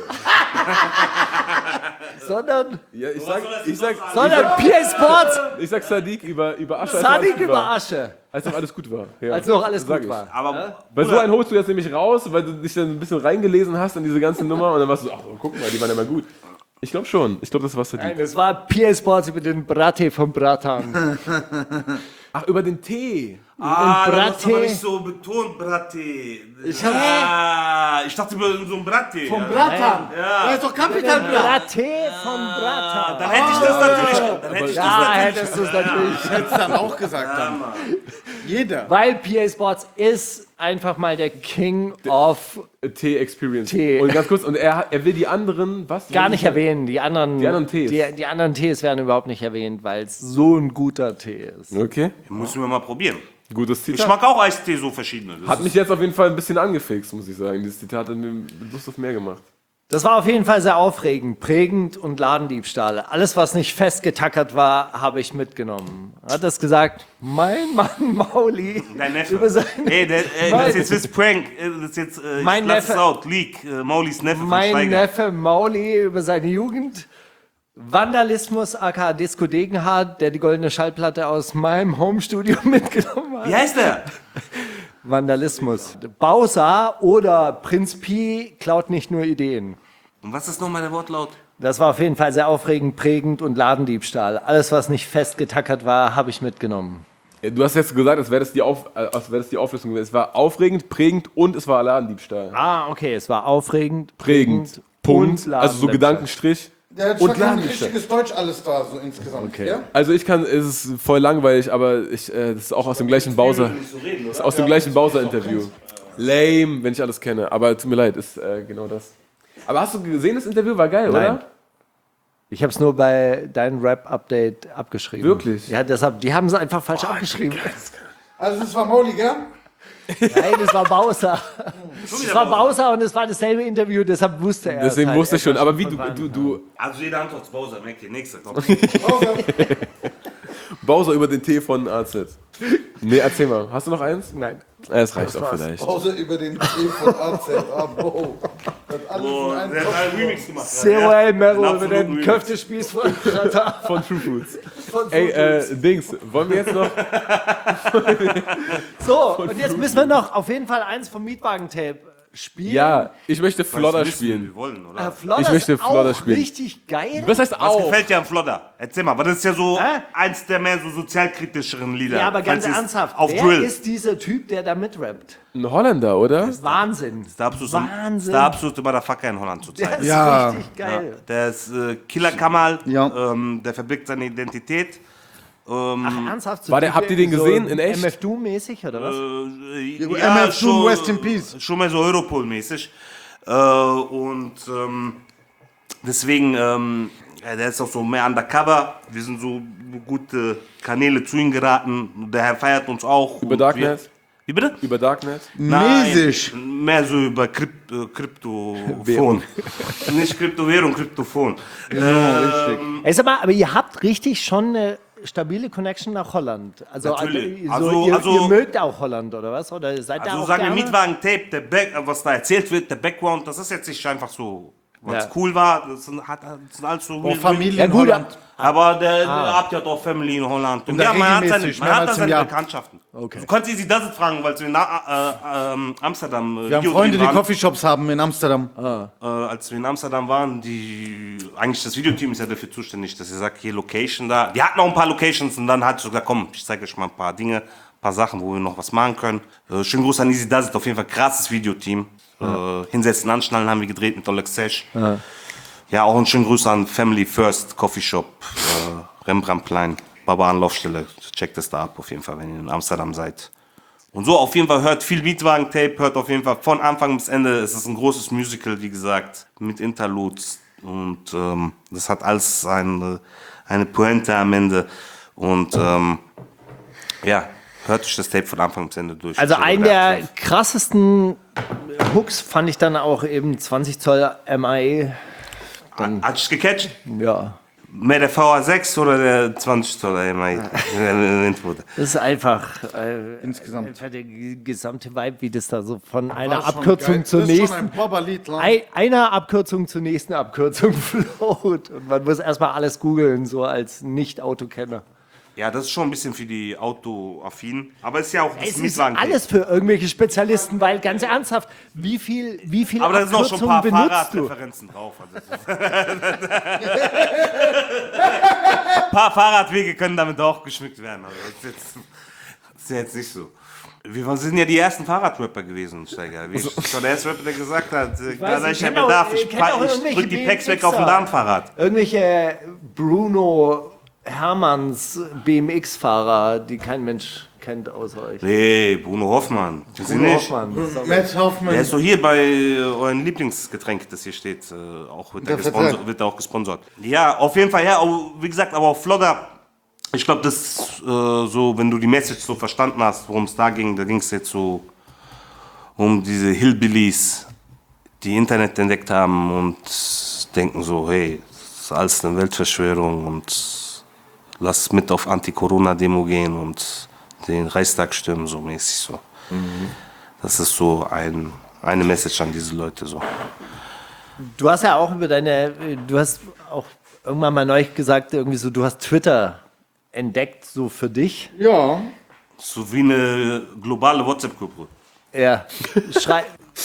[SPEAKER 3] Sondern,
[SPEAKER 5] Ja, ich sag, ich sag,
[SPEAKER 3] sondern P A Sports,
[SPEAKER 5] ich sag Sadiq über, über Asche. als
[SPEAKER 3] Sadiq
[SPEAKER 5] alles gut
[SPEAKER 3] über
[SPEAKER 5] war.
[SPEAKER 3] Asche.
[SPEAKER 5] Als noch alles gut war. Ja.
[SPEAKER 3] Als noch alles
[SPEAKER 5] Sag
[SPEAKER 3] gut
[SPEAKER 5] ich.
[SPEAKER 3] war.
[SPEAKER 6] Aber
[SPEAKER 5] Bei so einen holst du jetzt nämlich raus, weil du dich dann ein bisschen reingelesen hast in diese ganze Nummer und dann warst du so, ach, guck mal, die waren ja mal gut. Ich glaube schon. Ich glaube, das war Sadiq.
[SPEAKER 3] Nein, das war P A Sports über den Bratte vom Bratan.
[SPEAKER 5] Ach, über den Tee.
[SPEAKER 6] Ah,
[SPEAKER 3] Und
[SPEAKER 6] du hast aber
[SPEAKER 3] Bratte.
[SPEAKER 6] nicht so betont, Bratte. Ich,
[SPEAKER 3] hab-
[SPEAKER 6] ah, ich dachte über so ein Bratte.
[SPEAKER 4] Vom
[SPEAKER 6] ja.
[SPEAKER 4] Bratan.
[SPEAKER 6] Ja.
[SPEAKER 4] Der ist doch Kapital Brat.
[SPEAKER 3] Bratte vom Bratan.
[SPEAKER 6] Dann hätte ich das natürlich. Dann hätte ich das
[SPEAKER 3] Ja,
[SPEAKER 6] natürlich.
[SPEAKER 3] hättest du es natürlich.
[SPEAKER 4] Ich hätte es dann auch gesagt. Dann. Jeder.
[SPEAKER 3] Weil P A Sports ist einfach mal der King of
[SPEAKER 5] Tee-Experience.
[SPEAKER 3] Tee.
[SPEAKER 5] Und ganz kurz, und er, er will die anderen, was?
[SPEAKER 3] gar nicht erwähnen. Die anderen,
[SPEAKER 5] Die anderen Tees.
[SPEAKER 3] Die, die anderen Tees werden überhaupt nicht erwähnt, weil es so ein guter Tee ist.
[SPEAKER 5] Okay,
[SPEAKER 6] Müssen wir mal probieren.
[SPEAKER 5] gutes
[SPEAKER 6] Ich
[SPEAKER 5] Zitat.
[SPEAKER 6] mag auch Eistee so verschiedene. Das
[SPEAKER 5] Hat mich jetzt auf jeden Fall ein bisschen angefixt, muss ich sagen. Dieses Zitat hat mir Lust auf mehr gemacht.
[SPEAKER 3] Das war auf jeden Fall sehr aufregend, prägend und Ladendiebstahl. Alles, was nicht festgetackert war, habe ich mitgenommen. Hat das gesagt, mein Mann Mauli.
[SPEAKER 6] Dein Neffe.
[SPEAKER 3] Über sein,
[SPEAKER 6] Ey, der, äh, das ist jetzt Prank. Äh, Das ist jetzt, äh,
[SPEAKER 3] Mein
[SPEAKER 6] ich lass
[SPEAKER 3] Neffe.
[SPEAKER 6] es out. Leak. Äh, Maulis Neffe von
[SPEAKER 3] mein
[SPEAKER 6] Steiger.
[SPEAKER 3] Neffe Mauli über seine Jugend. Vandalismus, aka Disco Degenhardt, der die goldene Schallplatte aus meinem Homestudio mitgenommen hat.
[SPEAKER 6] Wie heißt der?
[SPEAKER 3] Vandalismus. Bowser oder Prinz Pi klaut nicht nur Ideen.
[SPEAKER 6] Und was ist nochmal der Wortlaut?
[SPEAKER 3] Das war auf jeden Fall sehr aufregend, prägend und Ladendiebstahl. Alles, was nicht festgetackert war, habe ich mitgenommen.
[SPEAKER 5] Ja, du hast jetzt gesagt, als wäre das, die Auf, äh, als wäre das die Auflösung gewesen. Es war aufregend, prägend und es war Ladendiebstahl.
[SPEAKER 3] Ah, okay, es war aufregend,
[SPEAKER 5] Prägend, Punkt, also so Gedankenstrich.
[SPEAKER 4] Der hat
[SPEAKER 5] Und
[SPEAKER 4] schon ein
[SPEAKER 5] Ladendiebstahl.
[SPEAKER 4] richtiges Deutsch alles da, so insgesamt.
[SPEAKER 3] Okay.
[SPEAKER 4] Ja?
[SPEAKER 5] Also ich kann, es ist voll langweilig, aber ich, äh, das ist auch aus dem gleichen Bowser, das ist aus dem gleichen Bowser-Interview. Lame, wenn ich alles kenne, aber tut mir leid, ist äh, genau das. Aber hast du gesehen, das Interview war geil,
[SPEAKER 3] Nein.
[SPEAKER 5] oder?
[SPEAKER 3] Ich habe es nur bei deinem Rap-Update abgeschrieben.
[SPEAKER 5] Wirklich?
[SPEAKER 3] Ja, deshalb, die haben es einfach falsch abgeschrieben.
[SPEAKER 4] Also das war Mauli, gell?
[SPEAKER 3] Nein, es war Bowser. Es war Bowser und es war dasselbe Interview, deshalb wusste er es
[SPEAKER 5] Deswegen
[SPEAKER 3] halt.
[SPEAKER 5] wusste ich schon, aber wie
[SPEAKER 3] Von
[SPEAKER 5] du,
[SPEAKER 3] wann.
[SPEAKER 5] du, du,
[SPEAKER 6] Also jeder Antwort Bowser, merkt ihr. Nächster, komm.
[SPEAKER 5] Bowser über den Tee von A Z. Nee, erzähl mal, hast du noch eins?
[SPEAKER 3] Nein.
[SPEAKER 5] Es reicht auch vielleicht.
[SPEAKER 4] Pause über den Tee von A Z. Ah, Bro. Das hat alles
[SPEAKER 6] Oh,
[SPEAKER 4] in einem
[SPEAKER 6] der
[SPEAKER 4] Kopf.
[SPEAKER 6] hat einen Remix gemacht.
[SPEAKER 3] Zero El Mero
[SPEAKER 6] Einen
[SPEAKER 3] über den
[SPEAKER 6] absoluten Remix.
[SPEAKER 3] Köftespieß von Katar.
[SPEAKER 5] Von True Foods.
[SPEAKER 3] Von
[SPEAKER 5] Ey, äh, Dings, wollen wir jetzt noch?
[SPEAKER 3] So, und jetzt müssen wir noch auf jeden Fall eins vom Mietwagen-Tape spielen.
[SPEAKER 5] Ja, ich möchte Flodder
[SPEAKER 6] Müssen
[SPEAKER 5] spielen.
[SPEAKER 6] Wir wollen, oder?
[SPEAKER 3] Äh, Flodder
[SPEAKER 5] Ich möchte
[SPEAKER 3] ist
[SPEAKER 5] Flodder
[SPEAKER 3] auch
[SPEAKER 5] spielen.
[SPEAKER 3] richtig geil.
[SPEAKER 5] Was heißt
[SPEAKER 6] Was
[SPEAKER 5] auch?
[SPEAKER 6] gefällt dir am Flodder? Erzähl mal, weil das ist ja so
[SPEAKER 3] Hä?
[SPEAKER 6] eins der mehr so sozialkritischeren Lieder.
[SPEAKER 3] Ja, aber ganz
[SPEAKER 6] Falls ihr's
[SPEAKER 3] ernsthaft,
[SPEAKER 6] Auf
[SPEAKER 3] wer
[SPEAKER 6] Drill.
[SPEAKER 3] ist dieser Typ, der da mitrappt?
[SPEAKER 5] Ein Holländer, oder?
[SPEAKER 3] Wahnsinn.
[SPEAKER 6] der absolute,
[SPEAKER 3] Wahnsinn.
[SPEAKER 6] der absolute Motherfucker in Holland zurzeit.
[SPEAKER 3] Der ist
[SPEAKER 4] Ja.
[SPEAKER 3] richtig geil.
[SPEAKER 6] Der ist äh, Killer Kamal,
[SPEAKER 4] Ja.
[SPEAKER 6] ähm, der verbirgt seine Identität. Ähm,
[SPEAKER 3] Ach, ernsthaft? So
[SPEAKER 5] War der-
[SPEAKER 3] Typ
[SPEAKER 5] habt ihr den
[SPEAKER 3] so
[SPEAKER 5] gesehen in echt?
[SPEAKER 3] M F Doom-mäßig, oder was?
[SPEAKER 6] äh,
[SPEAKER 4] M
[SPEAKER 6] ja,
[SPEAKER 4] F Doom, Rest in Peace.
[SPEAKER 6] Schon mal so Europol-mäßig. Äh, und ähm, deswegen, ähm, ja, der ist auch so mehr undercover. Wir sind so gute Kanäle zu ihm geraten. Der Herr feiert uns auch.
[SPEAKER 5] Über
[SPEAKER 6] Und
[SPEAKER 5] Darknet?
[SPEAKER 6] Wir, wie bitte?
[SPEAKER 5] Über Darknet?
[SPEAKER 4] Mäßig.
[SPEAKER 6] Nein, mehr so über Krypt, äh, Kryptophon. Nicht Kryptowährung, Kryptophon. Ähm,
[SPEAKER 3] Ey, sag mal, aber ihr habt richtig schon eine stabile Connection nach Holland. Also,
[SPEAKER 6] Natürlich.
[SPEAKER 3] also,
[SPEAKER 6] Also-
[SPEAKER 3] ihr,
[SPEAKER 6] also-
[SPEAKER 3] ihr mögt auch Holland, oder was? Oder seid ihr
[SPEAKER 6] Also
[SPEAKER 3] auch
[SPEAKER 6] sagen wir
[SPEAKER 3] gerne?
[SPEAKER 6] Mietwagen-Tape, der Back, äh, was da erzählt wird, der Background, das ist jetzt nicht einfach so, weil es
[SPEAKER 3] Ja.
[SPEAKER 6] cool war, das sind, hat, das sind alles so
[SPEAKER 4] Oh,
[SPEAKER 6] real-
[SPEAKER 4] Familie
[SPEAKER 3] Ja,
[SPEAKER 4] in
[SPEAKER 3] gut,
[SPEAKER 4] Holland.
[SPEAKER 6] Aber der, der habt ja auch Family in Holland. Und
[SPEAKER 4] da
[SPEAKER 6] ja, man hat seine,
[SPEAKER 4] regelmäßig,
[SPEAKER 6] man hat da
[SPEAKER 4] mehrmals im
[SPEAKER 6] seine
[SPEAKER 4] Jahr.
[SPEAKER 6] Bekanntschaften.
[SPEAKER 3] Okay.
[SPEAKER 6] Du konntest sie das fragen, weil wir in äh, ähm, Amsterdam äh,
[SPEAKER 4] Wir haben
[SPEAKER 6] Video
[SPEAKER 4] Freunde, die
[SPEAKER 6] waren.
[SPEAKER 4] Coffeeshops haben in Amsterdam.
[SPEAKER 6] Äh, als wir in Amsterdam waren, die eigentlich das Videoteam ist ja dafür zuständig, dass ihr sagt, hier Location da. Die hatten auch ein paar Locations und dann hat sie gesagt, komm, ich zeige euch mal ein paar Dinge, ein paar Sachen, wo wir noch was machen können. Äh, schönen Gruß an Easy Does It, auf jeden Fall krasses Videoteam. Ja. Äh, hinsetzen, anschnallen haben wir gedreht mit Oleg Sesh. Ja. ja, auch einen schönen Gruß an Family First Coffee Shop, äh, Rembrandtplein, Baba-Anlaufstelle. Checkt es da ab, auf jeden Fall, wenn ihr in Amsterdam seid. Und so, auf jeden Fall hört viel Mietwagen-Tape, hört auf jeden Fall von Anfang bis Ende. Es ist ein großes Musical, wie gesagt, mit Interludes. Und ähm, das hat alles eine, eine Pointe am Ende. Und ähm, ja, hört euch das Tape von Anfang bis Ende durch.
[SPEAKER 3] Also ein der krassesten Hooks fand ich dann auch eben zwanzig Zoll M A E.
[SPEAKER 6] Hat dich gecatcht?
[SPEAKER 3] Ja.
[SPEAKER 6] Mehr der V A sechs oder der zwanzig Zoll M A E?
[SPEAKER 3] Das ist einfach äh,
[SPEAKER 4] Insgesamt.
[SPEAKER 3] einfach der g- gesamte Vibe, wie das da so von einer
[SPEAKER 4] War schon
[SPEAKER 3] Abkürzung
[SPEAKER 4] geil.
[SPEAKER 3] zur
[SPEAKER 4] Das ist schon
[SPEAKER 3] nächsten.
[SPEAKER 4] ein Popperlied, la.
[SPEAKER 3] Ei- einer Abkürzung zur nächsten Abkürzung float. Und man muss erstmal alles googeln, so als Nicht-Autokenner.
[SPEAKER 6] Ja, das ist schon ein bisschen für die Autoaffinen. Aber es ist ja auch das
[SPEAKER 3] Es ist
[SPEAKER 6] Mietwagen.
[SPEAKER 3] alles für irgendwelche Spezialisten, weil ganz ernsthaft, wie viel, wie viel
[SPEAKER 6] Aber da sind auch schon ein
[SPEAKER 3] Abkürzungen
[SPEAKER 6] paar
[SPEAKER 3] benutzt du?
[SPEAKER 6] Fahrradreferenzen drauf. Also ein paar Fahrradwege können damit auch geschmückt werden. Also das, ist jetzt, das ist ja jetzt nicht so. Wir sind ja die ersten Fahrradrapper gewesen, Steiger. Wir war der erste Rapper, der gesagt hat, äh,
[SPEAKER 3] weiß,
[SPEAKER 6] da
[SPEAKER 3] ich
[SPEAKER 6] ich
[SPEAKER 3] kenn
[SPEAKER 6] habe
[SPEAKER 3] auch-
[SPEAKER 6] Bedarf,
[SPEAKER 3] ich
[SPEAKER 6] ich,
[SPEAKER 3] kenn auch
[SPEAKER 6] fahr- ich
[SPEAKER 3] irgendwelche
[SPEAKER 6] drück die Packs weg
[SPEAKER 3] B M Xer.
[SPEAKER 6] auf dem Darmfahrrad.
[SPEAKER 3] Irgendwelche Bruno Hermanns B M X-Fahrer, die kein Mensch kennt außer euch.
[SPEAKER 6] Nee, Bruno Hoffmann. Das ist
[SPEAKER 3] Bruno
[SPEAKER 6] nicht.
[SPEAKER 3] Hoffmann.
[SPEAKER 4] Matt Hoffman.
[SPEAKER 6] Der ist doch hier bei äh, eurem Lieblingsgetränk, das hier steht. Äh, auch wird,
[SPEAKER 4] Der
[SPEAKER 6] er gesponsert,
[SPEAKER 4] Vertrag.
[SPEAKER 6] wird er auch gesponsert. Ja, auf jeden Fall, ja, aber, wie gesagt, aber auch Flodder. Ich glaube, das ist äh, so, wenn du die Message so verstanden hast, worum es da ging, da ging es jetzt so um diese Hillbillies, die Internet entdeckt haben und denken so, hey, das ist alles eine Weltverschwörung und lass mit auf Anti-Corona-Demo gehen und den Reichstag stürmen, so mäßig so. Das ist so ein, eine Message an diese Leute so.
[SPEAKER 3] Du hast ja auch über deine, du hast auch irgendwann mal neulich gesagt, irgendwie so, du hast Twitter entdeckt, so für dich.
[SPEAKER 4] Ja.
[SPEAKER 6] So wie eine globale WhatsApp-Gruppe.
[SPEAKER 3] Ja. Schrei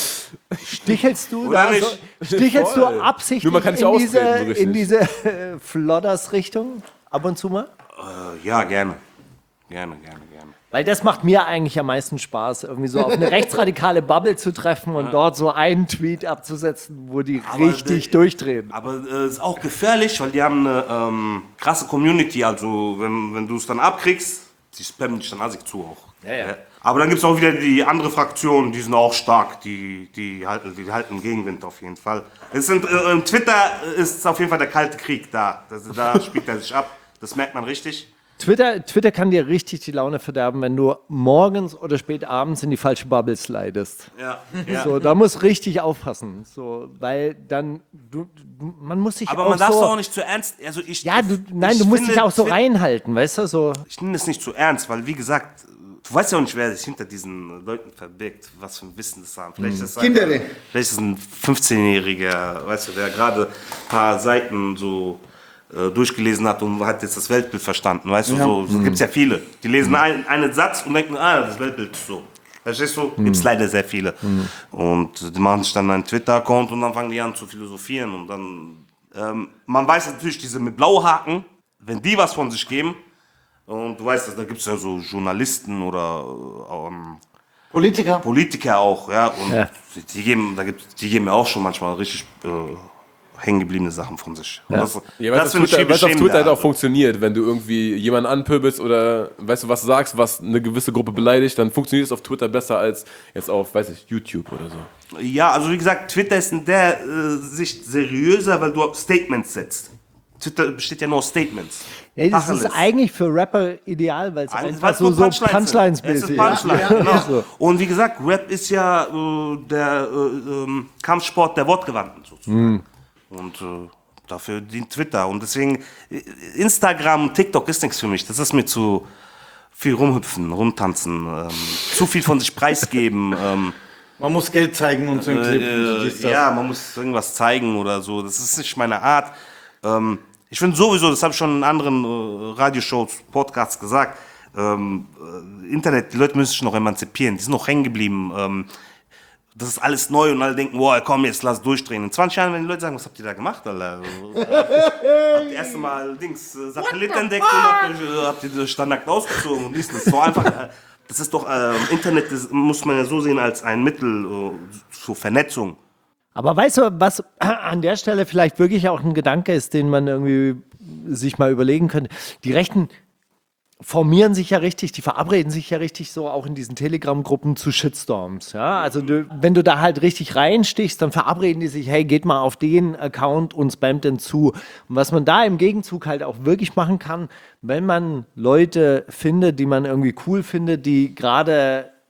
[SPEAKER 3] Stichelst du
[SPEAKER 6] Oder
[SPEAKER 3] da
[SPEAKER 6] nicht?
[SPEAKER 3] so, stichelst du
[SPEAKER 5] Voll.
[SPEAKER 3] absichtlich
[SPEAKER 5] Nur man kann nicht
[SPEAKER 3] in diese,
[SPEAKER 5] austreten, so richtig.
[SPEAKER 3] in diese äh, Flodders-Richtung ab und zu mal?
[SPEAKER 6] Äh, ja, gerne. Gerne, gerne, gerne.
[SPEAKER 3] Weil das macht mir eigentlich am meisten Spaß, irgendwie so auf eine rechtsradikale Bubble zu treffen und dort so einen Tweet abzusetzen, wo die
[SPEAKER 6] Aber
[SPEAKER 3] richtig
[SPEAKER 6] der-
[SPEAKER 3] durchdrehen.
[SPEAKER 6] Aber es äh, ist auch gefährlich, weil die haben eine ähm, krasse Community. Also, wenn, wenn du es dann abkriegst, die spammen dich dann assig zu auch.
[SPEAKER 3] Ja, ja.
[SPEAKER 6] Aber dann gibt es auch wieder die andere Fraktion, die sind auch stark. Die, die, halten, die halten Gegenwind auf jeden Fall. Es sind, äh, im Twitter ist auf jeden Fall der kalte Krieg da. Das, da spielt er sich ab. Das merkt man richtig.
[SPEAKER 3] Twitter, Twitter kann dir richtig die Laune verderben, wenn du morgens oder spät abends in die falsche Bubble slidest.
[SPEAKER 6] Ja, ja.
[SPEAKER 3] So, da muss richtig aufpassen, so, weil dann du, du man muss sich
[SPEAKER 6] Aber
[SPEAKER 3] auch
[SPEAKER 6] man darf es
[SPEAKER 3] so,
[SPEAKER 6] auch nicht zu ernst. Also ich,
[SPEAKER 3] ja, du, nein,
[SPEAKER 6] ich
[SPEAKER 3] du musst dich
[SPEAKER 6] finde,
[SPEAKER 3] auch so
[SPEAKER 6] Twi-
[SPEAKER 3] reinhalten, weißt du, so.
[SPEAKER 6] Ich nehme das nicht zu ernst, weil wie gesagt, du weißt ja auch nicht, wer sich hinter diesen Leuten verbirgt, was für ein Wissen das haben. Vielleicht ist das
[SPEAKER 4] Kinderle.
[SPEAKER 6] einfach- vielleicht ist es ein fünfzehnjähriger, weißt du, der gerade ein paar Seiten so äh, durchgelesen hat und hat jetzt das Weltbild verstanden, weißt du, so, so gibt es ja viele. Die lesen ein, einen Satz und denken, ah, das Weltbild ist so. Verstehst du? Gibt es leider sehr viele. Und die machen sich dann einen Twitter-Account und dann fangen die an zu philosophieren und dann, ähm, man weiß natürlich, diese mit Blauhaken, wenn die was von sich geben, und du weißt, da gibt es ja so Journalisten oder ähm,
[SPEAKER 4] Politiker.
[SPEAKER 6] Politiker auch, ja. Und
[SPEAKER 3] Ja.
[SPEAKER 6] Die, die, geben, da gibt's, die geben ja auch schon manchmal richtig äh, hängengebliebene Sachen von sich. Und das,
[SPEAKER 5] Ja, weil
[SPEAKER 6] das
[SPEAKER 5] auf
[SPEAKER 6] finde ich
[SPEAKER 5] Twitter,
[SPEAKER 6] viel
[SPEAKER 5] weil's auf
[SPEAKER 6] beschämender.
[SPEAKER 5] Twitter halt auch funktioniert. Wenn du irgendwie jemanden anpöbelst oder weißt du was sagst, was eine gewisse Gruppe beleidigt, dann funktioniert es auf Twitter besser als jetzt auf, weiß ich, YouTube oder so.
[SPEAKER 6] Ja, also wie gesagt, Twitter ist in der äh, Sicht seriöser, weil du Statements setzt. Twitter besteht ja nur aus Statements.
[SPEAKER 3] Ja, das ist
[SPEAKER 6] Tacheles.
[SPEAKER 3] eigentlich für Rapper ideal, weil es
[SPEAKER 6] Eigentlich,
[SPEAKER 3] einfach
[SPEAKER 6] weil's
[SPEAKER 3] so,
[SPEAKER 6] nur
[SPEAKER 3] so
[SPEAKER 6] Punchlines sind.
[SPEAKER 3] Punchlines-mäßig
[SPEAKER 6] Es ist Punchline,
[SPEAKER 3] ist.
[SPEAKER 6] genau.
[SPEAKER 3] So.
[SPEAKER 6] Und wie gesagt, Rap ist ja äh, der äh, ähm, Kampfsport der Wortgewandten sozusagen. Und äh, dafür dient Twitter. Und deswegen, äh, Instagram, TikTok ist nichts für mich. Das ist mir zu viel rumhüpfen, rumtanzen, ähm, zu viel von sich preisgeben. ähm,
[SPEAKER 4] Man muss Geld zeigen und so ein Clip. und
[SPEAKER 6] äh,
[SPEAKER 4] dies, das.
[SPEAKER 6] ja, man muss irgendwas zeigen oder so. Das ist nicht meine Art. Ähm, ich finde sowieso, das habe ich schon in anderen äh, Radioshows, Podcasts gesagt, ähm, äh, Internet, die Leute müssen sich noch emanzipieren. Die sind noch hängen geblieben. Ähm, das ist alles neu und alle denken, boah, komm, jetzt lass durchdrehen. In zwanzig Jahren, wenn die Leute sagen, was habt ihr da gemacht, Alter? Habt ihr erst mal Dings, äh, Satellit entdeckt und habt, euch, äh, habt ihr das Standard ausgezogen und dies, das war einfach, äh, das ist doch, äh, Internet, das muss man ja so sehen als ein Mittel äh, zur Vernetzung.
[SPEAKER 3] Aber weißt du, was an der Stelle vielleicht wirklich auch ein Gedanke ist, den man irgendwie sich mal überlegen könnte? Die Rechten formieren sich ja richtig, die verabreden sich ja richtig so auch in diesen Telegram-Gruppen zu Shitstorms. Ja? Also du, wenn du da halt richtig reinstichst, dann verabreden die sich, hey, geht mal auf den Account und spammt den zu. Und was man da im Gegenzug halt auch wirklich machen kann, wenn man Leute findet, die man irgendwie cool findet, die gerade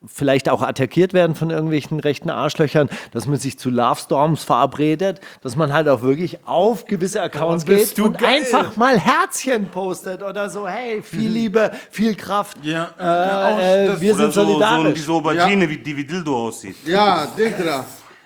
[SPEAKER 3] vielleicht auch attackiert werden von irgendwelchen rechten Arschlöchern, dass man sich zu Love Storms verabredet, dass man halt auch wirklich auf gewisse Accounts
[SPEAKER 5] bist
[SPEAKER 3] geht
[SPEAKER 5] du
[SPEAKER 3] und
[SPEAKER 5] geil.
[SPEAKER 3] einfach mal Herzchen postet oder so, hey, viel Liebe, viel Kraft,
[SPEAKER 4] Ja.
[SPEAKER 3] äh,
[SPEAKER 4] Ja,
[SPEAKER 3] äh,
[SPEAKER 4] das-
[SPEAKER 3] wir
[SPEAKER 6] Oder
[SPEAKER 3] sind
[SPEAKER 6] so, so
[SPEAKER 3] solidarisch.
[SPEAKER 6] diese Aubergine, wie die wie Dildo aussieht.
[SPEAKER 4] Ja, Digga.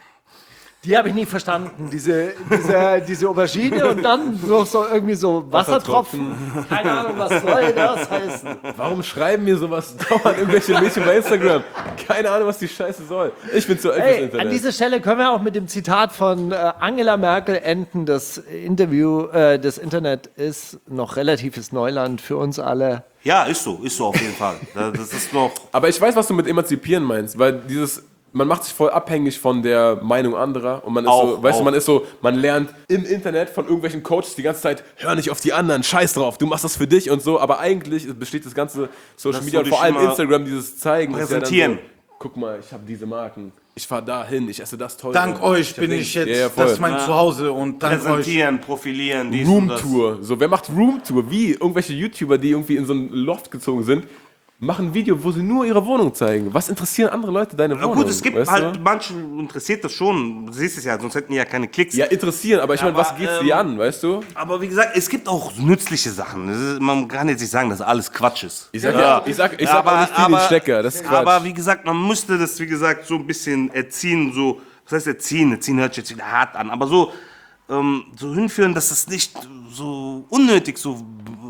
[SPEAKER 3] Die habe ich nie verstanden, diese, diese, diese Aubergine und dann noch so irgendwie so Wassertropfen. Keine Ahnung, was soll das heißen?
[SPEAKER 5] Warum schreiben mir sowas dauernd irgendwelche Mädchen bei Instagram? Keine Ahnung, was die Scheiße soll. Ich bin zu alt fürs
[SPEAKER 3] Hey,
[SPEAKER 5] Internet.
[SPEAKER 3] an dieser Stelle können wir auch mit dem Zitat von äh, Angela Merkel enden. Das Interview, äh, das Internet ist noch relatives Neuland für uns alle.
[SPEAKER 6] Ja, ist so, ist so auf jeden Fall. Das ist noch.
[SPEAKER 5] Aber ich weiß, was du mit emanzipieren meinst, weil dieses, man macht sich voll abhängig von der Meinung anderer und man ist
[SPEAKER 6] Auch,
[SPEAKER 5] so, weißt
[SPEAKER 6] auch.
[SPEAKER 5] du, man ist so, man lernt im Internet von irgendwelchen Coaches die ganze Zeit, hör nicht auf die anderen, scheiß drauf, du machst das für dich und so, aber eigentlich besteht das ganze Social
[SPEAKER 6] Dass
[SPEAKER 5] Media
[SPEAKER 6] du
[SPEAKER 5] und vor
[SPEAKER 6] dich
[SPEAKER 5] allem
[SPEAKER 6] immer
[SPEAKER 5] Instagram, dieses Zeigen, ist ja dann
[SPEAKER 6] präsentieren.
[SPEAKER 5] so, guck mal, ich habe diese Marken, ich fahr da hin, ich esse das toll.
[SPEAKER 4] Dank euch
[SPEAKER 5] hab
[SPEAKER 4] bin
[SPEAKER 5] den-
[SPEAKER 4] ich jetzt,
[SPEAKER 5] Ja, ja, voll.
[SPEAKER 4] das ist mein Zuhause und dank euch.
[SPEAKER 6] Präsentieren, profilieren, dies und das.
[SPEAKER 5] Roomtour. So, wer macht Roomtour? Wie? Irgendwelche YouTuber, die irgendwie in so ein Loft gezogen sind, machen ein Video, wo sie nur ihre Wohnung zeigen. Was interessieren andere Leute deine
[SPEAKER 6] Na
[SPEAKER 5] Wohnung?
[SPEAKER 6] gut, es gibt
[SPEAKER 5] weißt
[SPEAKER 6] halt,
[SPEAKER 5] du?
[SPEAKER 6] manchen interessiert das schon, du siehst es ja, sonst hätten die ja keine Klicks.
[SPEAKER 5] Ja, interessieren, aber ich meine,
[SPEAKER 6] Aber,
[SPEAKER 5] was geht's
[SPEAKER 6] ähm,
[SPEAKER 5] dir an, weißt du?
[SPEAKER 6] Aber wie gesagt, es gibt auch nützliche Sachen. Das ist, man kann jetzt nicht sagen, dass alles Quatsch ist.
[SPEAKER 5] Ich sag ja, ich sag, ich sag auch nicht viel den Stecker, das ist Quatsch.
[SPEAKER 6] Aber wie gesagt, man müsste das, wie gesagt, so ein bisschen erziehen, so, was heißt erziehen? Erziehen hört sich jetzt wieder hart an, aber so, ähm, so hinführen, dass es nicht so unnötig, so,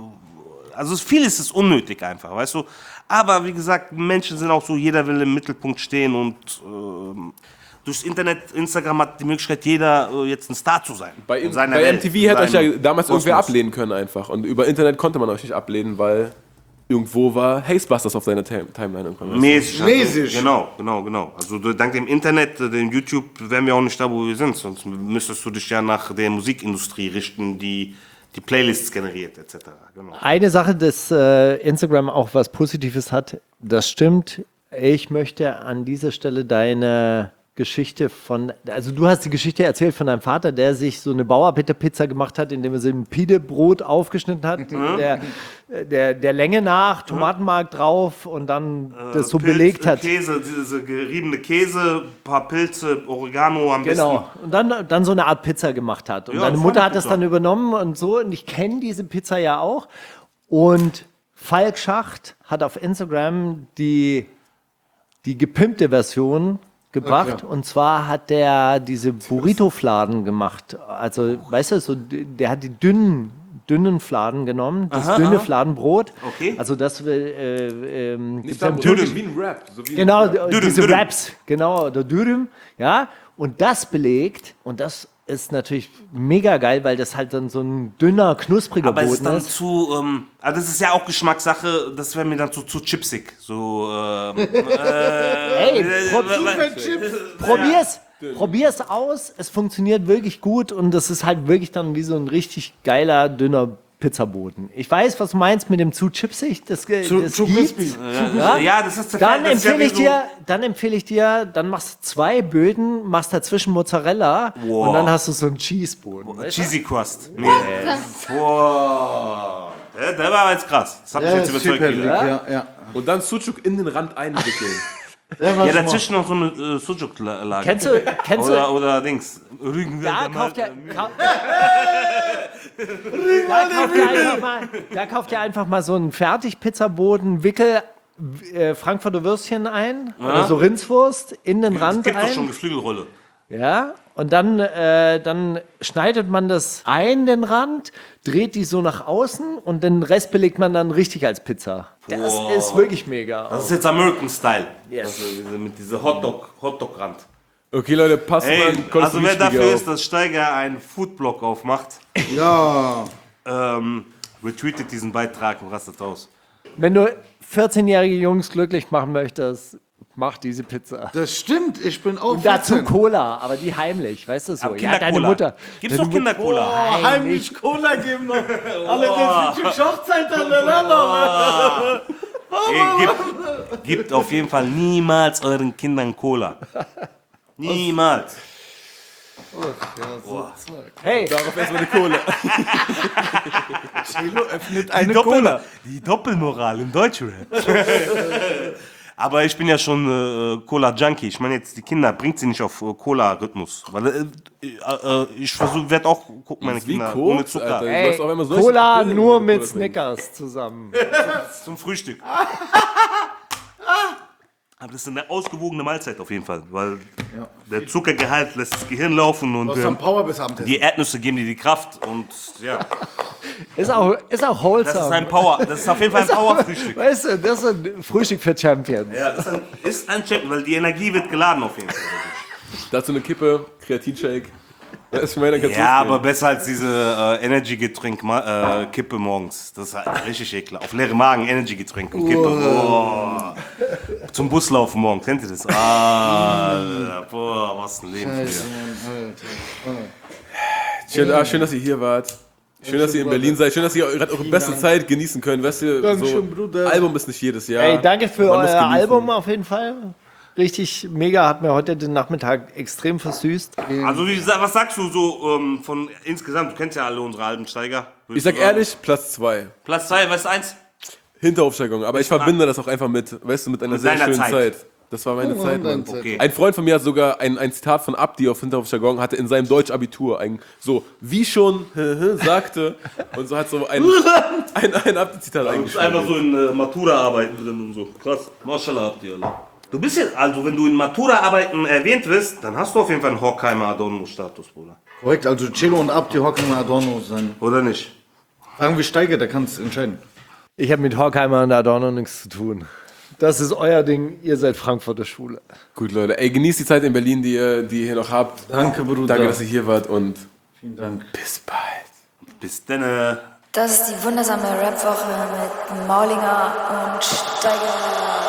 [SPEAKER 6] also vieles ist unnötig einfach, weißt du. Aber wie gesagt, Menschen sind auch so, jeder will im Mittelpunkt stehen und ähm, durchs Internet, Instagram hat die Möglichkeit, jeder äh, jetzt ein Star zu sein.
[SPEAKER 5] Bei,
[SPEAKER 6] In seiner
[SPEAKER 5] bei
[SPEAKER 6] Welt,
[SPEAKER 5] M T V
[SPEAKER 6] in
[SPEAKER 5] hätte euch ja
[SPEAKER 6] seinem
[SPEAKER 5] damals irgendwer
[SPEAKER 6] Kosmos.
[SPEAKER 5] ablehnen können einfach. Und über Internet konnte man euch nicht ablehnen, weil irgendwo war Hastebusters auf deiner Tim- Timeline. irgendwann, weißt du?
[SPEAKER 6] Mäßig.
[SPEAKER 4] Mäßig.
[SPEAKER 6] Genau, genau, genau. Also du- dank dem Internet, äh, dem YouTube, wären wir auch nicht da, wo wir sind. Sonst müsstest du dich ja nach der Musikindustrie richten, die die Playlists generiert, et cetera. Genau.
[SPEAKER 3] Eine Sache, dass äh, Instagram auch was Positives hat, das stimmt. Ich möchte an dieser Stelle deine Geschichte von, also du hast die Geschichte erzählt von deinem Vater, der sich so eine Bauarbeiterpizza gemacht hat, indem er sie im Pide-Brot aufgeschnitten hat, der, der, der Länge nach, Tomatenmark drauf und dann das so
[SPEAKER 6] Pilz,
[SPEAKER 3] belegt hat.
[SPEAKER 6] Käse, diese geriebene Käse, paar Pilze, Oregano am
[SPEAKER 3] Genau.
[SPEAKER 6] besten.
[SPEAKER 3] Und dann, dann so eine Art Pizza gemacht hat. Und
[SPEAKER 6] Ja,
[SPEAKER 3] deine
[SPEAKER 6] voll
[SPEAKER 3] Mutter hat das
[SPEAKER 6] Pizza.
[SPEAKER 3] dann übernommen und so. Und ich kenne diese Pizza ja auch. Und Falk Schacht hat auf Instagram die, die gepimpte Version gebracht. Und zwar hat der diese Burrito-Fladen gemacht. Also, weißt du, so, der hat die dünnen, dünnen Fladen genommen, das dünne Fladenbrot.
[SPEAKER 6] Okay.
[SPEAKER 3] Also das äh, ähm, gibt's
[SPEAKER 5] Nicht
[SPEAKER 3] ja
[SPEAKER 5] da,
[SPEAKER 3] im
[SPEAKER 5] wo
[SPEAKER 3] Türkischen-
[SPEAKER 5] wie ein Rap. So wie
[SPEAKER 3] Genau,
[SPEAKER 6] Dürüm,
[SPEAKER 3] diese
[SPEAKER 6] Dürüm.
[SPEAKER 3] Wraps, genau, der Dürüm, ja, und das belegt, und das ist natürlich mega geil, weil das halt dann so ein dünner, knuspriger
[SPEAKER 6] Aber es ist
[SPEAKER 3] Boden
[SPEAKER 6] dann
[SPEAKER 3] ist.
[SPEAKER 6] zu, ähm, also das ist ja auch Geschmackssache, das wäre mir dann zu, zu chipsig. So, ähm,
[SPEAKER 3] Hey, prob
[SPEAKER 6] äh,
[SPEAKER 3] probier's, probier's aus, es funktioniert wirklich gut und das ist halt wirklich dann wie so ein richtig geiler, dünner Pizzaboden. Ich weiß, was du meinst mit dem zu chipsig, das, ge-
[SPEAKER 4] Zu,
[SPEAKER 3] das
[SPEAKER 4] zu
[SPEAKER 3] gibt's.
[SPEAKER 4] crispy.
[SPEAKER 3] Ja?
[SPEAKER 6] ja, das ist
[SPEAKER 3] Dann
[SPEAKER 6] das ist ja
[SPEAKER 3] empfehle
[SPEAKER 6] wie
[SPEAKER 3] ich
[SPEAKER 6] so-
[SPEAKER 3] dir, dann empfehle ich dir, dann machst du zwei Böden, machst dazwischen Mozzarella
[SPEAKER 6] Wow.
[SPEAKER 3] und dann hast du so einen Cheeseboden. weißt du?
[SPEAKER 6] Cheesy Crust. Nee. Boah. Der, der war jetzt krass. Das hat mich
[SPEAKER 4] Ja,
[SPEAKER 6] jetzt überzeugt.
[SPEAKER 4] super,
[SPEAKER 6] wieder.
[SPEAKER 4] ja, ja.
[SPEAKER 5] Und dann Sucuk in den Rand einwickeln.
[SPEAKER 4] Der war
[SPEAKER 6] Ja,
[SPEAKER 4] schon mal-
[SPEAKER 6] dazwischen noch so eine äh, Sujuk-Lage.
[SPEAKER 3] Kennst du, kennst du,
[SPEAKER 6] Oder, oder Dings. Rügen
[SPEAKER 3] da kauft ihr, kau da kauft ihr einfach mal, da kauft ihr einfach mal so einen Fertig-Pizzaboden, wickel äh, Frankfurter Würstchen ein, oder so Rindswurst in den
[SPEAKER 6] Es
[SPEAKER 3] Rand
[SPEAKER 6] gibt doch schon
[SPEAKER 3] ein.
[SPEAKER 6] Geflügelrolle.
[SPEAKER 3] Ja, und dann, äh, dann schneidet man das ein, den Rand, dreht die so nach außen und den Rest belegt man dann richtig als Pizza. Das
[SPEAKER 6] Boah.
[SPEAKER 3] ist wirklich mega.
[SPEAKER 6] Das ist jetzt American Style.
[SPEAKER 3] Yes.
[SPEAKER 6] Also diese, mit dieser Hotdog, Hotdog-Rand.
[SPEAKER 5] Okay, Leute, passt
[SPEAKER 6] Ey,
[SPEAKER 5] mal.
[SPEAKER 6] also wer dafür ist, dass Steiger einen Foodblog aufmacht,
[SPEAKER 4] Ja.
[SPEAKER 6] ähm, retweetet diesen Beitrag und rastet aus.
[SPEAKER 3] Wenn du vierzehnjährige Jungs glücklich machen möchtest, mach diese Pizza.
[SPEAKER 4] Das stimmt, ich bin auch
[SPEAKER 3] Und dazu
[SPEAKER 4] vierzehn.
[SPEAKER 3] Cola, aber die heimlich, weißt du so.
[SPEAKER 6] Aber
[SPEAKER 3] Ja, deine
[SPEAKER 6] Kindercola.
[SPEAKER 3] Mutter.
[SPEAKER 6] Gibt's
[SPEAKER 3] deine
[SPEAKER 6] doch Kindercola?
[SPEAKER 4] Oh, heimlich Cola geben noch. Alle das für Hochzeit aneinander.
[SPEAKER 6] Ey, gibt, gibt auf jeden Fall niemals euren Kindern Cola. Niemals.
[SPEAKER 3] Hey,
[SPEAKER 5] Darauf erstmal eine Kohle.
[SPEAKER 4] Chelo öffnet
[SPEAKER 6] Die,
[SPEAKER 4] eine
[SPEAKER 6] Doppel
[SPEAKER 4] Cola.
[SPEAKER 6] die Doppelmoral im Deutschrap. Aber ich bin ja schon äh, Cola-Junkie. Ich meine jetzt, die Kinder bringt sie nicht auf äh, Cola-Rhythmus. Weil äh, äh, ich versuche, werde auch gucken, meine
[SPEAKER 5] Wie
[SPEAKER 6] Kinder
[SPEAKER 5] Koks,
[SPEAKER 6] ohne Zucker.
[SPEAKER 5] Alter. Du
[SPEAKER 3] Ey,
[SPEAKER 5] machst auf einmal solche
[SPEAKER 3] Cola
[SPEAKER 5] Pillen,
[SPEAKER 3] nur
[SPEAKER 5] wenn du
[SPEAKER 3] mit
[SPEAKER 5] Cola
[SPEAKER 3] Snickers zusammen.
[SPEAKER 6] Zum Frühstück. Aber das ist eine ausgewogene Mahlzeit auf jeden Fall, weil der Zuckergehalt lässt das Gehirn laufen und
[SPEAKER 4] Du hast
[SPEAKER 6] äh,
[SPEAKER 4] dann Power bis Abendessen.
[SPEAKER 6] die Erdnüsse geben dir die Kraft und ja,
[SPEAKER 3] Ist auch, ist auch
[SPEAKER 6] das
[SPEAKER 3] wholesome.
[SPEAKER 6] ist ein Power, das ist auf jeden Fall ein Power-Frühstück.
[SPEAKER 3] Weißt du, das ist ein Frühstück für Champions.
[SPEAKER 6] Ja, das ist ein, ist ein Champion, weil die Energie wird geladen auf jeden Fall.
[SPEAKER 5] Dazu eine Kippe, Kreatinshake. Das ist meine ganze
[SPEAKER 6] Ja, aber besser als diese äh, Energy-Getränk äh, Kippe morgens. Das ist halt richtig ekelhaft. Auf leere Magen Energy-Getränk und Kippe. Oh. Zum Buslaufen morgens, kennt ihr das? Ah, boah, was ein Leben früher.
[SPEAKER 5] Schön, ah, schön, dass ihr hier wart. Schön, dass ihr in Berlin seid. Schön, dass ihr gerade eure beste Zeit genießen könnt. Weißt du, so
[SPEAKER 4] Dankeschön, Bruder.
[SPEAKER 5] Album ist nicht jedes Jahr.
[SPEAKER 3] Ey, danke für
[SPEAKER 5] Man muss
[SPEAKER 3] euer
[SPEAKER 5] genießen.
[SPEAKER 3] Album auf jeden Fall. Richtig mega, hat mir heute den Nachmittag extrem versüßt.
[SPEAKER 6] Also, wie, sa- was sagst du so ähm, von insgesamt? Du kennst ja alle unsere Alben, Steiger.
[SPEAKER 5] Ich sag ehrlich, Platz zwei.
[SPEAKER 6] Platz zwei, weißt du eins?
[SPEAKER 5] Hinteraufsteigung. Aber ich verbinde das auch einfach mit, weißt du, mit einer
[SPEAKER 6] Mit
[SPEAKER 5] sehr
[SPEAKER 6] deiner
[SPEAKER 5] schönen
[SPEAKER 6] Zeit.
[SPEAKER 5] Zeit. Das war meine Zeit, Mann.
[SPEAKER 6] Okay.
[SPEAKER 5] Ein Freund von mir hat sogar ein, ein Zitat von Abdi auf Hinteraufsteigung, hatte in seinem Deutsch-Abitur ein, so, wie schon sagte, und so hat so ein, ein, ein Abdi-Zitat
[SPEAKER 6] Du bist
[SPEAKER 5] eingeschrieben.
[SPEAKER 6] einfach so in äh, Matura-Arbeiten drin und so. Krass. Maschallah habt ihr alle. Du bist jetzt, also wenn du in Matura-Arbeiten erwähnt wirst, dann hast du auf jeden Fall einen Horkheimer Adorno-Status, Bruder.
[SPEAKER 4] Korrekt, also Cello und Abdi hocken Adorno sein.
[SPEAKER 6] Oder nicht?
[SPEAKER 4] Fragen wir Steiger, der kann es entscheiden.
[SPEAKER 3] Ich habe mit Horkheimer und Adorno nichts zu tun. Das ist euer Ding, ihr seid Frankfurter Schule.
[SPEAKER 5] Gut, Leute. Ey, genießt die Zeit in Berlin, die ihr, die ihr hier noch habt.
[SPEAKER 4] Danke, Bruder.
[SPEAKER 5] Danke, dass ihr hier wart und
[SPEAKER 4] Vielen Dank.
[SPEAKER 5] bis bald.
[SPEAKER 6] Bis dann. Äh
[SPEAKER 2] Das ist die wundersame Rap-Woche mit Maulinger und Steiger.